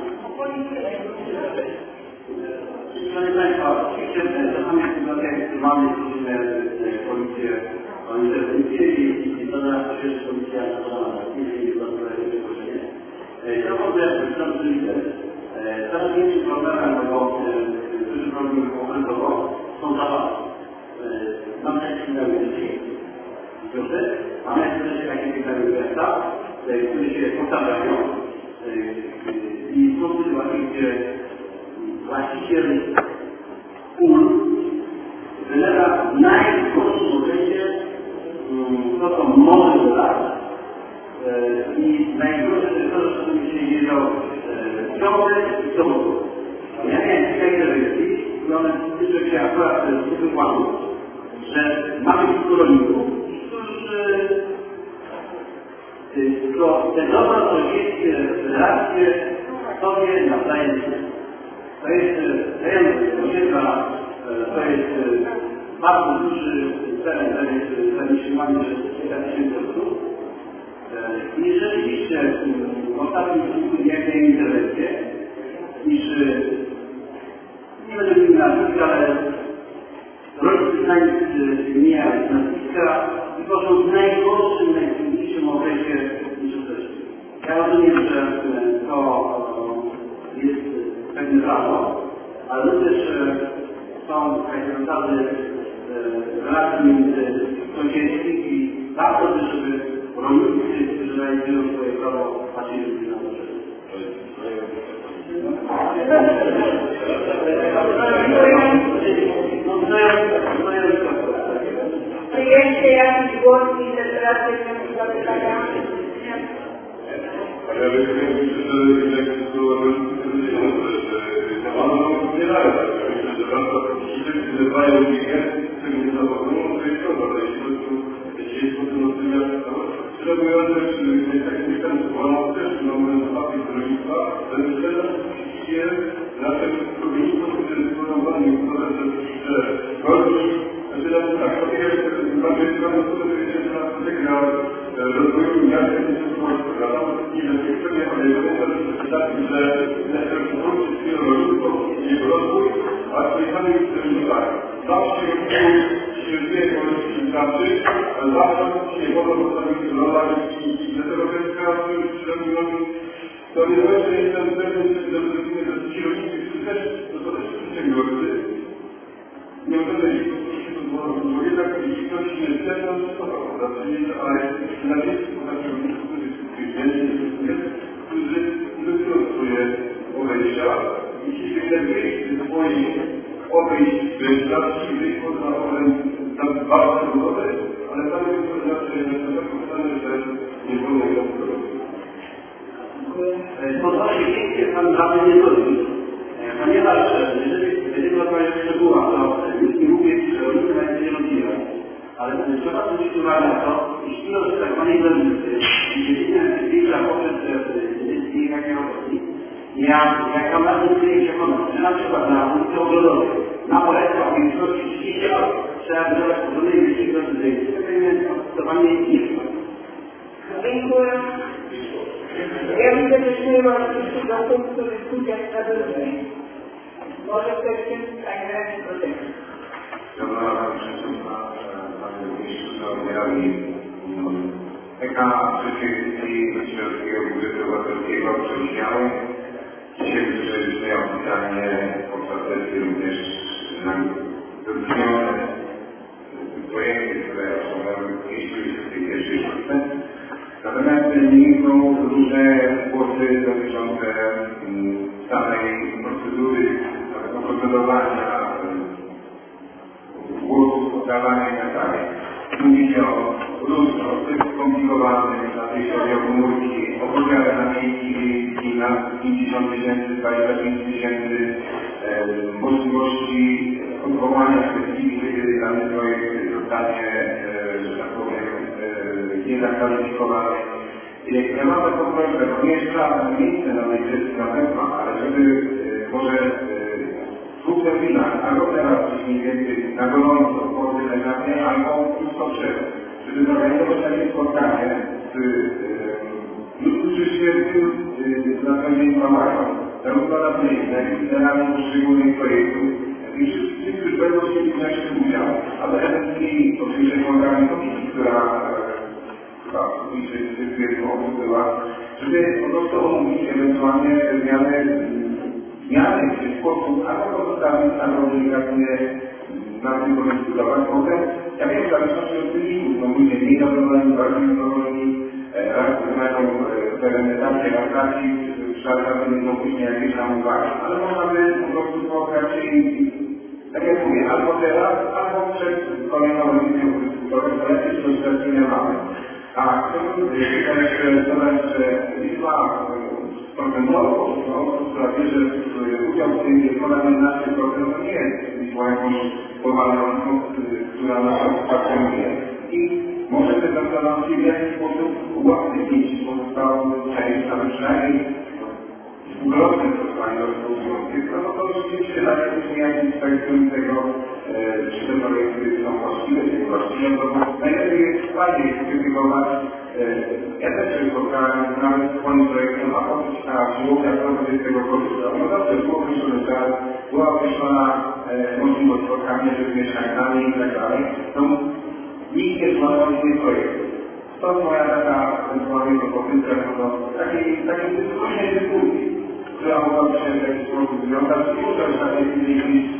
Szanowni Państwo, oczywiście czasami w sytuacjach ekstremalnych widzimy policję o interwencję i to nas też jest policja nastawiona, jeśli jest dobre wypoczenie. To w ogóle jest możliwe. Coraz większym problemem, bo dużym problemem konkretowo są zapasy. Mamy takie sygnały dzisiaj. Mamy też takie sygnały miasta, które się postawiają i są sytuacje, gdzie właściciel pól wylewa w najgorszym momencie to, co może wylać i najgorsze jest to, że mi się nie działo w ciągle i w domu. Ja miałem kilka interwencji i one tyczą się akurat z tym wykładu, że mamy kilku rolników, którzy to te dobro sąsiedzkie relacje sobie nawzajem. To jest rejon osiedla, to jest bardzo duży teren, to jest zamieszczony przez kilka tysięcy osób. I rzeczywiście w ostatnich kilku dniach miałem interwencję, iż nie będę mówił nazwisk, ale rodzice zmieniają nazwiska i poszło w najgorszym, najtrudniejszym okresie niż wcześniej. Ja rozumiem, że to jest pewne prawo, ale też są takie zasady relacji między sąsiedzkich i warto też, żeby rolnicy, którzy realizują swoje prawo, patrzyli na to, że Przyjęcie jakiś głos i teraz jest zapytania. Ja bym myślę, że jak to było że ono popierają. Myślę, że bardzo ci, którzy dbają o klientów, którzy nie zawodują, to jest to, ale jeśli po prostu jeśli jest po prostu nocywia, szczerze mówiąc, że tak mieszkańców, ono też mamy zapasy z rolnictwa, ale myślę, że oczywiście naszym rolnictwom, które jest sformułowane, że rolnik, znaczy tak, po pierwsze, mamy mamy sobie powiedzieć, że strategia rozwoju miasta nie jest program i że nie chcemy, ale jest taki, że naszym rolnictwem jest rolnictwo i rozwój, a z tej samej strony tak. Zawsze świetnie polski wystarczy, ale zawsze się wodą postawić rola i dlatego to jest teraz przynajmniej to nie właśnie jestem pewny, że ci rolnicy, którzy też to też przedsiębiorcy, nie możemy ich bo jednak jeśli ktoś nie chce, to jest to, ale dla mnie to znaczy rolników, którzy którzy inwestują swoje obejścia i jeśli chce wyjść ze swoich obejść, wyjść, wyjść poza tam bardzo budowy, ale tam jest to znaczy, że to tak powstanie, że nie wolno ją zrobić. Pozwolę się pięknie Pan żadnej nie zrobić, ponieważ jeżeli będziemy rozmawiać o szczegółach, to nie mówię, że rolnicy nawet nie robią, ale trzeba zwrócić uwagę na to, iż ilość tak zwanej rolnicy i dziedzinie zwiększa poprzez inwestycje jakie robi, jaka ma się ekonomiczna, na przykład na ulicy Ogrodowej, na Polecach, w większości trzydzieści lat trzeba wydawać podobnej ilości do decyzji. To jest zdecydowanie nie ma. Dziękuję. Ja widzę, że się ma do punktu dyskusji stabilnej. Może ktoś w tym stanie radzić protestu. Ja mam przyczynna, panie ministrze, że odbierali eka przeciwki Środskiego Budżetu Obywatelskiego przewidziały. Dzisiaj słyszeliśmy oficjalnie podczas sesji również wybrzmione projekty, które osiągnęły w tej pierwszej grupce. Natomiast nie są różne głosy dotyczące samej procedury, samego procedowania, głosów, oddawania i tak dalej. Mówi się o różnych, o tych skomplikowanych, na tej stronie komórki, o programach na miejskich na pięćdziesiąt tysięcy, dwadzieścia pięć tysięcy, możliwości odwołania specyfiki, kiedy dany projekt zostanie, że tak powiem, niezakwalifikowany. Ja mam taką prośbę, to nie jest żadne miejsce na tej sesji na temat, ale żeby może dwóch terminach, albo teraz mniej więcej na gorąco, po delegacji, albo już to przed, żeby zorganizować takie spotkanie z ludźmi, którzy się w tym na co dzień zmagają, zarówno na miejsce, jak i liderami poszczególnych projektów, i wszyscy, którzy będą chcieli wziąć udział, ale ewentualnie oczywiście członkami komisji, która chyba w osób była, żeby po prostu omówić ewentualnie zmiany zmiany w sposób albo zostawić, albo delikatnie na tym podyskutować. Potem, ja wiem, w zależności od wyników, no ludzie mniej zadowoleni, bardziej zadowoleni, raz mają pewne etapie atrakcji, czasami będą później jakieś tam uwagi, ale można by po prostu spotkać się i, tak jak mówię, albo teraz, albo przed kolejną edycją dyskutować, to jakieś doświadczenia mamy. A chciałbym też dodać, że liczba procentowo osób, która bierze udział w tym jest ponad jedenaście procent, to nie jest liczba jakąś powalną, która nas satysfakcjonuje. I może te zastanowić się, w jaki sposób ułatwić pozostałą część, nawet przynajmniej dwukrotne stosowanie rozporządzających, no to rzeczywiście daje później jakiś spektrum tego, czy te projekty są właściwe, czy niewłaściwe, bo najlepiej jest fajnie krytykować. Ja też się spotkałem nawet z swoim projektem, a potem ta żłobka, kto będzie z tego korzystał. No zawsze było określony czas, była określona możliwość spotkania się z mieszkańcami i tak dalej. No, nikt nie złamał tych projektów. Stąd moja taka ewentualnie propozycja do takiej dyskusji dyskusji, która mogłaby się w jakiś sposób wywiązać i może już na tej chwili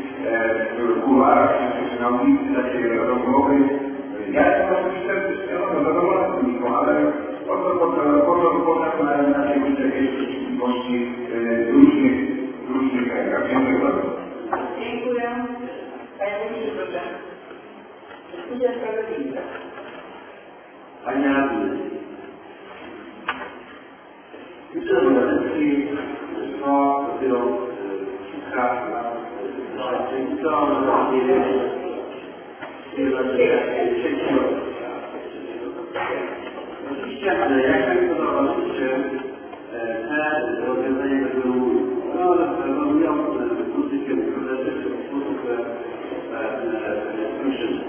w kularach, czy na ulicy takiej rozmowy. Ja jestem oczywiście zadowolony, ale po to potem na się być jakieś możliwości różnych, różnych krajach. Dziękuję bardzo. Dziękuję. Panie ministrze, proszę. Dyskusja sprawiedliwa. Panie radny, myślę, że Radecki trwa dopiero kilka lat, czyli to na nie wiem, oczywiście, jak Państwo zauważyliście, te rozwiązania, które rezonują z pozycją progresywną w sposób skuteczny.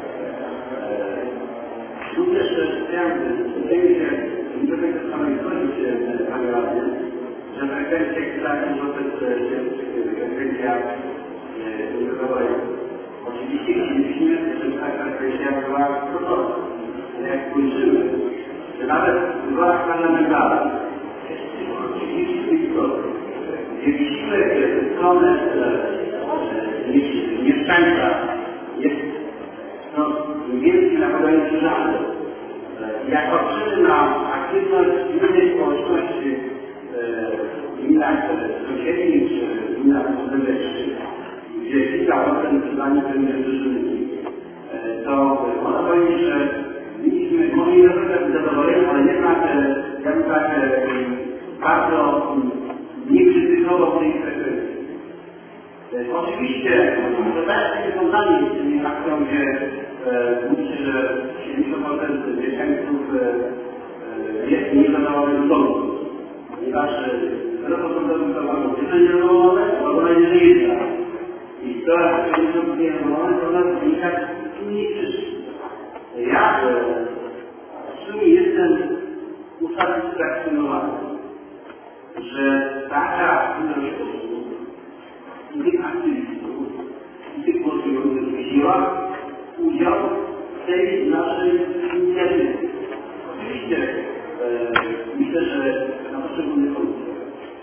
Również chciałem wydaje się, że tak samo zgodzić się, panie radny, że frekwencja taki wobec frekwencja międzynarodowa oczywiście chcieliśmy, żeby taka kwestia była gotowa. Jak spojrzymy, że nawet w wyborach parlamentarnych, gdzie widzimy stronę mieszkańca jest no, wielki nakładający żal. Jak patrzymy na aktywność innej społeczności w gminach sąsiednich czy w gminach sąsiednich, gdzie kilka procent dla nich będzie przyszłymi, to można powiedzieć, że mieliśmy, może nie naprawdę zadowoleni, ale jednak ja bym tak bardzo nie krytykował tej frekwencji. Oczywiście, to też jest związane z tymi akcją, gdzie mówi się, że siedemdziesiąt procent mieszkańców jest niezadowolonych z domu. Ponieważ zero procent zadowolonych jest niezadowolone, albo nawet nie jest. I to, jak siedemdziesiąt niezadowolonych, to nas wynika z innych przyczyn. Ja w sumie jestem usatysfakcjonowany, że taka ilość osób, i tych aktywistów, i tych głosujących wzięła udział w tej naszej inicjatywie. Oczywiście e, myślę, że na poszczególnych komisjach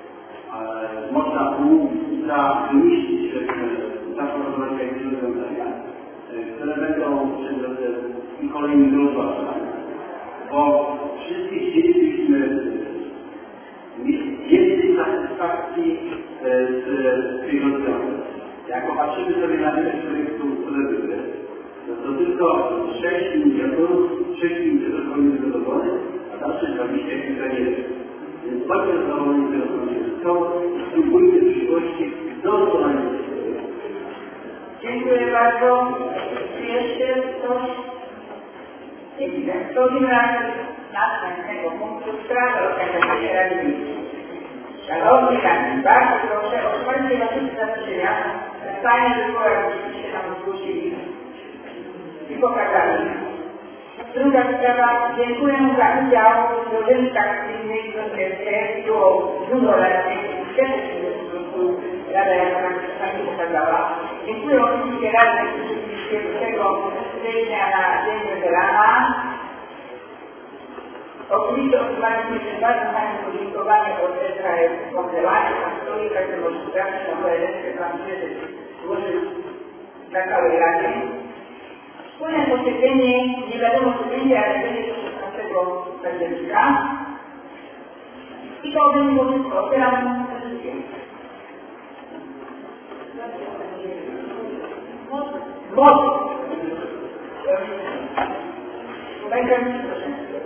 e, można pół za wymyślić zaproponować jakieś rozwiązania, e, które będą przedmiotem i kolejnych rozważań, bo wszyscy chcielibyśmy mieć więcej satysfakcji z tych rozwiązań. Jak popatrzymy sobie na te projekty, które były, to tylko sześć inicjatorów, sześć inicjatorów powinny zadowolone, a dalsze dwadzieścia kilka nie jest. Więc bardzo zadowoleni z tego wszystko i spróbujmy w przyszłości doskonale. Dziękuję bardzo. Czy jeszcze ktoś? Nie widzę. Przechodzimy na następnego punktu sprawy organizacji Rady Miejskiej. Szanowni Państwo, bardzo proszę o otwarcie naszych zaproszenia. Panie wyborach się nam zgłosili i pokazali. Druga sprawa, dziękuję za udział w złożeniach akcyjnych w koncercie. Było dużo lat, wtedy się Rada, jak Pani pokazała. Dziękuję oczywiście radnym, którzy byliście do tego wejścia na Dzień Weterana. Oczywiście otrzymaliśmy jeszcze bardzo fajne podziękowanie od S K S Pokrywania, a stoi każdy możliwości na koleżance Pan Prezes złożył dla całej Rady. Wspólne posiedzenie, nie wiadomo co będzie, ale będzie to szesnastego października. I to by było wszystko. Otwieram dyskusję. Moc! Będzie proszę.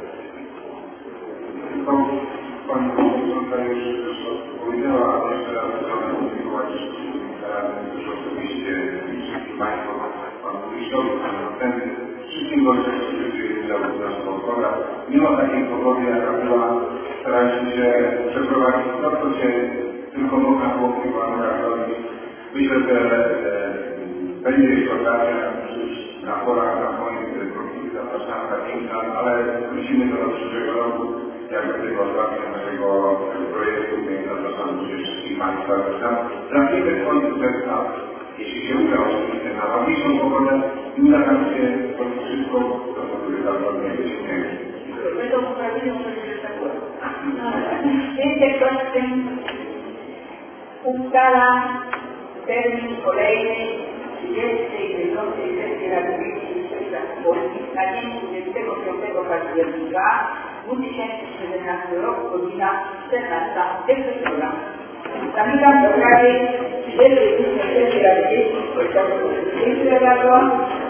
Pani Przewodnicząca już powiedziała, ale jeszcze raz chciałbym podziękować radnym, że oczywiście wszystkim Państwu, Panu Burmistrzowi, Panu Następcy, wszystkim gościom, którzy wzięli udział w naszych obchodach. Mimo takiej pogody, jaka była, staraliśmy się przeprowadzić to, co się tylko można było planować robić. Myślę, że będzie jeszcze okazja przyjść na porach, na koniec komisji, zapraszam na piękna, ale wrócimy do przyszłego roku. Jak do tego odważenia naszego projektu, więc zapraszam również wszystkich Państwa, że tam trafimy w końcu czerwca, jeśli się uda oczywiście na ładniejszą pogodę i uda nam się zrobić wszystko, to co sobie zapewne wyciągniemy. My to poprawimy, że będzie tak było. Wiecie, ktoś w tym ustala termin kolejny trzydziestej dziewiątej sesji Rady Miejskiej w Polski na dzień dwudziestego piątego października dwa tysiące siedemnastego roku, godzina czternasta. Zamykam do prawie trzydziestej ósmej sesji Rady Miejskiej w Polsce. Dziękuję bardzo.